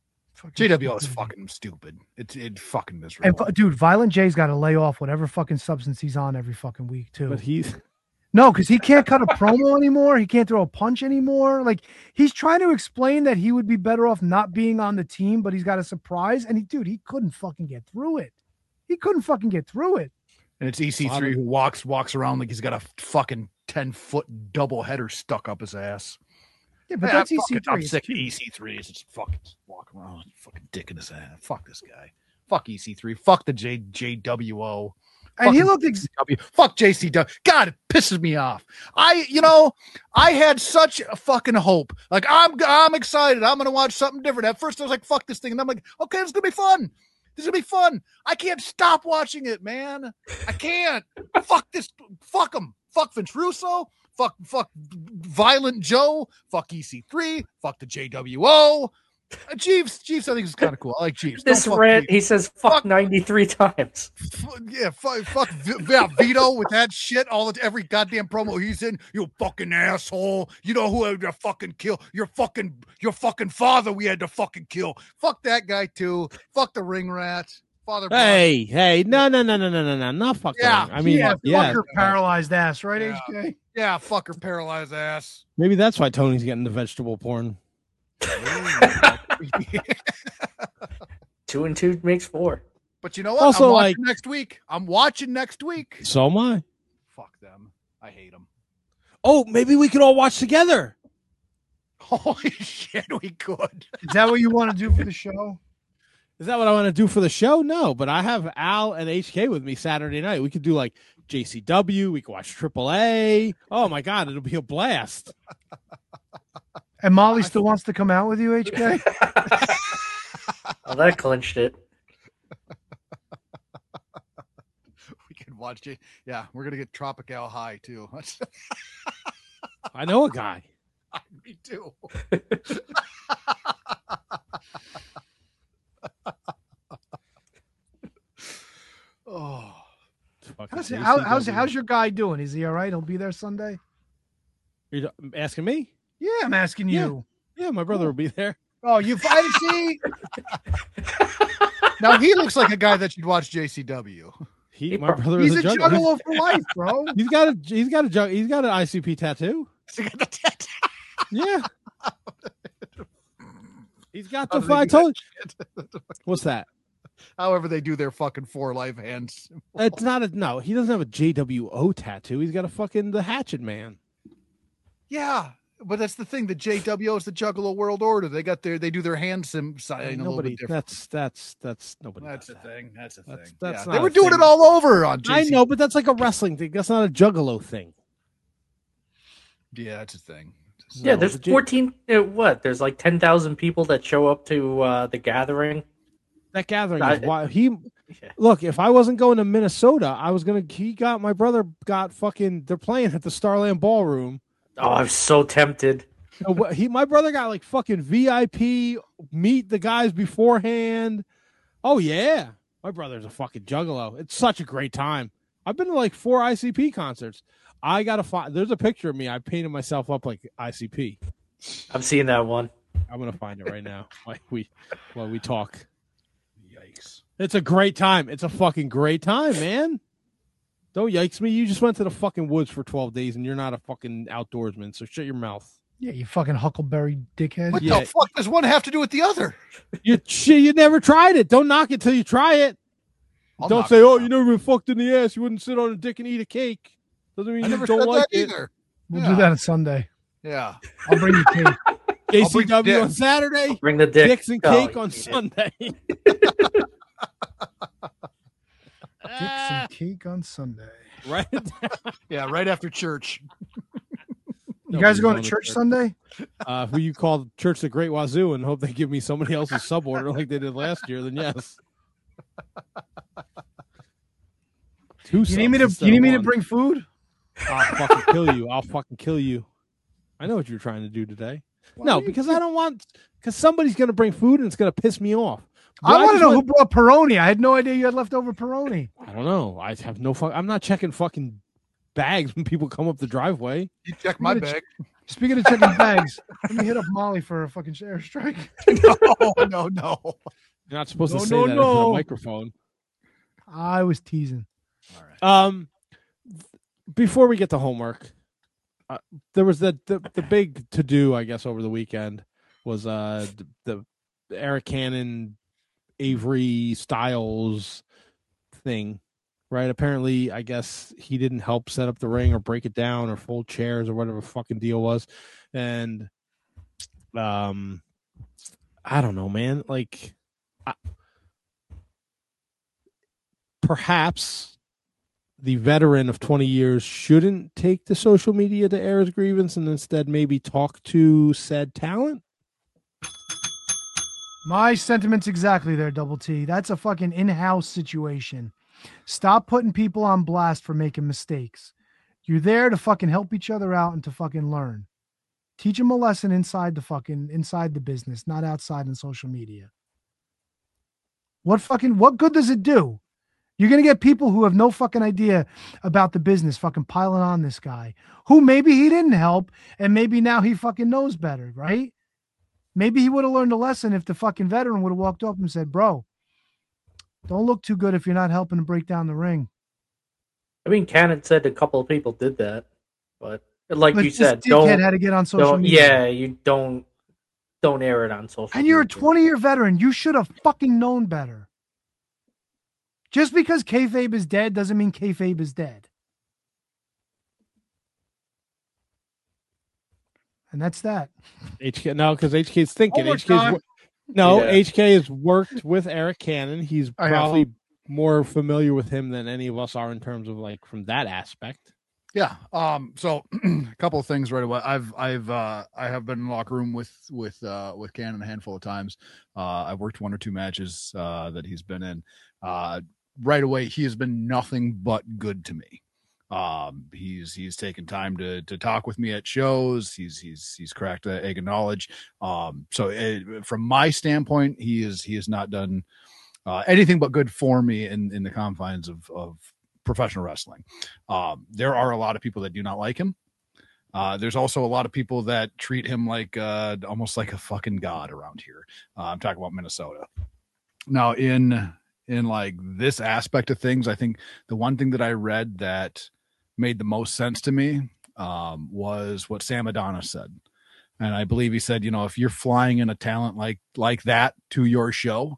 J W O is fucking stupid. It's it fucking And miserable. fu- dude, Violent J's got to lay off whatever fucking substance he's on every fucking week too. But he's No, because he can't cut a promo anymore. He can't throw a punch anymore. Like he's trying to explain that he would be better off not being on the team, but he's got a surprise. And he, dude, he couldn't fucking get through it. He couldn't fucking get through it. And it's E C three who walks walks around like he's got a fucking ten foot double header stuck up his ass. Yeah, but Yeah, that's fuck it. I'm E C three. sick of E C three. It's just fucking walking around, fucking dick in his ass. Fuck this guy. Fuck E C three. Fuck the J JWO. And he Fucking looked ex- J C W. Fuck J C W. God, it pisses me off. I, you know, I had such a fucking hope. Like I'm, I'm excited. I'm gonna watch something different. At first, I was like, "Fuck this thing," and I'm like, "Okay, it's gonna be fun. This is gonna be fun." I can't stop watching it, man. I can't. Fuck this. Fuck him. Fuck Vince Russo. Fuck, fuck Violent Joe. Fuck E C three. Fuck the J W O. Uh, Jeeves, Jeeves, I think is kind of cool. I like Jeeves. This Don't fuck rant, Jeeves. he says fuck, Fuck. ninety-three times. F- yeah, fuck, fuck V- yeah, Vito with that shit. All the, every goddamn promo he's in. You fucking asshole. You know who had to fucking kill your fucking your fucking father. We had to fucking kill. Fuck that guy too. Fuck the ring rat. Father. Brown. hey, hey, no, no, no, no, no, no, no, not fuck Yeah, that. I mean, yeah, yeah, fuck your paralyzed ass, right, Yeah. H K? Yeah, fuck her paralyzed ass. maybe that's why Tony's getting the vegetable porn. Two and two makes four. But you know what? Also, I'm watching like- next week. I'm watching next week. So am I. Fuck them. I hate them. Oh, maybe we could all watch together. Holy shit, we could. Is that what you want to do for the show? Is that what I want to do for the show? No, but I have Al and H K with me Saturday night. We could do like J C W. We could watch Triple A. Oh my God, it'll be a blast. And Molly still wants to come out with you, H K? Well, that clinched it. We can watch it. Yeah, we're gonna get Tropical High too. I know a guy. Me too. Oh, Fucking How's, J C how, how's, W. how's your guy doing? Is he all right? He'll be there Sunday? You asking me? Yeah, I'm asking Yeah. you. Yeah, my brother will be there. Oh, you I see. now he looks like a guy that should watch J C W. He, He my pro- brother He's is a a juggler. juggalo for life, bro. He's got a he's got a jug- he's got an I C P tattoo. He's got the tat- Yeah. He's got How the do they five. do that Told shit? What's that? However they do their fucking four life hands. It's not a no. He doesn't have a J W O tattoo. He's got a fucking the Hatchet Man. Yeah, but that's the thing. The J W O is the Juggalo World Order. They got their they do their hand sim sign a little Nobody. bit different. That's that's that's nobody. That's does the that. thing. That's the thing. That's, that's yeah. not They a were doing thing. it all over on J C. I know, but that's like a wrestling thing. That's not a Juggalo thing. Yeah, that's a thing. Yeah, No, there's the J- fourteen. Uh, what? There's like ten thousand people that show up to uh, the gathering. That gathering I- is why he. Yeah. Look, if I wasn't going to Minnesota, I was gonna. He got my brother got fucking. They're playing at the Starland Ballroom. Oh, I'm so tempted. Uh, wh- He, my brother got like fucking V I P. Meet the guys beforehand. Oh yeah, my brother's a fucking juggalo. It's such a great time. I've been to like four I C P concerts. I gotta find. There's a picture of me. I painted myself up like I C P. I've seen that one. I'm gonna find it right now while we while we talk. Yikes. It's a great time. It's a fucking great time, man. Don't yikes me. You just went to the fucking woods for twelve days and you're not a fucking outdoorsman, so shut your mouth. Yeah, you fucking huckleberry dickhead. What Yeah. the fuck does one have to do with the other? You shit, you never tried it. Don't knock it till you try it. I'll Don't knock say, it oh, down. you never been fucked in the ass. You wouldn't sit on a dick and eat a cake. Doesn't mean I you never don't said like that it. either. We'll Yeah. do that on Sunday. Yeah. I'll bring you cake. J I'll C bring W dick. on Saturday, Bring the dick. dicks and Oh, cake you on need it. Sunday. Dicks and cake on Sunday. Right? Yeah, right after church. You guys are going to church Sunday? Uh, who you call Church the Great Wazoo and hope they give me somebody else's sub order like they did last year, then yes. Two You need me subs to you need instead me of to one. bring food? I'll fucking kill you. I'll fucking kill you. I know what you're trying to do today. No, because I don't want because somebody's gonna bring food and it's gonna piss me off. But I want to just know who want- brought Peroni. I had no idea you had leftover Peroni. I don't know. I have no fuck. I'm not checking fucking bags when people come up the driveway. You check my Speaking of bag. ch- Speaking of checking bags, let me hit up Molly for a fucking airstrike. No, no, no. You're not supposed No, to say no, that into no. the microphone. I was teasing. Um, before we get to homework, uh, there was the, the the big to do, I guess, over the weekend was uh the, the Eric Cannon, Avery Styles thing, right? Apparently, I guess he didn't help set up the ring or break it down or fold chairs or whatever the fucking deal was, and um, I don't know, man. Like, I, perhaps the veteran of twenty years shouldn't take to social media to air his grievance and instead maybe talk to said talent. My sentiments exactly there, Double T. That's a fucking in-house situation. Stop putting people on blast for making mistakes. You're there to fucking help each other out and to fucking learn. Teach them a lesson inside the fucking inside the business, not outside in social media. What fucking what good does it do? You're going to get people who have no fucking idea about the business fucking piling on this guy who maybe he didn't help and maybe now he fucking knows better, right? Maybe he would have learned a lesson if the fucking veteran would have walked up and said, bro, don't look too good if you're not helping to break down the ring. I mean, Cannon said a couple of people did that, but like But you this said, dickhead don't, had to get on social don't media. yeah, you don't don't air it on social. And you're a media. twenty-year veteran. You should have fucking known better. Just because kayfabe is dead doesn't mean kayfabe is dead. And that's that. H K no, because H K's thinking. Homework H K's time. wor- no, Yeah. H K has worked with Eric Cannon. He's I have. probably more familiar with him than any of us are in terms of like from that aspect. Yeah. Um. So, a couple of things right away. I've I've uh I have been in the locker room with with uh with Cannon a handful of times. Uh, I've worked one or two matches uh that he's been in. Uh, right away he has been nothing but good to me. Um, he's he's taken time to to talk with me at shows. He's he's he's cracked the egg of knowledge. Um. So it, from my standpoint, he is he has not done uh, anything but good for me in in the confines of of professional wrestling. Um, there are a lot of people that do not like him. Uh, there's also a lot of people that treat him like uh, almost like a fucking god around here. Uh, I'm talking about Minnesota. Now, in in like this aspect of things, I think the one thing that I read that made the most sense to me um, was what Sam Adonis said. And I believe he said, you know, if you're flying in a talent like like that to your show,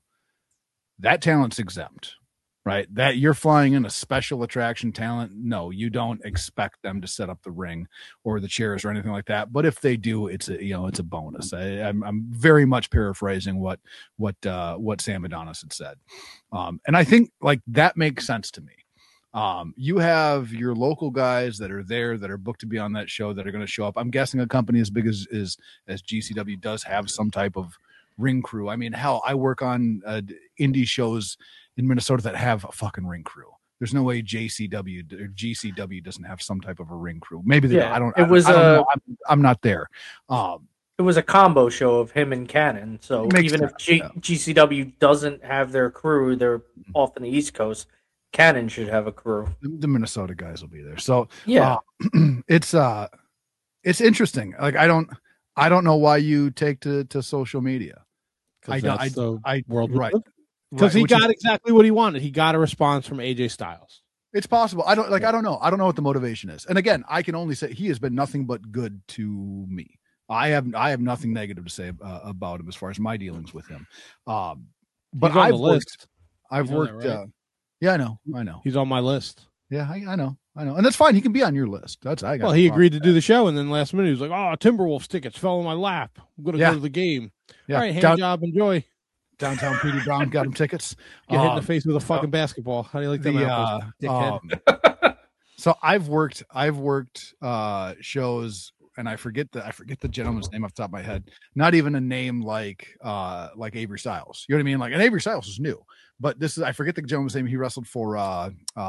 that talent's exempt, right? That you're flying in a special attraction talent. No, you don't expect them to set up the ring or the chairs or anything like that. But if they do, it's a, you know, it's a bonus. I, I'm, I'm very much paraphrasing what what uh, what Sam Adonis had said, um, and I think like that makes sense to me. Um, you have your local guys that are there that are booked to be on that show that are going to show up. I'm guessing a company as big as, as, as G C W does have some type of ring crew. I mean, hell, I work on uh, indie shows in Minnesota that have a fucking ring crew. There's no way J C W or G C W doesn't have some type of a ring crew. Maybe they Yeah, don't. I don't, it I, was, I don't uh, know. I'm, I'm not there. Um, It was a combo show of him and Cannon. So Makes even sense, if G- yeah. GCW doesn't have their crew, they're off on the East Coast. Cannon should have a crew. the, the Minnesota guys will be there. So Yeah. uh, it's, uh, it's interesting. Like, I don't, I don't know why you take to, to social media. I don't, I, that's the I, world we right. live Because Right, he which got is- exactly what he wanted. He got a response from A J Styles. It's possible. I don't like. I don't know. I don't know what the motivation is. And again, I can only say he has been nothing but good to me. I have. I have nothing negative to say uh, about him as far as my dealings with him. Um, but He's on I've the worked. list. I've You know that, worked. right? uh, yeah, I know. I know. He's on my list. Yeah, I, I know. I know. And that's fine. He can be on your list. That's I got. Well, he agreed to do the show, and then last minute he was like, "Oh, Timberwolves tickets fell in my lap. I'm gonna Yeah. go to the game. Yeah. All right, hand Down- job, enjoy. Downtown P D Brown got him tickets. Get hit in Um, the face with a fucking basketball. How do you like them the, apples, uh, dickhead?" um, so I've worked I've worked uh shows and I forget the I forget the gentleman's name off the top of my head. Not even a name like uh like Avery Styles. You know what I mean? Like, and Avery Styles is new, but this is I forget the gentleman's name. He wrestled for uh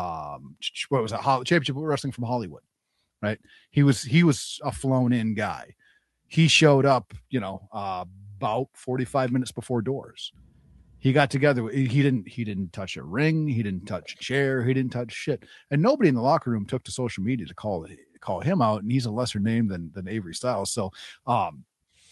um what was that Hol- Championship Wrestling from Hollywood, right? He was he was a flown in guy. He showed up, you know, uh about forty-five minutes before doors. He got together. He didn't. He didn't touch a ring. He didn't touch a chair. He didn't touch shit. And nobody in the locker room took to social media to call call him out. And he's a lesser name than than Avery Styles. So, um,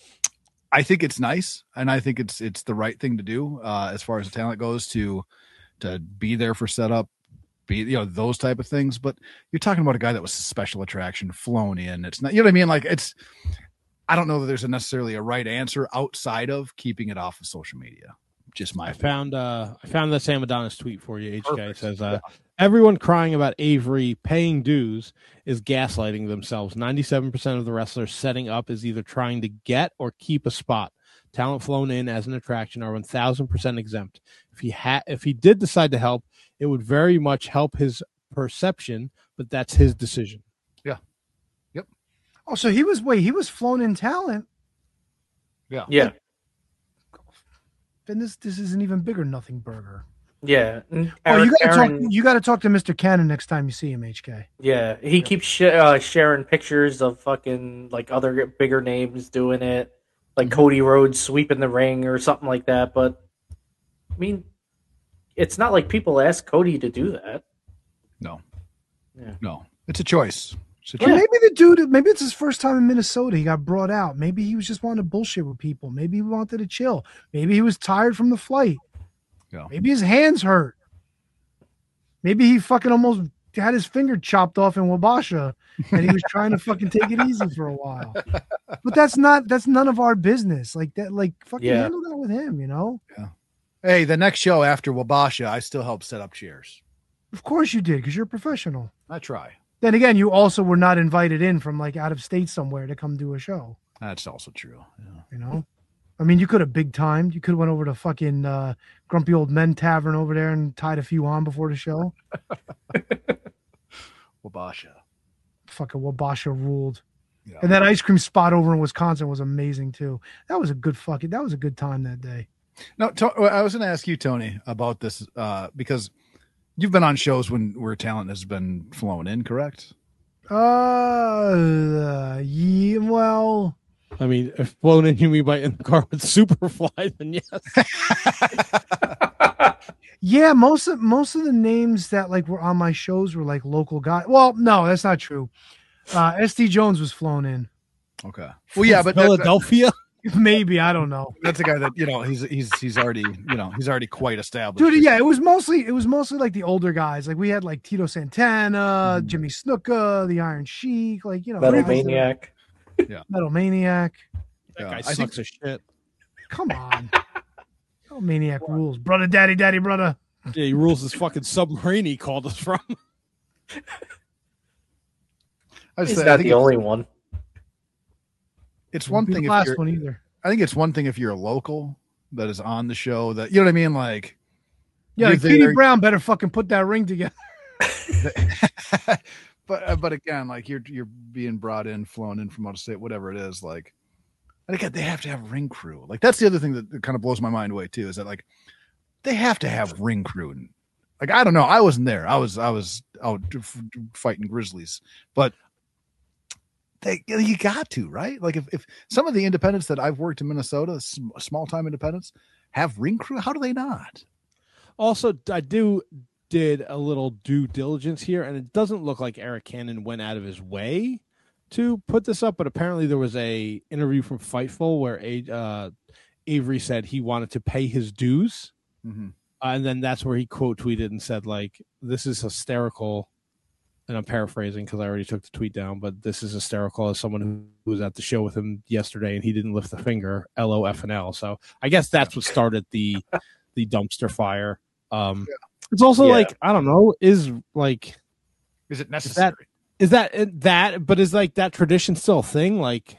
I think it's nice, and I think it's it's the right thing to do uh, as far as the talent goes to to be there for setup, be you know those type of things. But you're talking about a guy that was a special attraction, flown in. It's not. You know what I mean? Like it's. I don't know that there's a necessarily a right answer outside of keeping it off of social media. Just my I opinion. found uh I found the Sam Adonis tweet for you. H K Perfect. says uh everyone crying about Avery paying dues is gaslighting themselves. ninety-seven percent of the wrestlers setting up is either trying to get or keep a spot. Talent flown in as an attraction are one thousand percent exempt. If he had if he did decide to help, it would very much help his perception, but that's his decision. Oh, so he was wait, he was flown in talent. Yeah. Yeah. Then this this is an even bigger nothing burger. Yeah. And Oh, you Aaron- gotta Aaron- talk. You gotta talk to Mister Cannon next time you see him, H K. Yeah, he keeps sh- uh, sharing pictures of fucking like other bigger names doing it, like Mm-hmm. Cody Rhodes sweeping the ring or something like that. But I mean, it's not like people ask Cody to do that. No. Yeah. No. It's a choice. It's a Well, choice. maybe the dude. Maybe it's his first time in Minnesota. He got brought out. Maybe he was just wanting to bullshit with people. Maybe he wanted to chill. Maybe he was tired from the flight. Yeah. Maybe his hands hurt. Maybe he fucking almost had his finger chopped off in Wabasha, and he was trying to fucking take it easy for a while. But that's not. That's none of our business. Like that. Like fucking Yeah. handle that with him. You know. Hey, the next show after Wabasha, I still help set up chairs. Of course you did, because you're a professional. I try. Then again, you also were not invited in from like out of state somewhere to come do a show. That's also true. Yeah. You know, I mean, you could have big timed. You could have went over to fucking uh, Grumpy Old Men Tavern over there and tied a few on before the show. Wabasha. Fucking Wabasha ruled. Yeah. And that ice cream spot over in Wisconsin was amazing too. That was a good fucking. That was a good time that day. No, to- I was going to ask you, Tony, about this uh, because you've been on shows when where talent has been flown in, correct? Uh, yeah, well, I mean, if flown in you mean by in the car with Superfly, then yes. yeah. Most of most of the names that like were on my shows were like local guys. Well, no, that's not true. Uh, S D Jones was flown in. Okay. Well, yeah, but that- Philadelphia. Maybe I don't know. that's a guy that you know he's he's he's already you know he's already quite established. Dude, yeah, it was mostly it was mostly like the older guys. Like we had like Tito Santana, Mhm. Jimmy Snuka, the Iron Sheik, like you know, Metal guys that- Maniac. Metal Maniac. That guy I sucks think- as shit. Come on. Oh, maniac rules. Brother, daddy, daddy, brother. Yeah, he rules this fucking submarine he called us from. I just He's say, I not think the it's, only one. it's one Be thing the if last you're, one either. I think it's one thing if you're a local that is on the show that, you know what I mean? Like, Yeah, you're like Petey there- Brown better fucking put that ring together. but uh, but again, like you're you're being brought in, flown in from out of state, whatever it is. Like, and again, they have to have ring crew. Like that's the other thing that, that kind of blows my mind away too. Is that like they have to have ring crew. And like I don't know, I wasn't there. I was I was out f- fighting grizzlies, but they you got to right. Like if if some of the independents that I've worked in Minnesota, sm- small time independents, have ring crew, how do they not? Also, I do did a little due diligence here, and it doesn't look like Eric Cannon went out of his way to put this up, but apparently there was a interview from Fightful where a uh, Avery said he wanted to pay his dues, Mm-hmm. uh, and then that's where he quote tweeted and said, like, this is hysterical, and I'm paraphrasing because I already took the tweet down, but this is hysterical as someone who, who was at the show with him yesterday and he didn't lift a finger, L O F and L. So I guess that's what started the the dumpster fire. Um, it's also Yeah. like, I don't know, is like, Is it is that, necessary? is that, that, but is like that tradition still a thing? Like,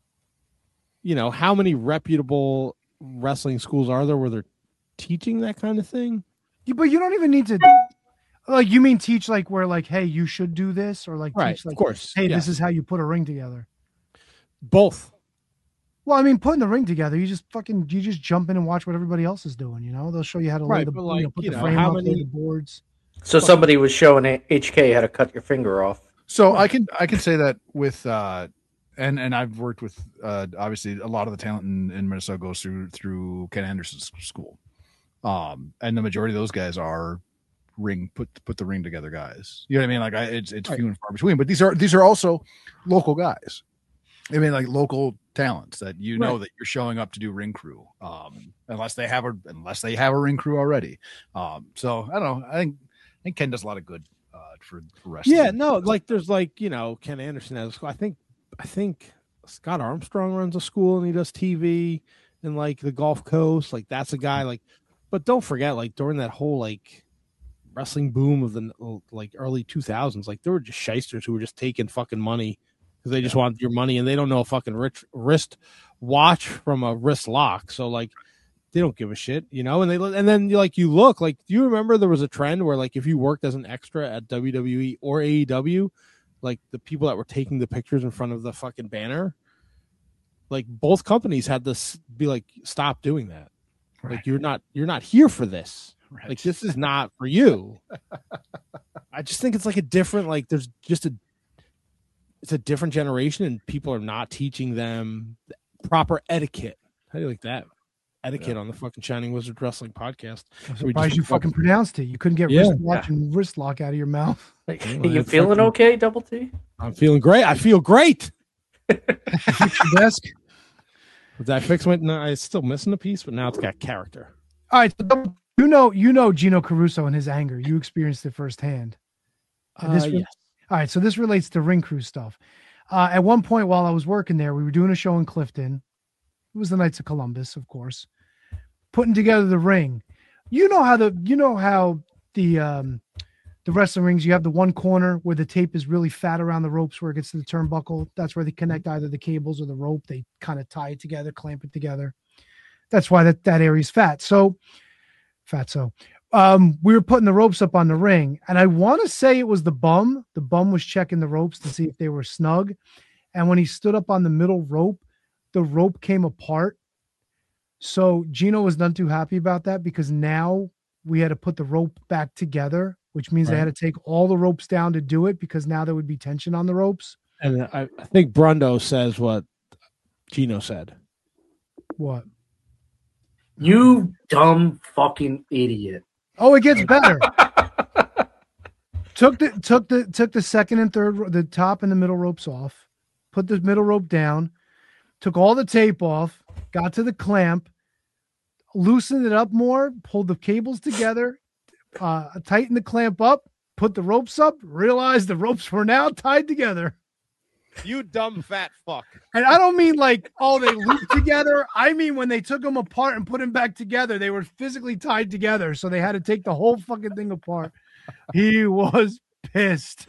you know, how many reputable wrestling schools are there where they're teaching that kind of thing? Yeah, but you don't even need to. Like, you mean teach like where like, hey, you should do this, or like Right, teach like, of course. hey, yeah. this is how you put a ring together. Both. Well, I mean, putting the ring together, you just fucking you just jump in and watch what everybody else is doing. You know, they'll show you how to lay Right, the but, you like, know, put you the know, frame how up, lay many- the boards. So somebody was showing H K how to cut your finger off. So I can I can say that with uh and and I've worked with uh obviously a lot of the talent in, in Minnesota goes through through Ken Anderson's school. Um and the majority of those guys are ring put put the ring together guys. You know what I mean? Like I it's it's Right. few and far between, but these are these are also local guys. I mean like local talents that you know Right. that you're showing up to do ring crew. Um unless they have a unless they have a ring crew already. Um so I don't know. I think I think Ken does a lot of good uh for, for wrestling. Yeah, no, like there's like, you know, Ken Anderson has a school. I think I think Scott Armstrong runs a school and he does T V in like the Gulf Coast. Like that's a guy like, but don't forget, like during that whole like wrestling boom of the like early two thousands, like there were just shysters who were just taking fucking money because they just wanted your money and they don't know a fucking rich, wrist watch from a wrist lock. So like they don't give a shit, you know. And they and then like you look like, do you remember there was a trend where like if you worked as an extra at W W E or A E W, like the people that were taking the pictures in front of the fucking banner, like both companies had to s- be like, stop doing that. Right. Like you're not you're not here for this. Right. Like this is not for you. I just think it's like a different, like there's just a it's a different generation and people are not teaching them proper etiquette. How do you like that? Etiquette on the fucking Shining Wizard Wrestling podcast. I'm We surprised just- you fucking pronounced it. You couldn't get Yeah. wrist watch and wrist lock out of your mouth. Like, Yeah, are you it's feeling fucking- okay, Double T? I'm feeling great. I feel great. Fix your desk. Did I fix my? No, it's still missing a piece, but now it's got character. All right, so you know, you know Gino Caruso and his anger. You experienced it firsthand. And this Uh, re- yes. All right, so this relates to ring crew stuff. Uh, at one point while I was working there, we were doing a show in Clifton. It was the Knights of Columbus, of course. Putting together the ring. You know how the you know how the um the wrestling rings, you have the one corner where the tape is really fat around the ropes where it gets to the turnbuckle. That's where they connect either the cables or the rope. They kind of tie it together, clamp it together. That's why that, that area is fat. So fat. So um, we were putting the ropes up on the ring, and I want to say it was the bum. The bum was checking the ropes to see if they were snug. And when he stood up on the middle rope, the rope came apart. So Gino was not too happy about that because now we had to put the rope back together, which means they Right. had to take all the ropes down to do it because now there would be tension on the ropes. And I, I think Brundo says what Gino said. What? You dumb fucking idiot. Oh, it gets better. took the took the took the second and third ro- the top and the middle ropes off, put the middle rope down, took all the tape off, got to the clamp, loosened it up more, pulled the cables together, uh, tightened the clamp up, put the ropes up, realized the ropes were now tied together. You dumb fat fuck. And I don't mean like, oh, they looped together. I mean when they took them apart and put them back together, they were physically tied together. So they had to take the whole fucking thing apart. He was pissed.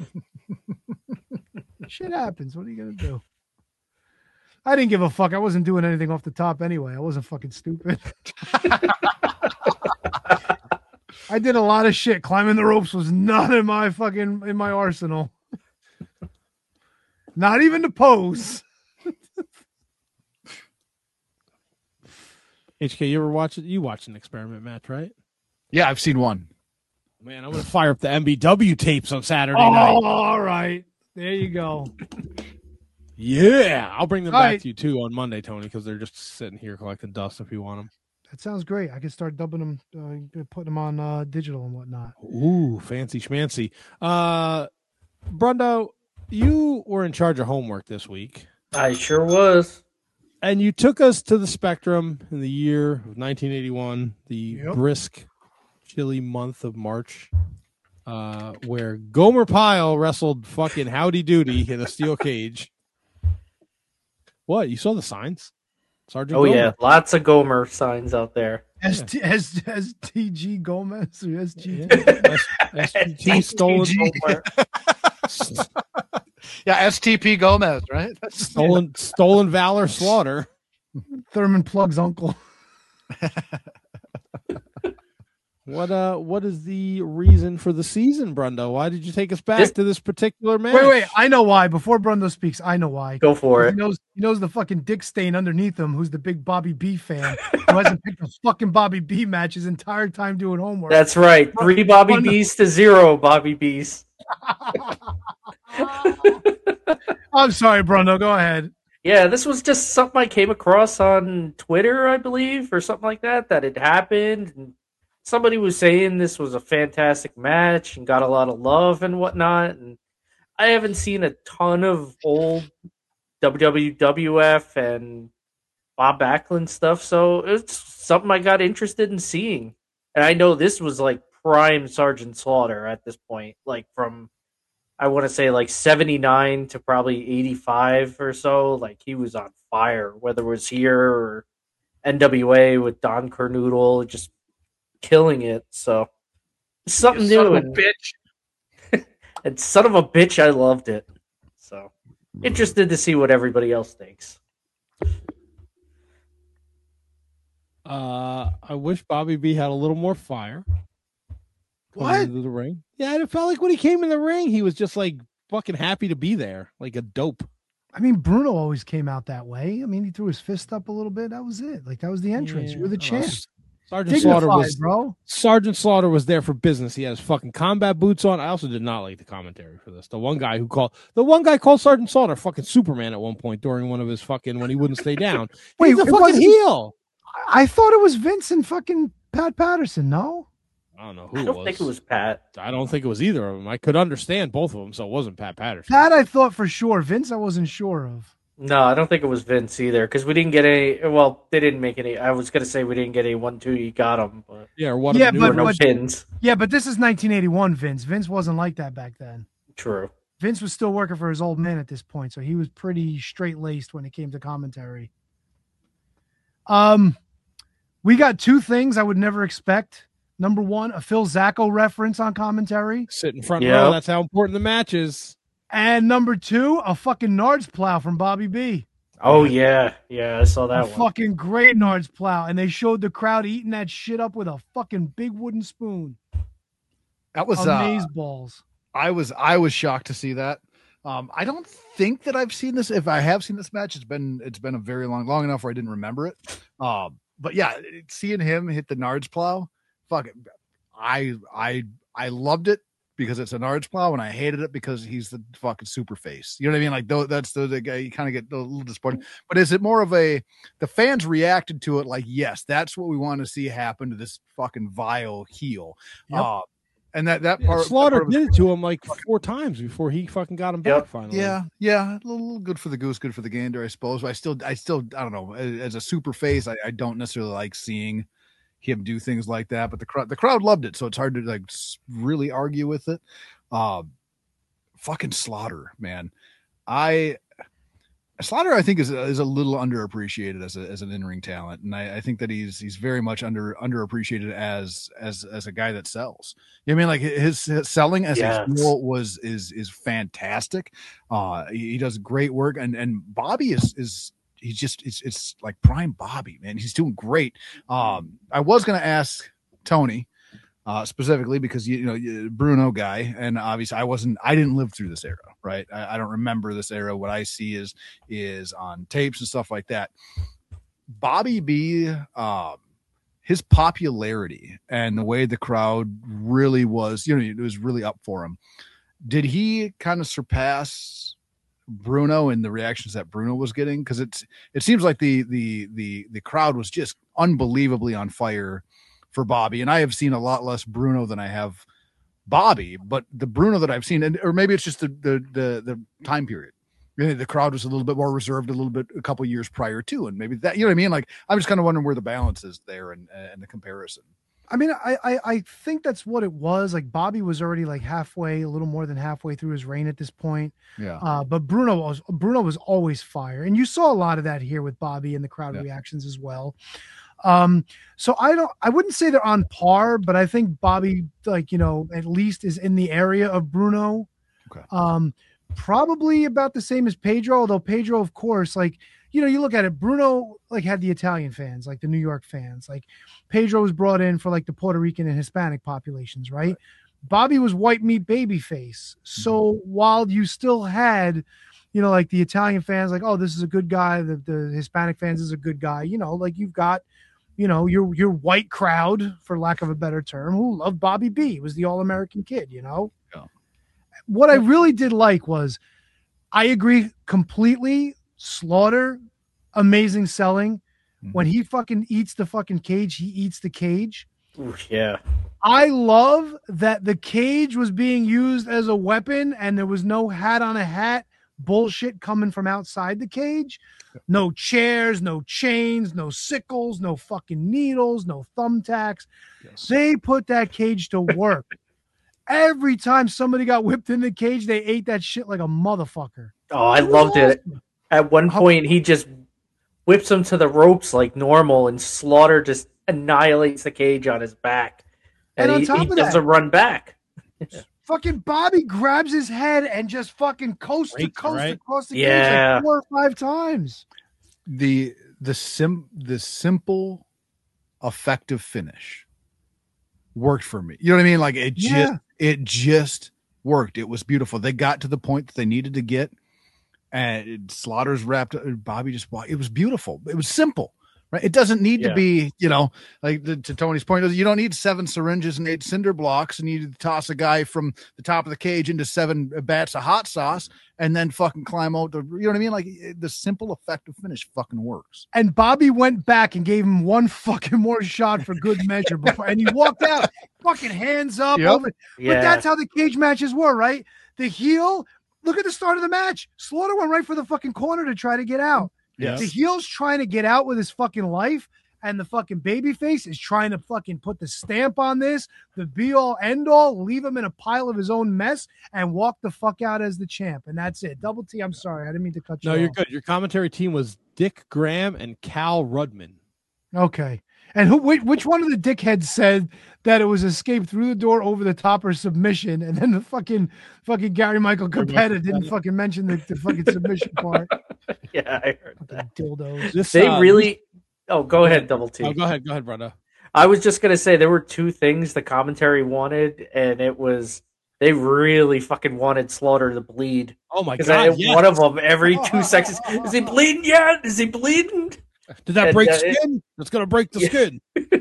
Shit happens. What are you going to do? I didn't give a fuck. I wasn't doing anything off the top anyway. I wasn't fucking stupid. I did a lot of shit. Climbing the ropes was not in my fucking in my arsenal. Not even to pose. H K, you ever watch it? You watched an experiment match, right? Yeah, I've seen one. Man, I'm gonna fire up the M B W tapes on Saturday Oh, night. all right. There you go. Yeah, I'll bring them All back right. to you too on Monday, Tony, because they're just sitting here collecting dust if you want them. That sounds great. I can start dubbing them, uh, putting them on uh, digital and whatnot. Ooh, fancy schmancy. Uh, Brundo, you were in charge of homework this week, I sure was. and you took us to the Spectrum in the year of nineteen eighty-one, the Yep. brisk, chilly month of March, uh, where Gomer Pyle wrestled fucking Howdy Doody in a steel cage. What? You saw the signs? Sergeant Oh Gomer. yeah, lots of Gomer signs out there. S T S S T G Gomez or S G T. Yeah. S- SGT stolen, Yeah, S T P Gomez, right? That's stolen, stolen valor slaughter. Thurman Plug's uncle. What uh? What is the reason for the season, Brundo? Why did you take us back This- to this particular match? Wait, wait. I know why. Before Brundo speaks, I know why. Go for He it. knows, he knows the fucking dick stain underneath him, who's the big Bobby B fan, who hasn't picked a fucking Bobby B match his entire time doing homework. That's right. Three Bobby One- B's to zero Bobby B's. I'm sorry, Brundo. Go ahead. Yeah, this was just something I came across on Twitter, I believe, or something like that, that had happened. And somebody was saying this was a fantastic match and got a lot of love and whatnot. And I haven't seen a ton of old W W F and Bob Backlund stuff, so it's something I got interested in seeing. And I know this was like prime Sergeant Slaughter at this point, like from I want to say like seventy-nine to probably eighty-five or so. Like he was on fire, whether it was here or N W A with Don Carnoodle, just killing it. So something You new. son of a and, bitch. and son of a bitch, I loved it. So interested to see what everybody else thinks. Uh, I wish Bobby B had a little more fire. coming What? into the ring? Yeah, it felt like when he came in the ring, he was just like fucking happy to be there, like a dope. I mean, Bruno always came out that way. I mean, he threw his fist up a little bit. That was it. Like that was the entrance. You were the Uh, champ. Sergeant Slaughter Dignified, was bro. Sergeant Slaughter was there for business. He had his fucking combat boots on. I also did not like the commentary for this. The one guy who called the one guy called Sergeant Slaughter fucking Superman at one point during one of his fucking when he wouldn't stay down. Wait, He's a it fucking wasn't- heel. I thought it was Vince and fucking Pat Patterson. No, I don't know who I it don't was. think it was Pat. I don't think it was either of them. I could understand both of them, so it wasn't Pat Patterson. Pat I thought for sure. Vince I wasn't sure of. No, I don't think it was Vince either, because we didn't get any. Well, they didn't make any. I was gonna say we didn't get any one two. You got them, but Yeah, or one Yeah, of the there were newer no but- pins. Yeah, but this is nineteen eighty-one Vince. Vince wasn't like that back then. True. Vince was still working for his old man at this point, so he was pretty straight laced when it came to commentary. Um, we got two things I would never expect. Number one, a Phil Zacco reference on commentary, sit in front Yep. row. That's how important the match is. and number two, a fucking Nards plow from Bobby B. Oh yeah, yeah, I saw that a one. fucking great Nards plow, and they showed the crowd eating that shit up with a fucking big wooden spoon. That was uh, Amaze balls. I was I was shocked to see that. Um, I don't think that I've seen this. If I have seen this match, it's been it's been a very long long enough where I didn't remember it. Um, but yeah, seeing him hit the Nards plow, fuck it, I I I loved it because it's a Nards plow, and I hated it because he's the fucking super face. You know what I mean? Like though that's the, the guy you kind of get a little disappointed. But is it more of a the fans reacted to it like yes, that's what we want to see happen to this fucking vile heel. Yep. Uh, and that that Yeah, part Slaughter that part of- did it to him like four times before he fucking got him back Yep. finally. Yeah, yeah, a little, little good for the goose, good for the gander, I suppose. But I still, I still, I don't know. As as a super face, I, I don't necessarily like seeing him do things like that. But the crowd, the crowd loved it, so it's hard to like s- really argue with it. Um, fucking Slaughter, man. I Slaughter, I think, is is a little underappreciated as a as an in-ring talent, and I, I think that he's he's very much under underappreciated as as as a guy that sells. You know what I mean? Like his, his selling as Yes. a heel was is is fantastic. Uh, he, he does great work, and and Bobby is is he's just it's it's like prime Bobby, man. He's doing great. Um, I was gonna ask Tony. Uh, specifically because you, you know you- Bruno guy, and obviously I wasn't, I didn't live through this era, right? I, I don't remember this era. What I see is is on tapes and stuff like that. Bobby B, um, his popularity and the way the crowd really was, you know, it was really up for him. Did he kind of surpass Bruno in the reactions that Bruno was getting? Because it's it seems like the the the the crowd was just unbelievably on fire for Bobby, and I have seen a lot less Bruno than I have Bobby, but the Bruno that I've seen, and or maybe it's just the the the, the time period. You know, the crowd was a little bit more reserved a little bit a couple years prior to, and maybe that, you know what I mean? Like, I'm just kind of wondering where the balance is there and and the comparison. I mean, I, I I think that's what it was. Like Bobby was already like halfway, a little more than halfway through his reign at this point. Yeah. Uh, but Bruno was Bruno was always fire, and you saw a lot of that here with Bobby and the crowd Yeah. reactions as well. Um, so I don't, I wouldn't say they're on par, but I think Bobby, like, you know, at least is in the area of Bruno. Okay. Um, probably about the same as Pedro, although Pedro, of course, like, you know, you look at it, Bruno like had the Italian fans, like the New York fans, like Pedro was brought in for like the Puerto Rican and Hispanic populations, right? right. Bobby was white meat baby face. So mm-hmm. while you still had, you know, like the Italian fans, like, oh, this is a good guy. The, the Hispanic fans is a good guy. You know, like you've got, you know, your your white crowd, for lack of a better term, who loved Bobby B. He was the All-American kid, you know? Yeah. What I really did like was, I agree completely, Slaughter, amazing selling. Mm-hmm. When he fucking eats the fucking cage, he eats the cage. Ooh, yeah. I love that the cage was being used as a weapon and there was no hat on a hat bullshit coming from outside the cage. No chairs, no chains, no sickles, no fucking needles, no thumbtacks. Yes. They put that cage to work. Every time somebody got whipped in the cage, they ate that shit like a motherfucker. Oh, I loved it. At one point, he just whips him to the ropes like normal, and Slaughter just annihilates the cage on his back. And, and on he, top he of doesn't that, run back. Fucking Bobby grabs his head and just fucking coast Break, to coast right? across the yeah. cage like four or five times. The the sim the simple, effective finish worked for me. You know what I mean? Like it just yeah. it just worked. It was beautiful. They got to the point that they needed to get, and it, Slaughter's wrapped. Bobby just it was beautiful. It was simple. Right. It doesn't need yeah. to be, you know, like the, to Tony's point, you don't need seven syringes and eight cinder blocks and you toss a guy from the top of the cage into seven bats of hot sauce and then fucking climb out the, you know what I mean? Like the simple, effective finish fucking works. And Bobby went back and gave him one fucking more shot for good measure before, and he walked out, fucking hands up. Yep. Over. Yeah. But that's how the cage matches were, right? The heel, look at the start of the match. Slaughter went right for the fucking corner to try to get out. Yes. The heel's trying to get out with his fucking life, and the fucking babyface is trying to fucking put the stamp on this, the be-all, end-all, leave him in a pile of his own mess, and walk the fuck out as the champ. And that's it. Double T, I'm sorry. I didn't mean to cut you No, off. you're good. Your commentary team was Dick Graham and Cal Rudman. Okay. And who? Which, which one of the dickheads said that it was escape through the door, over the top, or submission? And then the fucking fucking Gary Michael Capetta didn't fucking mention the, the fucking submission part. Yeah, I heard fucking that. Dildos. This, they uh, really. Oh, go ahead, Double T. Oh, go ahead, go ahead, brother. I was just gonna say there were two things the commentary wanted, and it was they really fucking wanted Slaughter to bleed. Oh my god! I, yes. One of them every two seconds. Is he bleeding yet? Is he bleeding? Did that and, break uh, skin? That's gonna break the yeah. skin.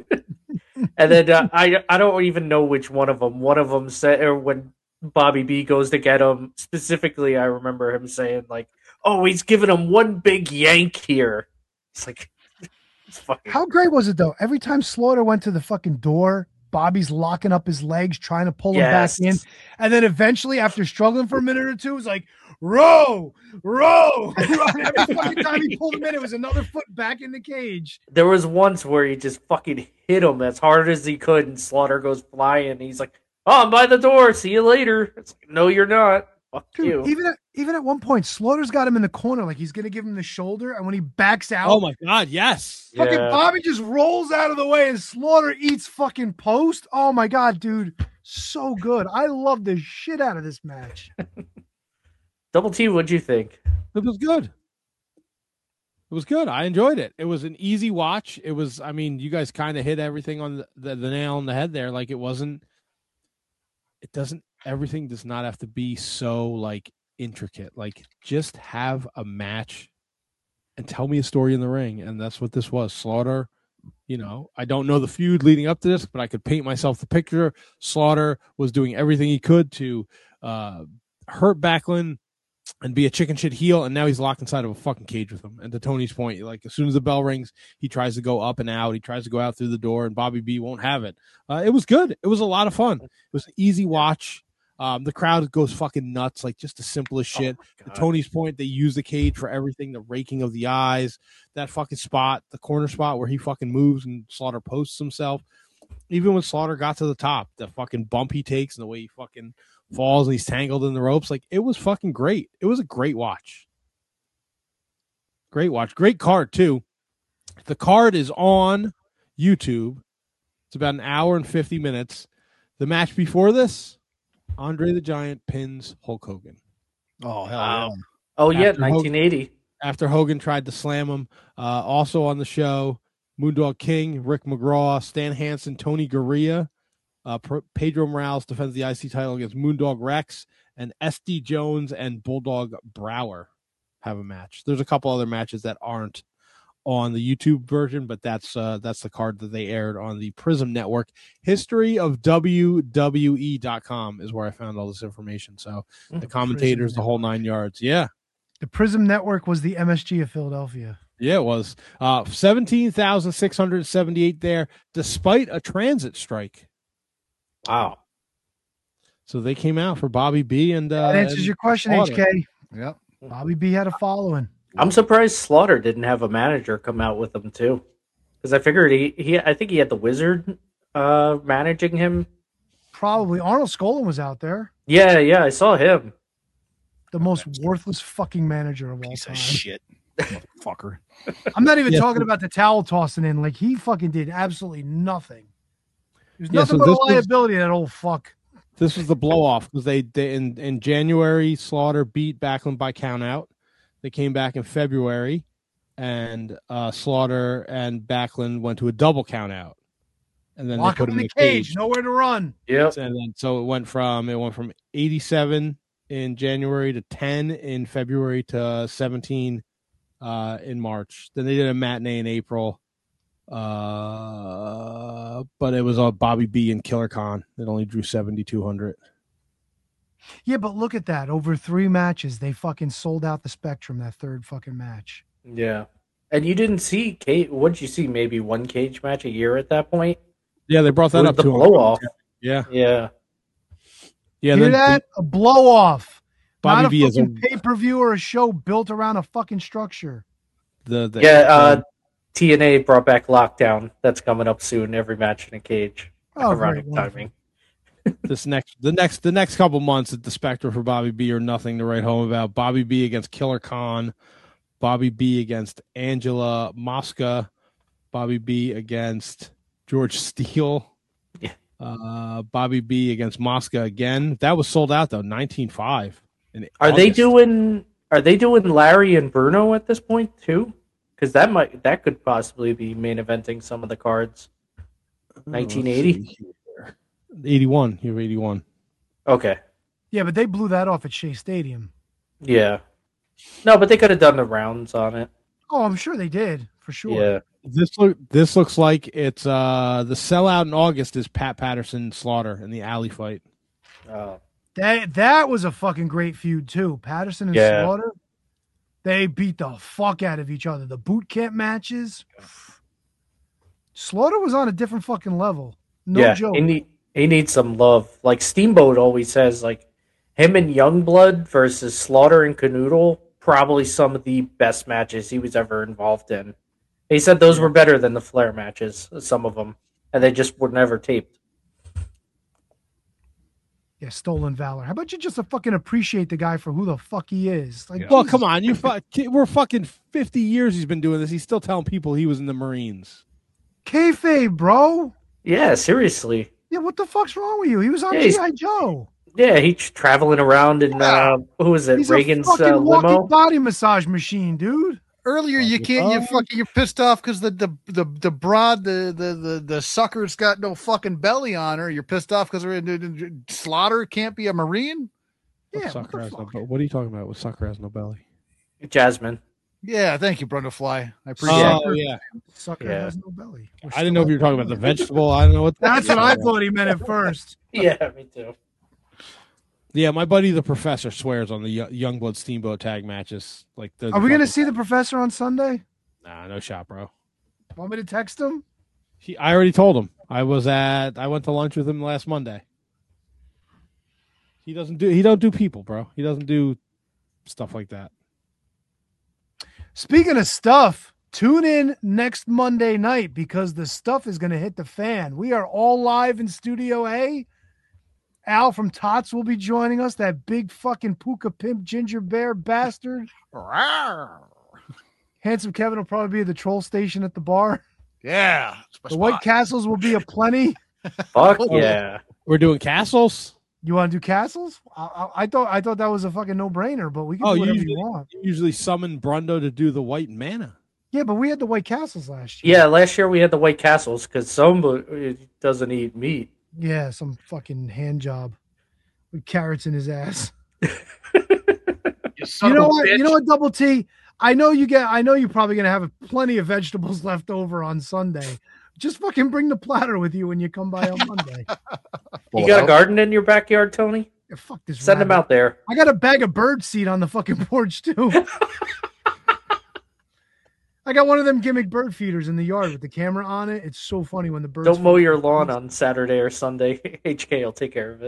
And then uh, I I don't even know which one of them. One of them said, or when Bobby B goes to get him specifically, I remember him saying like, "Oh, he's giving him one big yank here." It's like, it's fucking. How great was it though? Every time Slaughter went to the fucking door, Bobby's locking up his legs, trying to pull yes. him back in, and then eventually, after struggling for a minute or two, was like, row, row. Every fucking time he pulled him in, it was another foot back in the cage. There was once where he just fucking hit him as hard as he could, and Slaughter goes flying. And he's like, "Oh, I'm by the door. See you later." It's like, "No, you're not. Fuck Dude, you. even at even at one point, Slaughter's got him in the corner, like he's gonna give him the shoulder, and when he backs out, Oh my god, yes. fucking Yeah. Bobby just rolls out of the way, and Slaughter eats fucking post. Oh my god, dude, so good. I love the shit out of this match. Double T, what'd you think? It was good. It was good. I enjoyed it. It was an easy watch. It was, I mean, you guys kind of hit everything on the, the, the nail on the head there. Like it wasn't, it doesn't, everything does not have to be so like intricate. Like just have a match and tell me a story in the ring. And that's what this was. Slaughter, you know, I don't know the feud leading up to this, but I could paint myself the picture. Slaughter was doing everything he could to uh, hurt Backlund and be a chicken shit heel, and now he's locked inside of a fucking cage with him. And to Tony's point, like as soon as the bell rings, he tries to go up and out. He tries to go out through the door, and Bobby B won't have it. Uh, it was good. It was a lot of fun. It was an easy watch. Um, the crowd goes fucking nuts, like just the simplest shit. Oh to Tony's point, they use the cage for everything, the raking of the eyes, that fucking spot, the corner spot where he fucking moves and Slaughter posts himself. Even when Slaughter got to the top, the fucking bump he takes and the way he fucking falls and he's tangled in the ropes, like it was fucking great. It was a great watch. Great watch. Great card too. The card is on YouTube. It's about an hour and fifty minutes. The match before this, Andre the Giant pins Hulk Hogan. Oh hell Wow. yeah! Oh, yeah, After nineteen eighty. After Hogan tried to slam him. Uh, also on the show, Moondog King, Rick McGraw, Stan Hansen, Tony Gurria. Uh, Pedro Morales defends the I C title against Moondog Rex, and S D Jones and Bulldog Brower have a match. There's a couple other matches that aren't on the YouTube version, but that's uh, that's the card that they aired on the Prism Network. History of W W E dot com is where I found all this information. So the commentators, the whole nine yards. Yeah. The Prism Network was the M S G of Philadelphia. Yeah, it was. Uh, seventeen thousand six hundred seventy-eight there, despite a transit strike. Wow. So they came out for Bobby B and uh, That answers and your question, Slaughter. H K. Yep. Bobby B had a following. I'm surprised Slaughter didn't have a manager come out with him too, because I figured he, he I think he had the Wizard uh, managing him. Probably Arnold Skolin was out there. Yeah, yeah, I saw him. The most worthless fucking manager of all Piece time. of shit, motherfucker. I'm not even Yeah, talking so- about the towel tossing in. Like he fucking did absolutely nothing. There's Yeah, nothing so but a this was- liability, that old fuck. This was the blow off because they, they in, in January, Slaughter beat Backlund by count out. They came back in February, and uh, Slaughter and Backlund went to a double count out. And then Lock they put him him in the cage, nowhere to run. Yep. And then so it went from it went from eighty-seven in January to ten in February to seventeen uh, in March. Then they did a matinee in April. Uh, but it was all Bobby B and Killer Khan. It only drew seventy-two hundred. Yeah, but look at that. Over three matches, they fucking sold out the Spectrum that third fucking match. Yeah. And you didn't see cage? What'd you see? Maybe one cage match a year at that point. Yeah, they brought that With up the to him. blow off. Yeah, Yeah. yeah. Hear Then that? A blow off. Bobby Not a B is a, fucking pay per view or a show built around a fucking structure. the, the Yeah. Uh, T N A brought back Lockdown. That's coming up soon. Every match in a cage. Oh, Ironic great, wonderful. timing. this next the next the next couple months at the Spectre for Bobby B are nothing to write home about. Bobby B against Killer Khan, Bobby B against Angela Mosca, Bobby B against George Steele, Yeah. uh, Bobby B against Mosca again. That was sold out though, nineteen five. Are they doing? Are they doing Larry and Bruno at this point too? Because that might that could possibly be main eventing some of the cards. nineteen eighty. eighty-one. You're eighty-one. Okay. Yeah, but they blew that off at Shea Stadium. Yeah. No, but they could have done the rounds on it. Oh, I'm sure they did, for sure. Yeah. This look this looks like it's uh the sellout in August is Pat Patterson Slaughter in the alley fight. Oh. That that was a fucking great feud too. Patterson and Yeah. Slaughter, they beat the fuck out of each other. The boot camp matches. Slaughter was on a different fucking level. No yeah. joke. He, need, he needs some love. Like Steamboat always says, like him and Youngblood versus Slaughter and Canoodle, probably some of the best matches he was ever involved in. He said those were better than the Flair matches, some of them, and they just were never taped. Yeah, stolen valor. How about you just fucking appreciate the guy for who the fuck he is? Like, Well, Jesus. come on, you fuck. We're fucking fifty years. He's been doing this. He's still telling people he was in the Marines. Kayfabe, bro. Yeah, seriously. Yeah, what the fuck's wrong with you? He was on Yeah, he's- G I. Joe. Yeah, he's traveling around in uh, who was it? He's Reagan's a fucking uh, walking limo. body massage machine, dude. Earlier, you can't. You fucking. You're pissed off because the, the the the broad the the the the sucker's got no fucking belly on her. You're pissed off because Slaughter can't be a Marine. Yeah, Sucker has no, what are you talking about? With Sucker has no belly. Jasmine. Yeah, thank you, Brenda Fly. I appreciate Oh it. yeah, Sucker Yeah. has no belly. We're I didn't know if still you were talking about the vegetable. I don't know what. That's what I thought he meant at first. Yeah, me too. Yeah, my buddy the professor swears on the Yo- Youngblood Steamboat tag matches. Like, they're the Are we going to fucking- see the professor on Sunday? Nah, no shot, bro. Want me to text him? He, I already told him. I was at. I went to lunch with him last Monday. He doesn't do. He don't do people, bro. He doesn't do stuff like that. Speaking of stuff, tune in next Monday night because the stuff is going to hit the fan. We are all live in Studio A. Al from Tots will be joining us, that big fucking puka pimp ginger bear bastard. Handsome Kevin will probably be at the troll station at the bar. Yeah, it's my The White spot. Castles will be aplenty. Fuck yeah. We're doing castles. You want to do castles? I, I, I thought I thought that was a fucking no brainer, but we can Oh, do whatever usually, you want. you usually summon Brundo to do the white mana. Yeah, but we had the White Castles last year. Yeah, last year we had the White Castles because somebody doesn't eat meat. Yeah, some fucking hand job with carrots in his ass. You, son You know of a what? bitch. You know what, Double T? I know you get. I know you're probably gonna have plenty of vegetables left over on Sunday. Just fucking bring the platter with you when you come by on Monday. You got a garden in your backyard, Tony? Yeah, fuck this. Send them rabbit. out there. I got a bag of bird seed on the fucking porch too. I got one of them gimmick bird feeders in the yard with the camera on it. It's so funny when the birds. Don't mow feed. your lawn on Saturday or Sunday. H K will take care of it.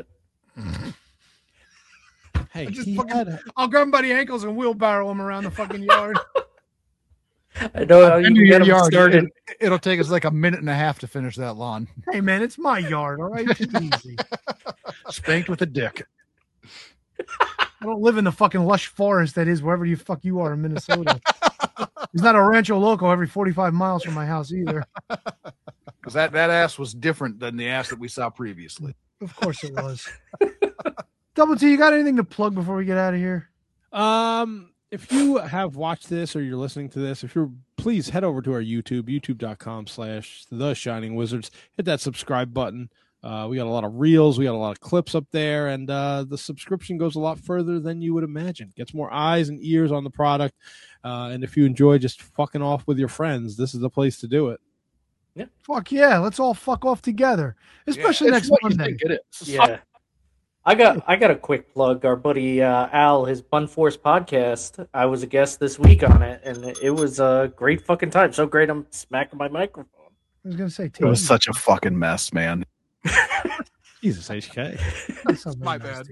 Hey, Just he fucking- had, I'll grab him by the ankles and wheelbarrow him around the fucking yard. I know how you Into can your get them yard. started. It, it'll take us like a minute and a half to finish that lawn. Hey man, it's my yard, all right? Take it easy. Spanked with a dick. I don't live in the fucking lush forest that is wherever you fuck you are in Minnesota. There's not a Rancho Loco every forty-five miles from my house either. Because that, that ass was different than the ass that we saw previously. Of course it was. Double T, you got anything to plug before we get out of here? Um, if you have watched this or you're listening to this, if you're please head over to our YouTube, youtube.com slash the Shining Wizards. Hit that subscribe button. Uh, we got a lot of reels, we got a lot of clips up there, and uh, the subscription goes a lot further than you would imagine. Gets more eyes and ears on the product. Uh, and if you enjoy just fucking off with your friends, this is the place to do it. Fuck yeah, let's all fuck off together, especially It's next what you Monday. think it is. Yeah. I got I got a quick plug. Our buddy uh, Al, his Bun Force podcast. I was a guest this week on it, and it was a great fucking time. So great, I'm smacking my microphone. I was gonna say, It was such a fucking mess, man. Jesus, H K. My bad.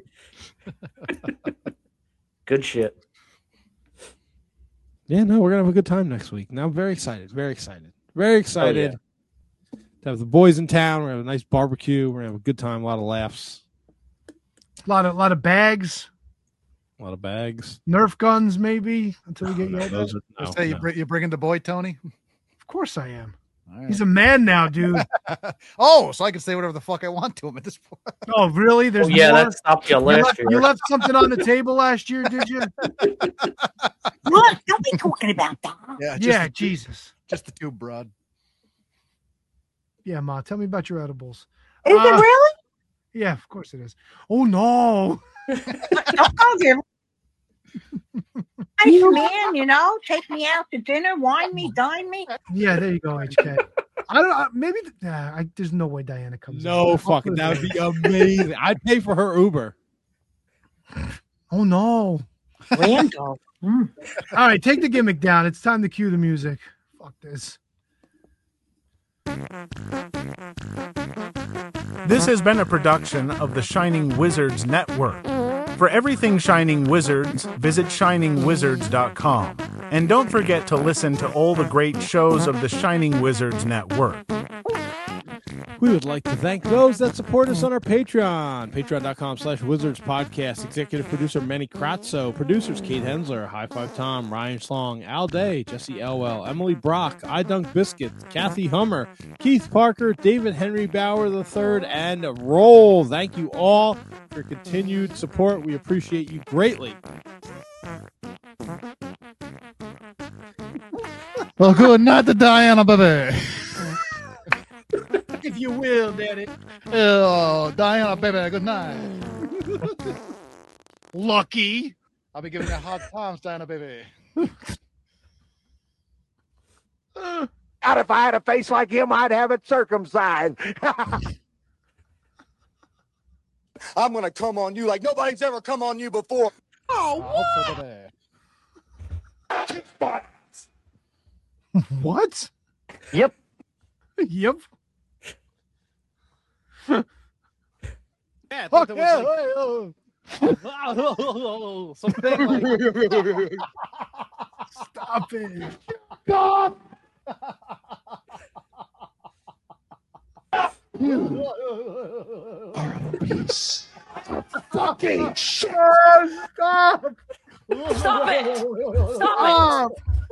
Good shit. Yeah, no, we're gonna have a good time next week. Now I'm very excited, very excited, very excited to have the boys in town. We're gonna have a nice barbecue. We're gonna have a good time, a lot of laughs, A lot of lot of bags, a lot of bags. Nerf guns, maybe until we get No, yelled at. those are, no, Say you no. bring, you bringing the boy, Tony? Of course I am. All right. He's a man now, dude. Oh, so I can say whatever the fuck I want to him at this point. Oh, really? There's Oh yeah, more? that stopped you You last left, year. you left something on the table last year, did you? Look, don't be talking about that. Yeah, just, Yeah, the, Jesus. just the two broad. Yeah, Ma, tell me about your edibles. Is it Uh, really? Yeah, of course it is. Oh no. Don't go there. Nice man, you know, take me out to dinner, wine me, dine me. Yeah, there you go, H K. I don't know. Maybe nah, I, there's no way Diana comes. No out. fucking, that would be amazing. I'd pay for her Uber. Oh no. Randall. Mm. All right, take the gimmick down. It's time to cue the music. Fuck this. This has been a production of the Shining Wizards Network. For everything Shining Wizards, visit shining wizards dot com. And don't forget to listen to all the great shows of the Shining Wizards Network. We would like to thank those that support us on our Patreon, patreon.com slash wizards podcast. Executive producer Manny Kratzo, producers Kate Hensler, High Five Tom, Ryan Schlong, Al Day, Jesse Elwell, Emily Brock, I Dunk Biscuit, Kathy Hummer, Keith Parker, David Henry Bauer the third, and Roll. Thank you all for your continued support. We appreciate you greatly. Well, good night to Diana, baby. If you will, Daddy. Oh, Diana, baby, good night. Lucky. I'll be giving you hard times, Diana, baby. Out if I had a face like him, I'd have it circumcised. I'm going to come on you like nobody's ever come on you before. Oh, what? What? Yep. Yep. Yeah, I Fuck thought yeah. that was like- something like Stop it. God. You are a piece of fucking shit. Stop. Stop it. Stop.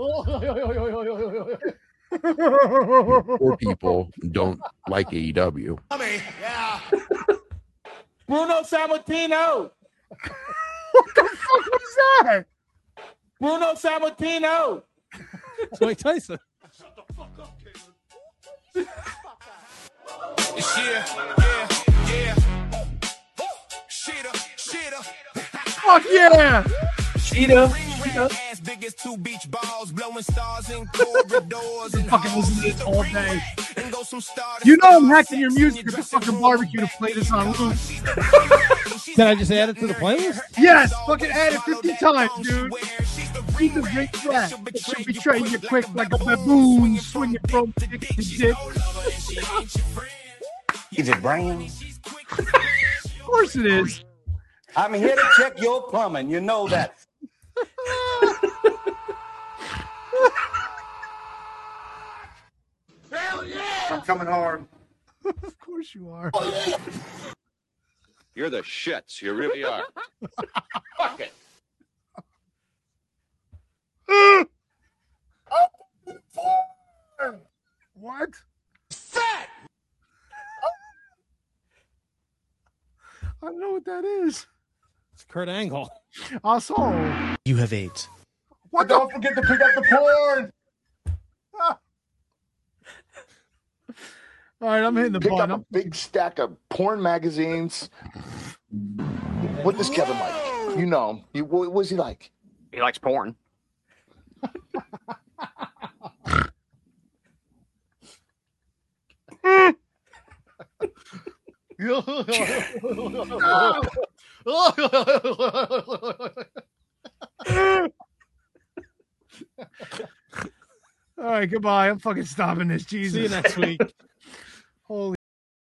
Poor people don't like A E W. Yeah. Bruno Sammartino. What the fuck was that? Bruno Sammartino. It's Mike Tyson. Shut the fuck up, Caleb. It's yeah, yeah, yeah. Shitta, shitta. Fuck yeah. Cheetah. Cheetah. Ass big as two beach balls, blowing stars in corridors and Fucking listen to this all day. and go some stars. You know I'm hacking your music at the fucking barbecue to play this on loop. Can I just add it to the playlist? Yes, fucking add it fifty times, dude. Read the great track. It should betray you quick like a baboon swinging from dick to dick. Is it brown? Of course it is. I'm here to check your plumbing. You know that. Hell yeah! I'm coming hard. Of course you are. You're the shits. You really are. Fuck it. What? Fat. I don't know what that is. It's Kurt Angle. Also, You have AIDS. what Don't the? forget to pick up the porn. All right, I'm hitting the Pick button. up a big stack of porn magazines. What does Kevin like? You know him. You, what was he like? He likes porn. All right, goodbye. I'm fucking stopping this. Jesus. See you next week. Holy.